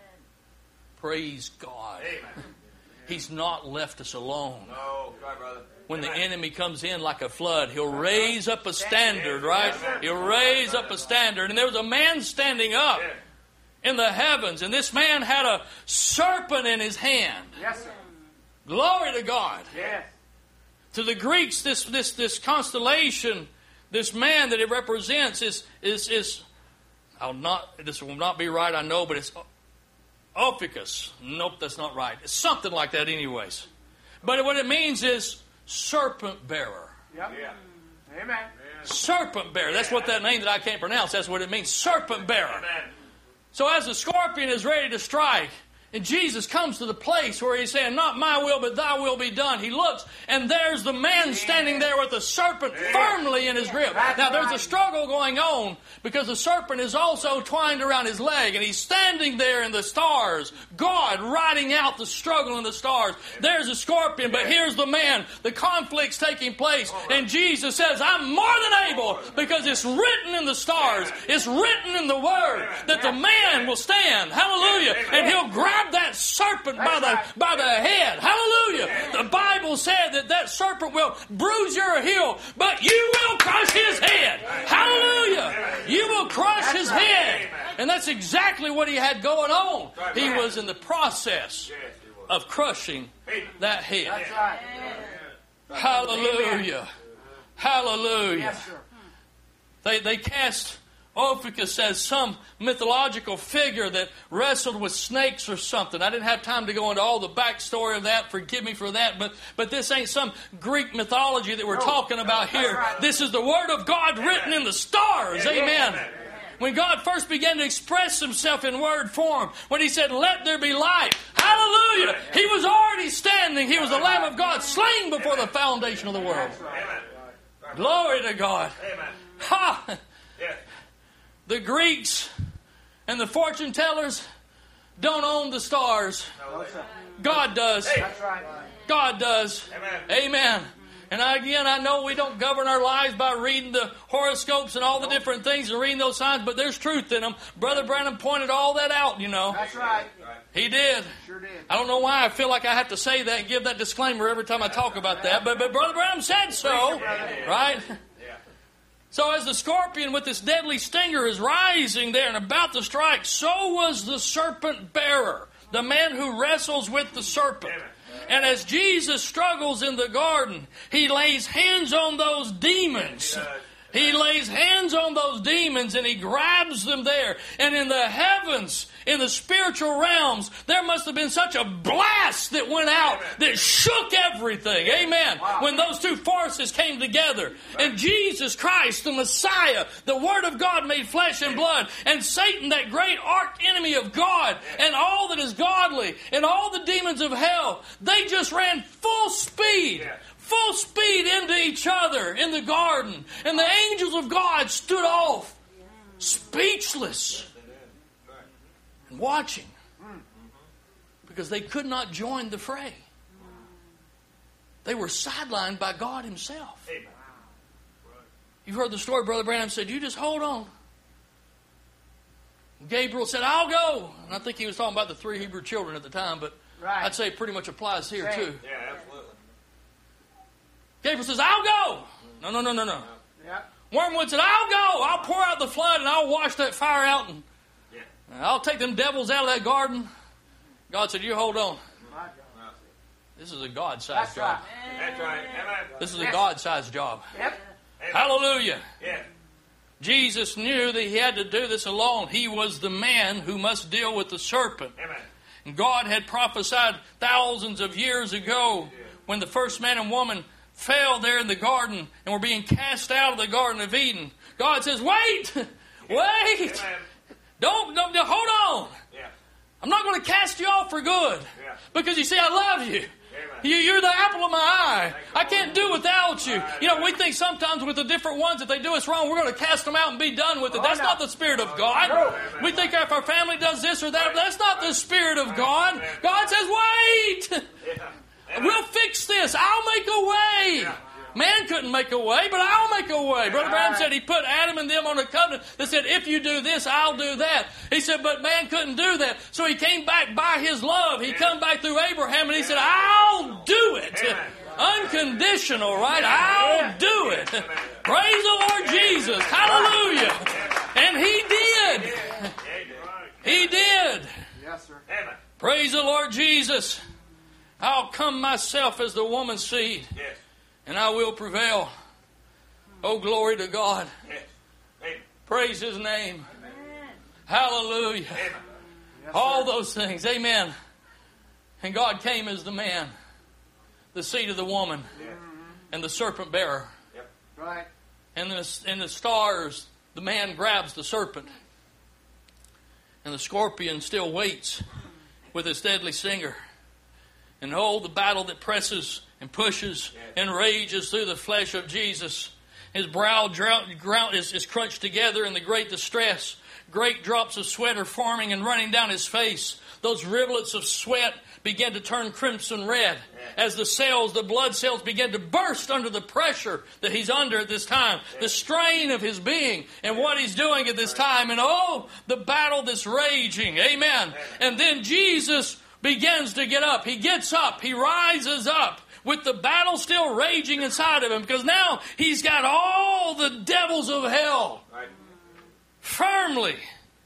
Praise God. He's not left us alone. No, right, brother. When the enemy comes in like a flood, He'll raise up a standard, right? He'll raise up a standard. And there was a man standing up in the heavens, and this man had a serpent in his hand. Yes, sir. Glory to God. Yes. To the Greeks, this constellation, this man that it represents is this will not be right, I know, but it's Ophiuchus. Nope, that's not right. It's something like that anyways. But what it means is serpent bearer. Yep. Amen. Serpent bearer. That's what that name that I can't pronounce, that's what it means. Serpent bearer. So as the scorpion is ready to strike, and Jesus comes to the place where He's saying, not my will, but Thy will be done. He looks, and there's the man standing there with the serpent firmly in his grip. Now, there's a struggle going on because the serpent is also twined around his leg, and he's standing there in the stars, God writing out the struggle in the stars. There's a scorpion, but here's the man. The conflict's taking place, and Jesus says, I'm more than able, because it's written in the stars, it's written in the Word, that the man will stand. Hallelujah. And he'll grab that serpent by the head. Hallelujah. The Bible said that serpent will bruise your heel, but you will crush his head. Hallelujah. You will crush his head. And that's exactly what he had going on. He was in the process of crushing that head. That's right. Hallelujah. Hallelujah. Yes, sir. They cast Ophiuchus as some mythological figure that wrestled with snakes or something. I didn't have time to go into all the backstory of that. Forgive me for that. But this ain't some Greek mythology that we're talking about here. Right. This is the Word of God written in the stars. Amen. When God first began to express Himself in word form, when He said, let there be light, hallelujah, He was already standing. He was the Lamb of God, slain before the foundation of the world. Glory to God. Ha! The Greeks and the fortune tellers don't own the stars. God does. That's right. God does. Amen. And I know we don't govern our lives by reading the horoscopes and all the different things and reading those signs, but there's truth in them. Brother Branham pointed all that out, you know. That's right. He did. Sure did. I don't know why I feel like I have to say that and give that disclaimer every time I talk about that, but Brother Branham said so, right? So as the scorpion with its deadly stinger is rising there and about to strike, so was the serpent bearer, the man who wrestles with the serpent. And as Jesus struggles in the garden, He lays hands on those demons. He lays hands on those demons and He grabs them there. And in the heavens, in the spiritual realms, there must have been such a blast that went out that shook everything. Amen. When those two forces came together. And Jesus Christ, the Messiah, the Word of God made flesh and blood, and Satan, that great arch enemy of God, and all that is godly, and all the demons of hell, they just ran full speed into each other in the garden. And the angels of God stood off, speechless, and watching, because they could not join the fray. They were sidelined by God Himself. You've heard the story. Brother Branham said, "You just hold on." Gabriel said, "I'll go." And I think he was talking about the 3 Hebrew children at the time, but I'd say it pretty much applies here too. Yeah, absolutely. Gabriel says, "I'll go." No. Yeah. Wormwood said, "I'll go. I'll pour out the flood and I'll wash that fire out and I'll take them devils out of that garden." God said, "You hold on. This is a God-sized job. That's right. Amen. This is a God-sized job." Yep. Hallelujah. Yeah. Jesus knew that He had to do this alone. He was the man who must deal with the serpent. Amen. And God had prophesied thousands of years ago when the first man and woman fell there in the garden and were being cast out of the Garden of Eden. God says, "Wait! Wait! Don't hold on. Yeah. I'm not going to cast you off for good. Yeah. Because you see, I love you. You're the apple of my eye. I can't do without you." You know, we think sometimes with the different ones, if they do us wrong, we're going to cast them out and be done with it. That's not the Spirit of God. We think if our family does this or that, that's not the Spirit of God. God says, "Wait! We'll fix this. I'll make a way." Man couldn't make a way, but I'll make a way. Brother Branham said He put Adam and them on a covenant that said, "If you do this, I'll do that." He said, but man couldn't do that. So He came back by His love. He come back through Abraham and He said, "I'll do it." Unconditional, right? I'll do it. Praise the Lord Jesus. Hallelujah. And He did. He did. Yes, sir. Praise the Lord Jesus. "I'll come myself as the woman's seed, and I will prevail." Oh, glory to God. Praise His name. Hallelujah. All those things. Amen. And God came as the man, the seed of the woman, and the serpent bearer. Right. And in the stars, the man grabs the serpent. And the scorpion still waits with its deadly stinger. And oh, the battle that presses and pushes and rages through the flesh of Jesus. His brow is crunched together in the great distress. Great drops of sweat are forming and running down His face. Those rivulets of sweat begin to turn crimson red as the blood cells begin to burst under the pressure that He's under at this time. The strain of His being and what He's doing at this time. And oh, the battle that's raging. Amen. And then Jesus begins to get up. He gets up. He rises up with the battle still raging inside of Him, because now He's got all the devils of hell firmly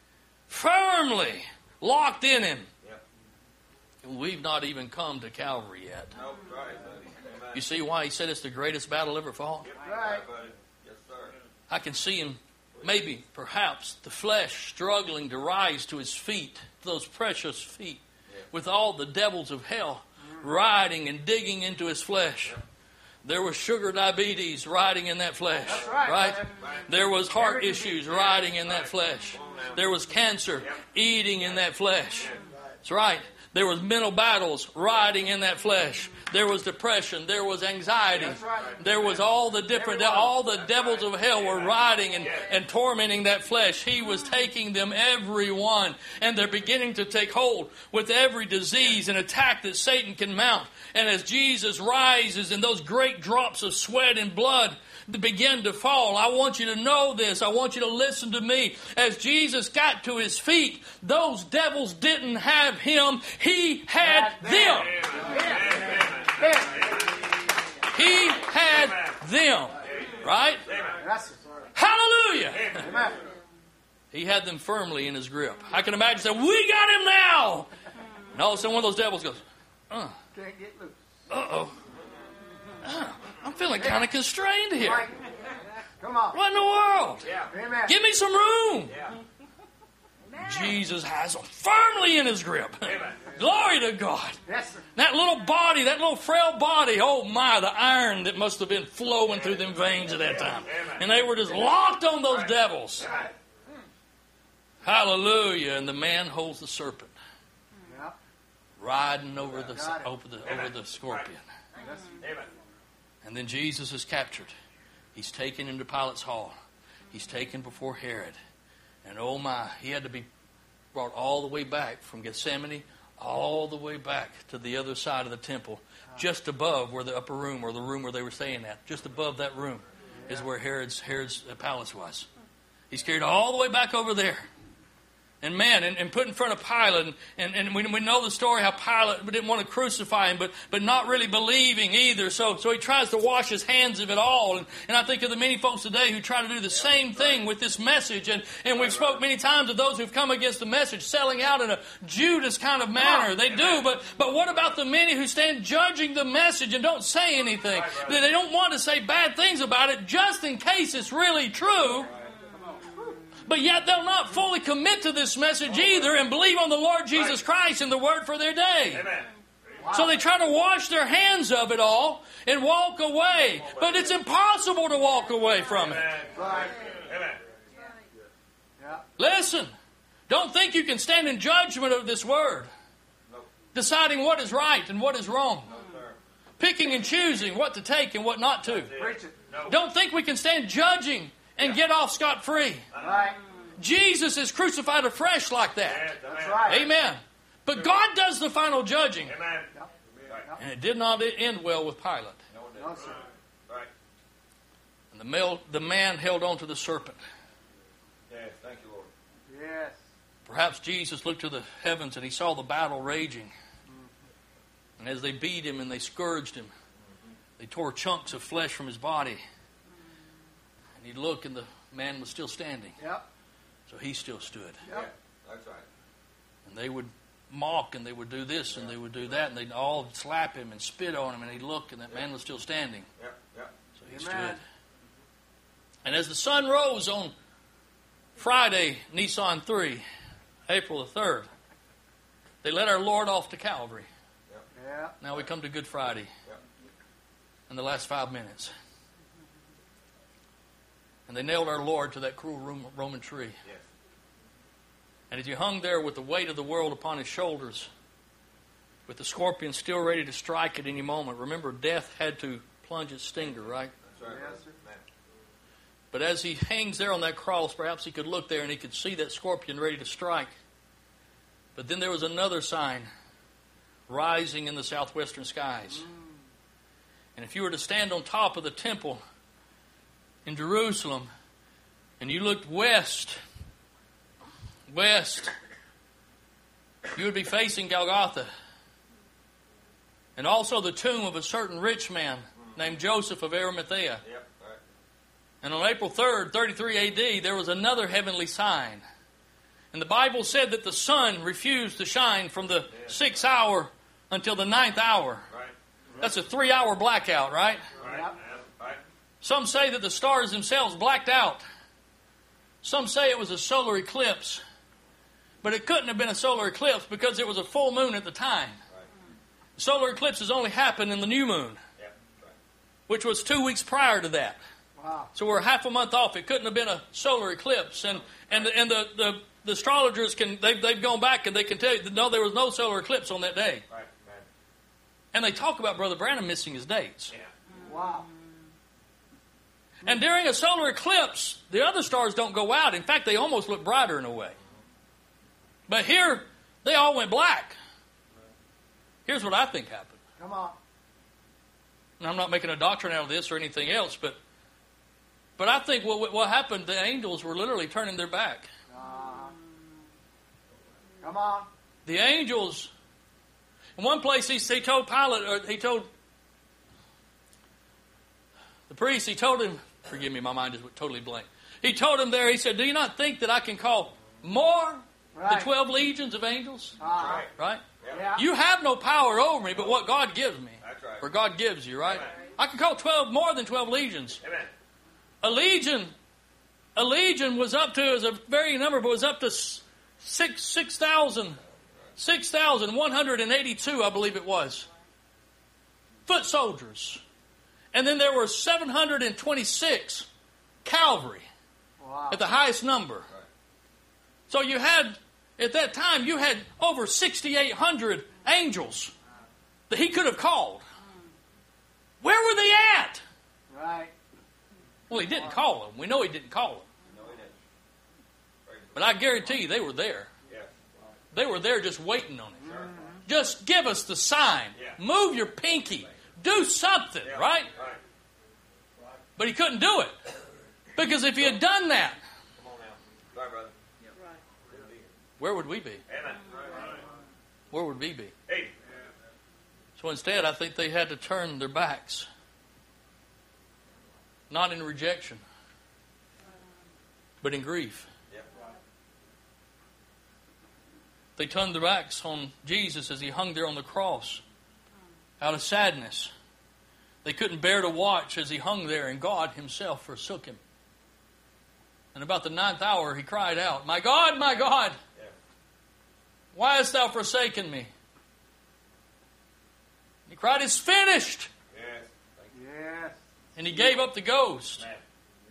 locked in Him. And we've not even come to Calvary yet. You see why He said it's the greatest battle ever fought? Right. I can see Him, maybe, perhaps, the flesh struggling to rise to His feet, those precious feet, with all the devils of hell riding and digging into His flesh. There was sugar diabetes riding in that flesh. That's right. There was heart issues riding in that flesh. There was cancer eating in that flesh. That's right. There was mental battles riding in that flesh. There was depression. There was anxiety. There was all the devils of hell were riding and tormenting that flesh. He was taking them, every one, and they're beginning to take hold with every disease and attack that Satan can mount. And as Jesus rises and those great drops of sweat and blood begin to fall, I want you to know this. I want you to listen to me. As Jesus got to his feet, those devils didn't have him. He had them. He had them. Right? Hallelujah. He had them firmly in his grip. I can imagine saying, we got him now. And all of a sudden one of those devils goes, uh-oh. I'm feeling kind of constrained here. Come on. What in the world? Amen. Give me some room. Jesus has them firmly in his grip. Glory to God. Yes, sir. That little body, that little frail body, oh my, the iron that must have been flowing through them veins at that time. And they were just locked on those devils. Hallelujah. And the man holds the serpent, riding over the scorpion. And then Jesus is captured. He's taken into Pilate's hall. He's taken before Herod. And oh my, he had to be brought all the way back from Gethsemane, all the way back to the other side of the temple, just above where the upper room, or the room where they were staying at, just above that room is where Herod's palace was. He's carried all the way back over there. And man, and put in front of Pilate, and we know the story how Pilate didn't want to crucify him, but not really believing either. So he tries to wash his hands of it all. And I think of the many folks today who try to do the same thing with this message. And we've spoke many times of those who've come against the message, selling out in a Judas kind of manner. They do, but what about the many who stand judging the message and don't say anything? They don't want to say bad things about it just in case it's really true. But yet they'll not fully commit to this message either and believe on the Lord Jesus Christ and the Word for their day. Amen. So they try to wash their hands of it all and walk away. But it's impossible to walk away from it. Amen. Listen, don't think you can stand in judgment of this Word, deciding what is right and what is wrong, picking and choosing what to take and what not to. Don't think we can stand judging and get off scot-free. Right. Jesus is crucified afresh like that. That's right. Amen. But God does the final judging. Amen. And it did not end well with Pilate. No, sir. Right. And the man held on to the serpent. Yes, thank you, Lord. Yes. Perhaps Jesus looked to the heavens and he saw the battle raging. And as they beat him and they scourged him, they tore chunks of flesh from his body. And he'd look and the man was still standing. Yep. So he still stood. Yep. That's right. And they would mock and they would do this and they would do that. And they'd all slap him and spit on him. And he'd look and that man was still standing. Yep. Yep. So he Amen. stood. And as the sun rose on Friday, Nisan 3, April the 3rd, they led our Lord off to Calvary. Yep. Now we come to Good Friday. In the last 5 minutes. And they nailed our Lord to that cruel Roman tree. Yes. And as he hung there with the weight of the world upon his shoulders, with the scorpion still ready to strike at any moment, remember, death had to plunge its stinger, right? That's right. Yes, sir. Man. But as he hangs there on that cross, perhaps he could look there and he could see that scorpion ready to strike. But then there was another sign rising in the southwestern skies. And if you were to stand on top of the temple in Jerusalem and you looked west, you would be facing Golgotha. And also the tomb of a certain rich man named Joseph of Arimathea. Yep. Right. And on April 3rd, 33 AD, there was another heavenly sign. And the Bible said that the sun refused to shine from the 6th hour until the 9th hour. Right. That's a 3-hour blackout, right? Right. Right. Some say that the stars themselves blacked out. Some say it was a solar eclipse. But it couldn't have been a solar eclipse because it was a full moon at the time. Right. Solar eclipses only happen in the new moon, Yep. Right. which was 2 weeks prior to that. Wow. So we're half a month off. It couldn't have been a solar eclipse. And the the astrologers they've gone back and they can tell you that no, there was no solar eclipse on that day. Right. And they talk about Brother Branham missing his dates. Yeah. Wow. And during a solar eclipse, the other stars don't go out. In fact, they almost look brighter in a way. But here, they all went black. Here's what I think happened. Come on. And I'm not making a doctrine out of this or anything else, but I think what happened, the angels were literally turning their back. Come on. The angels, in one place he told Pilate, or he told the priest, he told him, forgive me, my mind is totally blank. He told him there, he said, do you not think that I can call more the 12 legions of angels? Right. Right? Yeah. You have no power over me, but what God gives me. That's right. Or God gives you, right? Amen. I can call 12 more than 12 legions. Amen. A legion was up to, as a very number, but was up to 6,182, I believe it was. Foot soldiers. And then there were 726 cavalry Wow. at the highest number. So you had, at that time, you had over 6,800 angels that he could have called. Where were they at? Right. Well, he didn't call them. We know he didn't call them. No, he didn't. But I guarantee you they were there. Yeah. They were there just waiting on him. Just give us the sign. Yeah. Move your pinky. Do something, Yeah. right? Right. But he couldn't do it. Because if he had done that, Come on now. Sorry, brother. where would we be? Amen. Where would we be? Hey. So instead, I think they had to turn their backs. Not in rejection, but in grief. Yep. They turned their backs on Jesus as he hung there on the cross out of sadness. They couldn't bear to watch as he hung there and God himself forsook him. And about the 9th hour he cried out, my God, Yeah. why hast thou forsaken me? He cried, it's finished. Yes. Yes. And he gave up the ghost. Man.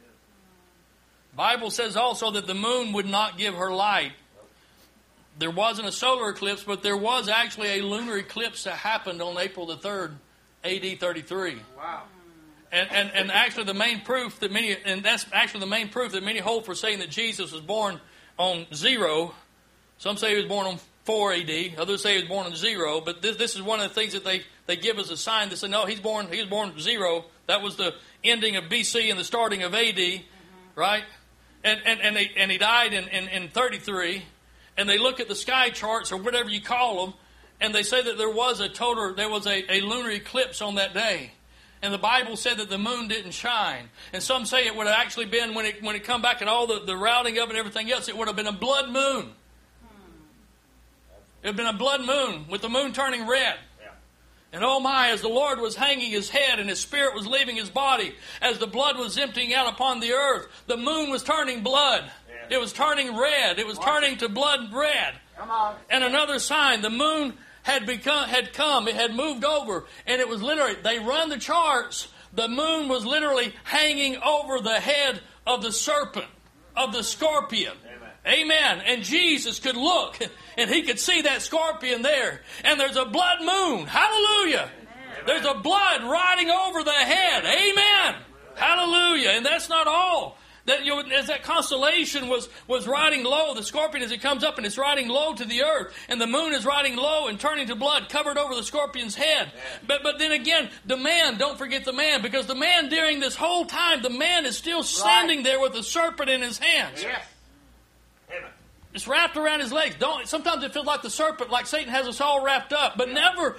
The Bible says also that the moon would not give her light. There wasn't a solar eclipse, but there was actually a lunar eclipse that happened on April the 3rd, AD 33. Wow. And actually the main proof that many, and that's actually the main proof that many hold for saying that Jesus was born on 0. Some say he was born on 4 AD. Others say he was born on 0. But this is one of the things that they give as a sign. They say, no, he was born 0. That was the ending of BC and the starting of AD, right? And he died in 33. And they look at the sky charts or whatever you call them, and they say that there was a lunar eclipse on that day. And the Bible said that the moon didn't shine. And some say it would have actually been, when it come back and all the routing of it and everything else, it would have been a blood moon. It would have been a blood moon with the moon turning red. Yeah. And oh my, as the Lord was hanging his head and his spirit was leaving his body, as the blood was emptying out upon the earth, the moon was turning blood. Yeah. It was turning red. It was turning to blood red. Come on. And another sign, the moon had come, it had moved over, and it was literally, they run the charts, the moon was literally hanging over the head of the serpent, of the scorpion. Amen. And Jesus could look, and he could see that scorpion there. And there's a blood moon. Hallelujah. There's a blood riding over the head. Amen. Hallelujah. And that's not all. That as that constellation was riding low, the scorpion, as it comes up and it's riding low to the earth, and the moon is riding low and turning to blood, covered over the scorpion's head. But then again, the man, don't forget the man, because the man during this whole time, the man is still standing there with the serpent in his hands. Yes. Amen. It's wrapped around his legs. Sometimes it feels like the serpent, like Satan has us all wrapped up. But never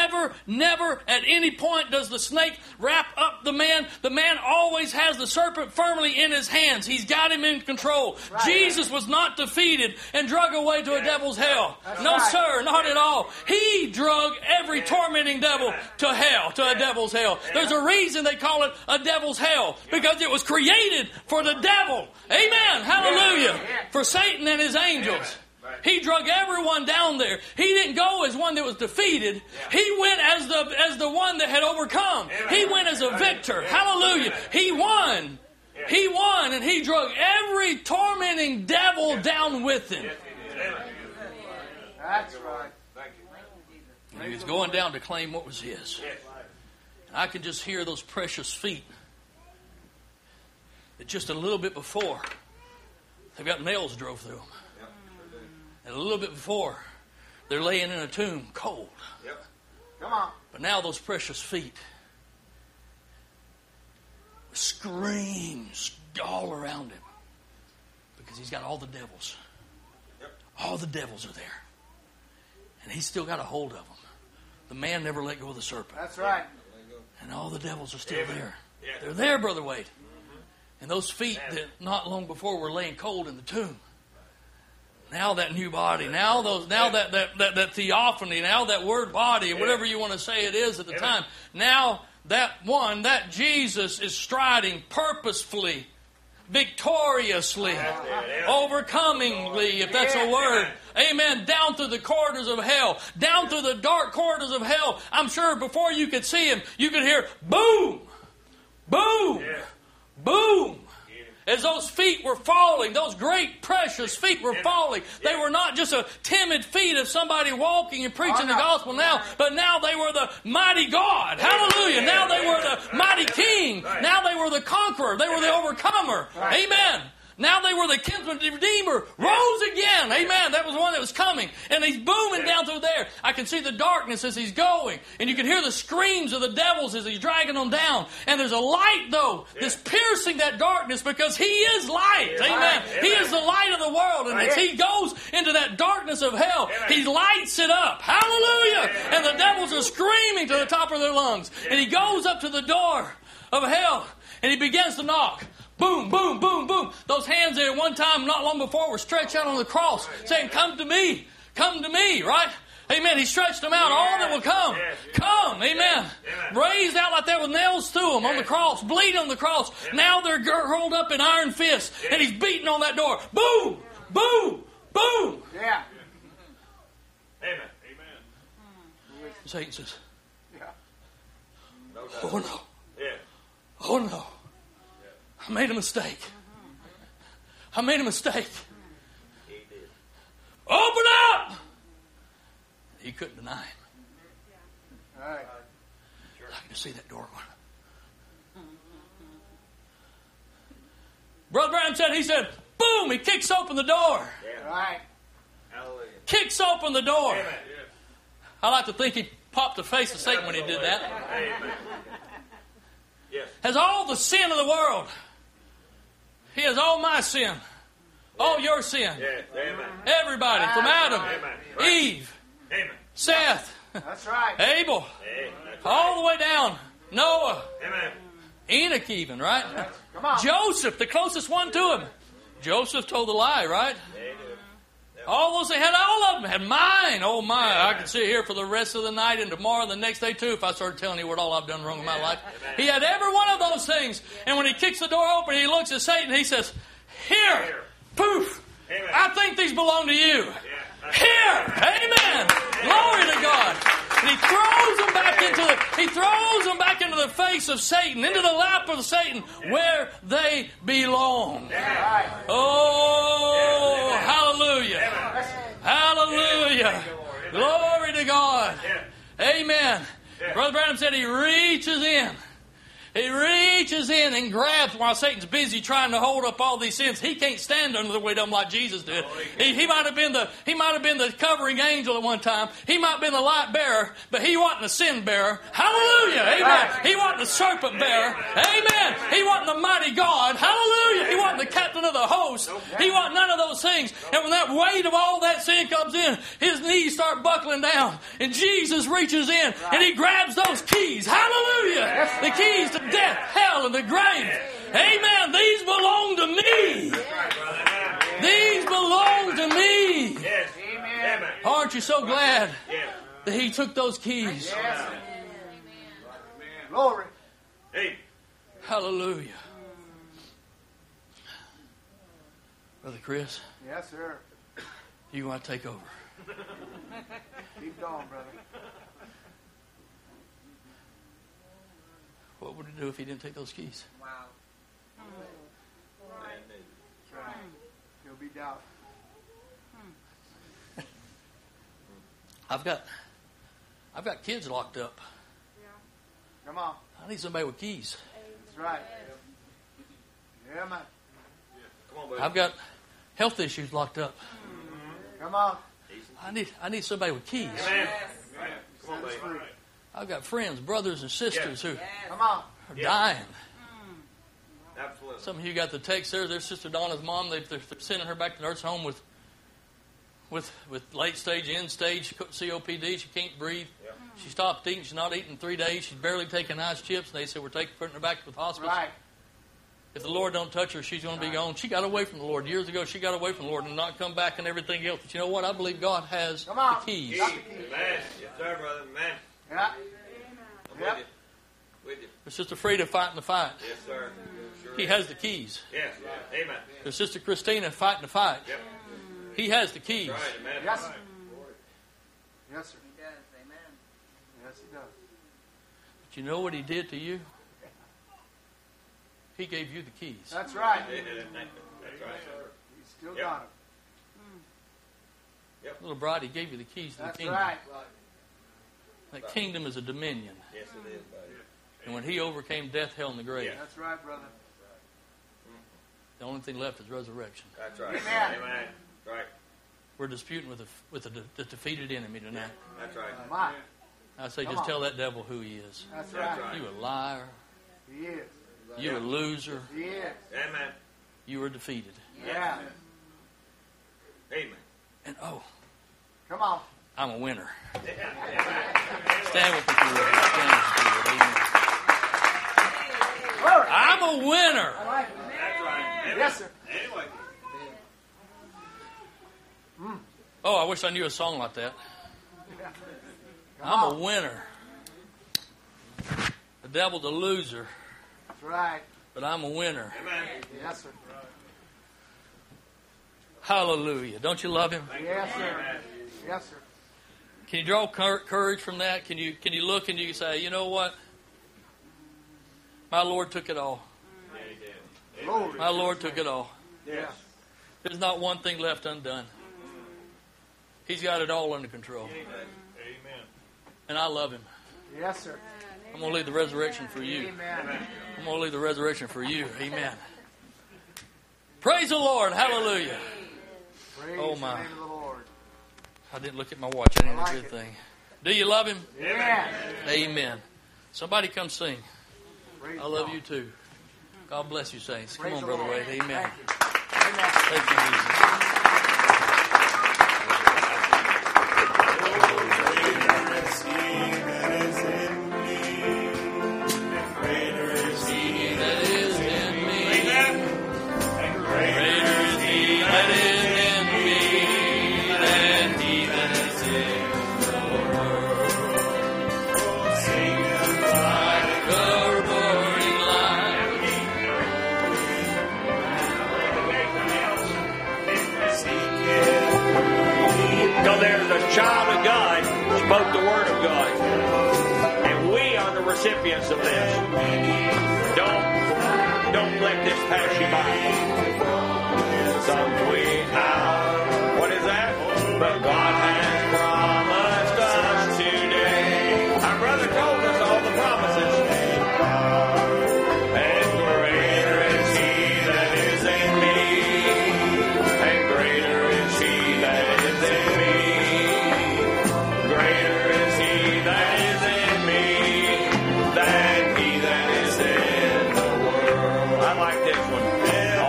at any point does the snake wrap up the man. The man always has the serpent firmly in his hands. He's got him in control. Right. Jesus was not defeated and drug away to a devil's hell. That's No, right. sir, not at all. He drug every tormenting devil to hell, to a devil's hell. There's a reason they call it a devil's hell, because it was created for the devil. Amen. Hallelujah. For Satan and his angels. He drug everyone down there. He didn't go as one that was defeated. He went as the one that had overcome. He went as a victor. Hallelujah. He won. He won, and he drug every tormenting devil down with him. That's right. And he was going down to claim what was his. And I can just hear those precious feet that just a little bit before, they've got nails drove through them. And a little bit before, they're laying in a tomb, cold. Come on. But now those precious feet, screams all around him. Because he's got all the devils. All the devils are there. And he's still got a hold of them. The man never let go of the serpent. That's right. And all the devils are still there. They're there, Brother Wade. And those feet that not long before were laying cold in the tomb. Now that new body, now that theophany, now that word body, whatever you want to say it is at the time. Now that Jesus is striding purposefully, victoriously, overcomingly, if that's a word. Amen. Down through the corridors of hell, down through the dark corridors of hell. I'm sure before you could see him, you could hear boom, boom, boom. As those feet were falling, those great precious feet were falling. They were not just a timid feet of somebody walking and preaching the gospel now, but now they were the mighty God. Hallelujah. Now they were the mighty King. Now they were the conqueror. They were the overcomer. Amen. Now they were the kinsman redeemer. Rose again. Amen. That was one that was coming. And he's booming down through there. I can see the darkness as he's going. And you can hear the screams of the devils as he's dragging them down. And there's a light, though, that's piercing that darkness because he is light. Amen. He is the light of the world. And as he goes into that darkness of hell, he lights it up. Hallelujah. And the devils are screaming to the top of their lungs. And he goes up to the door of hell and he begins to knock. Boom, boom, boom, boom. Those hands there one time, not long before, were stretched out on the cross, saying, come to me, right? Amen. He stretched them out. All that will come. Come. Amen. Raised out like that with nails through them on the cross, bleeding on the cross. Now they're curled up in iron fists, and he's beating on that door. Boom, boom, boom. Yeah. Amen. Satan says, No doubt. oh no. Yeah. Oh no. I made a mistake. I made a mistake. He did. Open up! He couldn't deny him. All right. I can just see that door going. Brother Branham said, he said, boom, he kicks open the door. Yeah. Right. Hallelujah. Kicks open the door. Amen. I like to think he popped the face of Satan when he did that. Amen. Yes. Has all the sin of the world. He has all my sin. All your sin. Yes. Amen. Everybody from Adam, Amen. Right. Eve, Amen. Seth, That's right. Abel, Hey, that's all the way down. Noah, Amen. Enoch even, right? Come on. Joseph, the closest one to him. Joseph told the lie, right? They do. All those, they had all of them. Had mine. Oh my, I could sit here for the rest of the night and tomorrow and the next day too if I started telling you what all I've done wrong in my life. He had every one of those things. And when he kicks the door open, he looks at Satan, he says, here, poof, I think these belong to you. Here, amen. Glory to God. And he throws them back into the face of Satan, into the lap of Satan, where they belong. Oh, hallelujah. Hallelujah. Glory to God. Amen. Brother Branham said he reaches in. He reaches in and grabs while Satan's busy trying to hold up all these sins. He can't stand under the weight of them like Jesus did. He might have been the covering angel at one time. He might have been the light bearer, but he wasn't the sin bearer. Hallelujah. Amen. He wasn't the serpent bearer. Amen. He wasn't the mighty God. Hallelujah. He wasn't the captain of the host. He wasn't none of those things. And when that weight of all that sin comes in, his knees start buckling down. And Jesus reaches in and he grabs those keys. Hallelujah. The keys to death, hell, and the grave. Amen. These belong to me. These belong to me. Yes. Amen. Aren't you so glad that he took those keys? Glory. Hey. Hallelujah. Brother Chris, Yes, sir. you want to take over? Keep going, brother. What would he do if he didn't take those keys? Wow. doubt. I've got kids locked up. Come on. I need somebody with keys. That's right. Yeah, man. Come on, buddy. I've got health issues locked up. Come on. I need somebody with keys. Amen. Come on, Set us buddy. free. I've got friends, brothers and sisters who Come on. are dying. Absolutely. Some of you got the text there. There's Sister Donna's mom. They're sending her back to the nursing home with late stage, end stage COPD. She can't breathe. Yep. She stopped eating. She's not eating in 3 pdays. She's barely taking ice chips. And they said, we're putting her back to the hospital. Right. If the Lord don't touch her, she's going to be gone. She got away from the Lord. Years ago, she got away from the Lord and not come back and everything else. But you know what? I believe God has Come on. the keys. Amen. Yes, sir, brother. Amen. Yeah. I'm Yep. with you. With you. There's Sister Frida fighting the fight. Yes, sir. Sure He is. has the keys. Yes. Amen. There's Sister Christina fighting the fight. Yep. He has the keys. Right. Amen. Yes, sir. Yes, sir. He does. Amen. Yes, he does. But you know what he did to you? He gave you the keys. That's right. That's right, sir. He's still Yep. got him. Little bride, he gave you the keys to the That's kingdom. right. That kingdom is a dominion. Yes, it is, buddy. And when he overcame death, hell, and the grave, Yeah. That's right, brother. the only thing left is resurrection. That's right. Amen. Amen. Right. We're disputing with the defeated enemy tonight. That's right. My. I say, Come just on. tell that devil who he is. That's That's right. right. You a liar. He is. You a loser. He is. Amen. You were defeated. Yeah. Amen. And oh, Come on. I'm a winner. Stand with me if you will. Stand with me if you will. Amen. Glory. I'm a winner. I like it. That's right. Amen. Yes, sir. Anyway. Oh, I wish I knew a song like that. Come I'm on. a winner. The devil's a loser, That's right. but I'm a winner. Amen. Yes, sir. Hallelujah. Don't you love him? Yes, sir. Yes, sir. Can you draw courage from that? Can you look and you say, you know what? My Lord took it all. Yeah, he did. Glory. My Lord took it all. Yes. There's not one thing left undone. He's got it all under control. Amen. And I love him. Yes, sir. I'm going to leave the resurrection for you. Amen. I'm going to leave the resurrection for you. Amen. Praise the Lord. Hallelujah. Praise Oh, my. the name of the Lord. I didn't look at my watch. That ain't I like a good it. thing. Do you love him? Amen. Amen. Somebody come sing. Praise I love God. you too. God bless you, saints. Come Praise on, the Brother Lord. Wade. Amen. Thank you. Amen. Thank you, Jesus. Greater is he that is in me. Greater is he that is in me than he that is in the world. Singing like a roaring lion. So there's a child of God who spoke the word of God. And we are the recipients of this. Don't let this pass you by. Some way out. What is that? But God has promised us today. Our brother told us all the promises. And greater is he that is in me. And greater is he that is in me. Greater is he that is in me than he that is in the world. I like this one.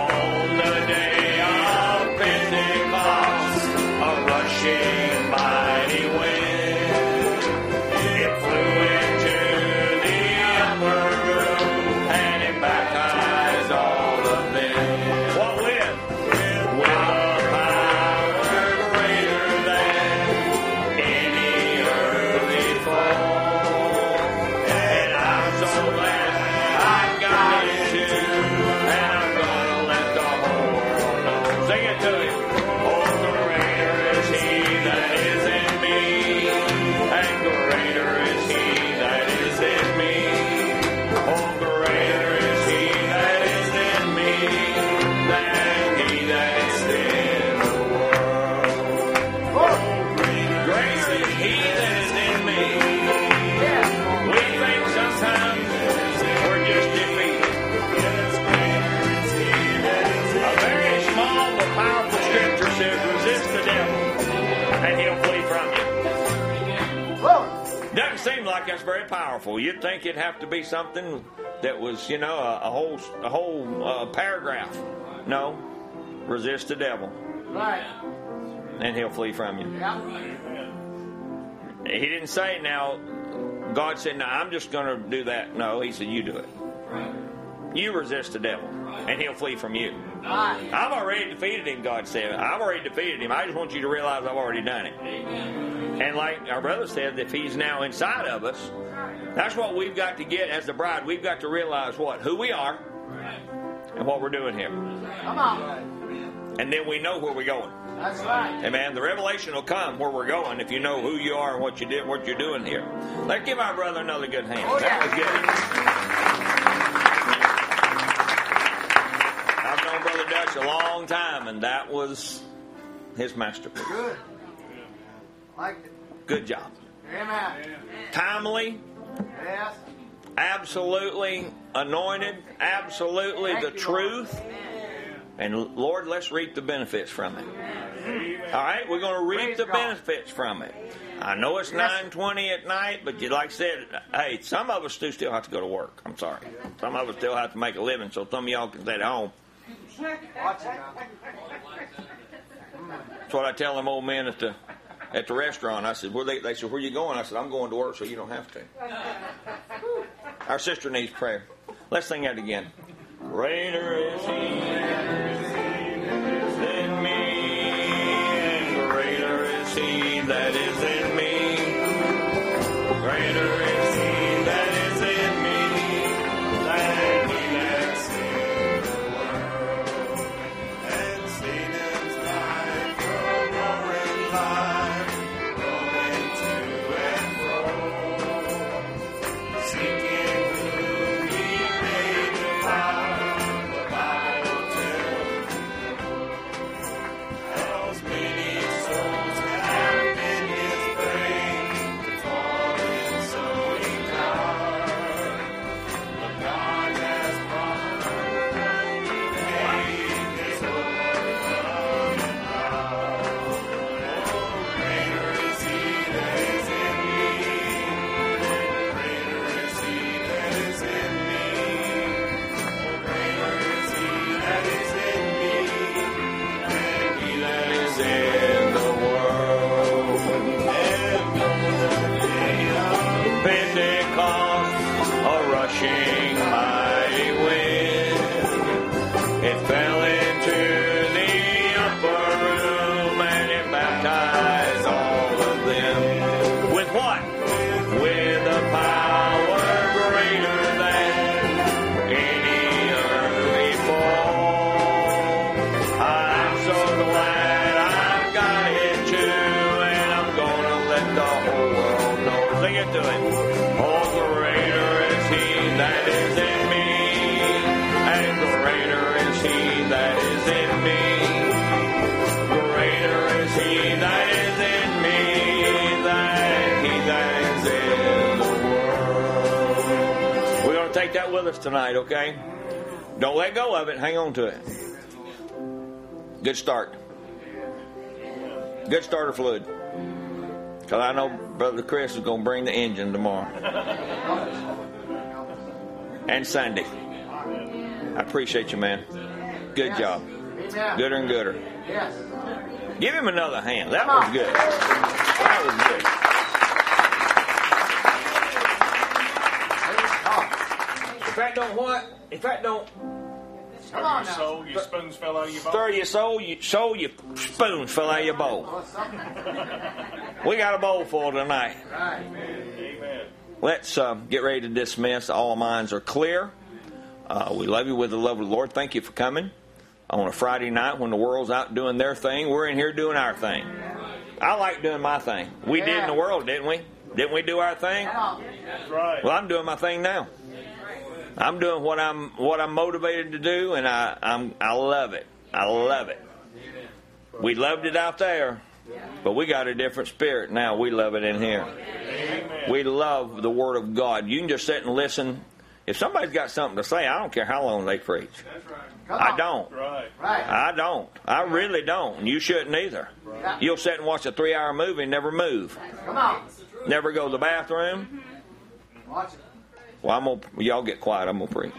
that's very powerful. You'd think it'd have to be something that was, you know, a whole paragraph. No, resist the devil, Right. and he'll flee from you. Yeah. He didn't say, now, God said, now I'm just going to do that. No, he said, you do it. You resist the devil, and he'll flee from you. Right. I've already defeated him, God said. I've already defeated him. I just want you to realize I've already done it. And like our brother said, if he's now inside of us, that's what we've got to get as the bride. We've got to realize what? Who we are and what we're doing here. Come on. And then we know where we're going. That's right. Amen. The revelation will come where we're going if you know who you are and what you did, what you're doing here. Let's give our brother another good hand. Oh, yeah. That was good. I've known Brother Dutch a long time, and that was his masterpiece. Good. Liked it. Good job. Amen. Timely, Yes. absolutely anointed, absolutely Thank the you, truth. Lord. And Lord, let's reap the benefits from it. All right, we're going to reap Praise the God. benefits from it. I know it's Yes. 9:20 at night, but you like I said, hey, some of us do still have to go to work. I'm sorry. Some of us still have to make a living, so some of y'all can stay at home. Watch it now. That's what I tell them old men at the restaurant. I said, they said, where you going? I said, I'm going to work, so you don't have to. Our sister needs prayer. Let's sing that again. Greater is He than me, and greater is He that is in me. Greater is He that is in me than he that's in the world. And Satan's life, roaring life, rolling to and fro, seeking whom He may devour. Take that with us tonight, okay? Don't let go of it. Hang on to it. Good start. Good starter fluid. Because I know Brother Chris is going to bring the engine tomorrow. And Sunday. I appreciate you, man. Good job. Gooder and gooder. Yes. Give him another hand. That was good. That was good. If that don't what? If that don't Come on now. So your spoons fell out of your bowl. stir your soul, your spoons fell out of your bowl. We got a bowl full tonight. Right. Amen. Let's get ready to dismiss. All minds are clear. We love you with the love of the Lord. Thank you for coming on a Friday night when the world's out doing their thing. We're in here doing our thing. I like doing my thing. We did in the world, didn't we? Didn't we do our thing? That's right. Well, I'm doing my thing now. I'm doing what I'm motivated to do, and I love it. I love it. We loved it out there, but we got a different spirit now. We love it in here. Amen. We love the Word of God. You can just sit and listen. If somebody's got something to say, I don't care how long they preach. I don't. Right. I don't. I really don't. And you shouldn't either. You'll sit and watch a 3-hour movie and never move. Come on. Never go to the bathroom. Watch it. Well, y'all get quiet. I'm going to preach.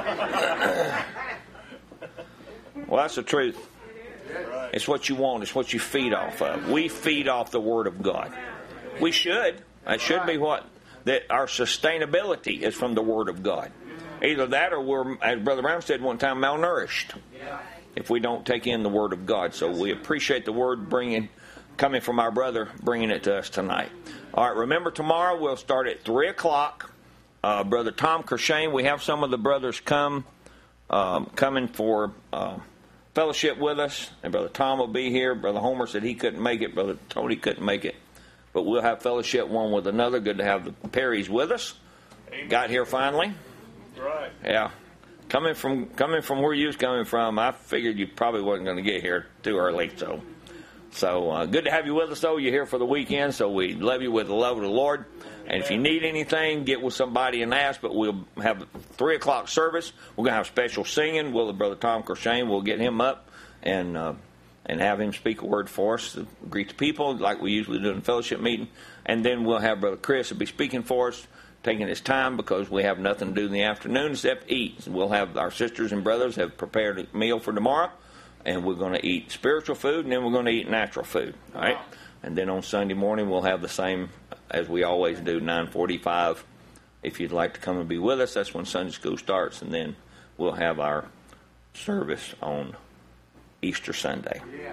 Well, that's the truth. It's what you want. It's what you feed off of. We feed off the Word of God. We should. It should be that our sustainability is from the Word of God. Either that or we're, as Brother Brown said one time, malnourished if we don't take in the Word of God. So we appreciate the Word coming from our brother, bringing it to us tonight. All right, remember tomorrow we'll start at 3 o'clock. Brother Tom Kershane, we have some of the brothers coming for fellowship with us. And Brother Tom will be here. Brother Homer said he couldn't make it. Brother Tony couldn't make it. But we'll have fellowship one with another. Good to have the Perrys with us. Amen. Got here finally. Right. Yeah. Coming from where you was coming from, I figured you probably wasn't going to get here too early. So good to have you with us, though. You're here for the weekend, so we love you with the love of the Lord. And if you need anything, get with somebody and ask. But we'll have a 3 o'clock service. We're going to have special singing. Brother Tom Kershane, we'll get him up and have him speak a word for us to greet the people like we usually do in the fellowship meeting. And then we'll have Brother Chris will be speaking for us, taking his time because we have nothing to do in the afternoon except eat. We'll have our sisters and brothers have prepared a meal for tomorrow, and we're going to eat spiritual food, and then we're going to eat natural food. All right? And then on Sunday morning we'll have the same as we always do, 9:45. If you'd like to come and be with us, that's when Sunday school starts, and then we'll have our service on Easter Sunday. Yeah.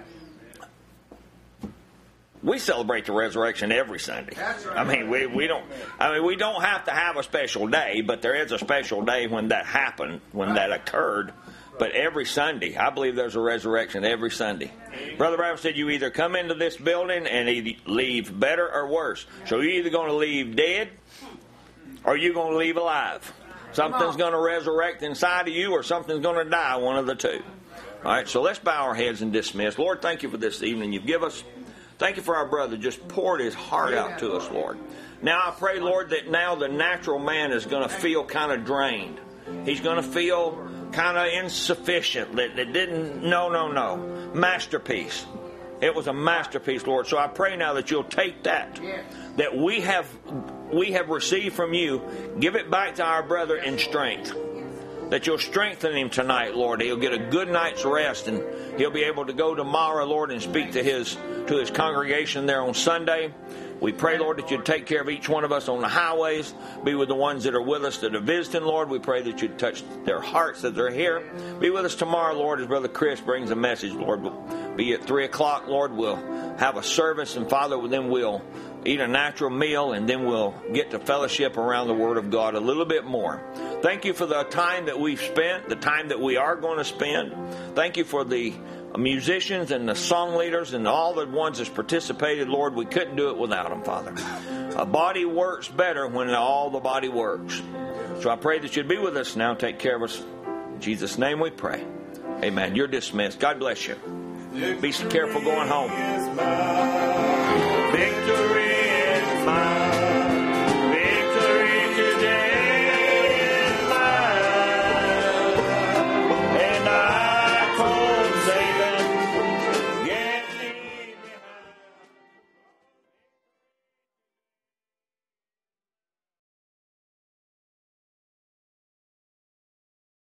We celebrate the resurrection every Sunday. That's right. I mean, we don't have to have a special day, but there is a special day when that happened, when that occurred. But every Sunday, I believe there's a resurrection every Sunday. Brother Brown said you either come into this building and leave better or worse. So you're either going to leave dead or you're going to leave alive. Something's going to resurrect inside of you or something's going to die, one of the two. All right, so let's bow our heads and dismiss. Lord, thank you for this evening you've given us. Thank you for our brother just poured his heart out to us, Lord. Now I pray, Lord, that now the natural man is going to feel kind of drained. He's going to feel kind of insufficient. That didn't, no. Masterpiece. It was a masterpiece, Lord. So I pray now that you'll take that we have received from you, give it back to our brother in strength. That you'll strengthen him tonight, Lord. He'll get a good night's rest, and he'll be able to go tomorrow, Lord, and speak to his congregation there on Sunday. We pray, Lord, that you'd take care of each one of us on the highways. Be with the ones that are with us that are visiting, Lord. We pray that you'd touch their hearts as they're here. Be with us tomorrow, Lord, as Brother Chris brings a message, Lord. Be at 3 o'clock, Lord. We'll have a service, and Father, then we'll eat a natural meal, and then we'll get to fellowship around the Word of God a little bit more. Thank you for the time that we've spent, the time that we are going to spend. Thank you for the musicians and the song leaders and all the ones that's participated. Lord, we couldn't do it without them, Father. A body works better when all the body works. So I pray that you'd be with us now. Take care of us. In Jesus' name we pray. Amen. You're dismissed. God bless you. Be careful going home.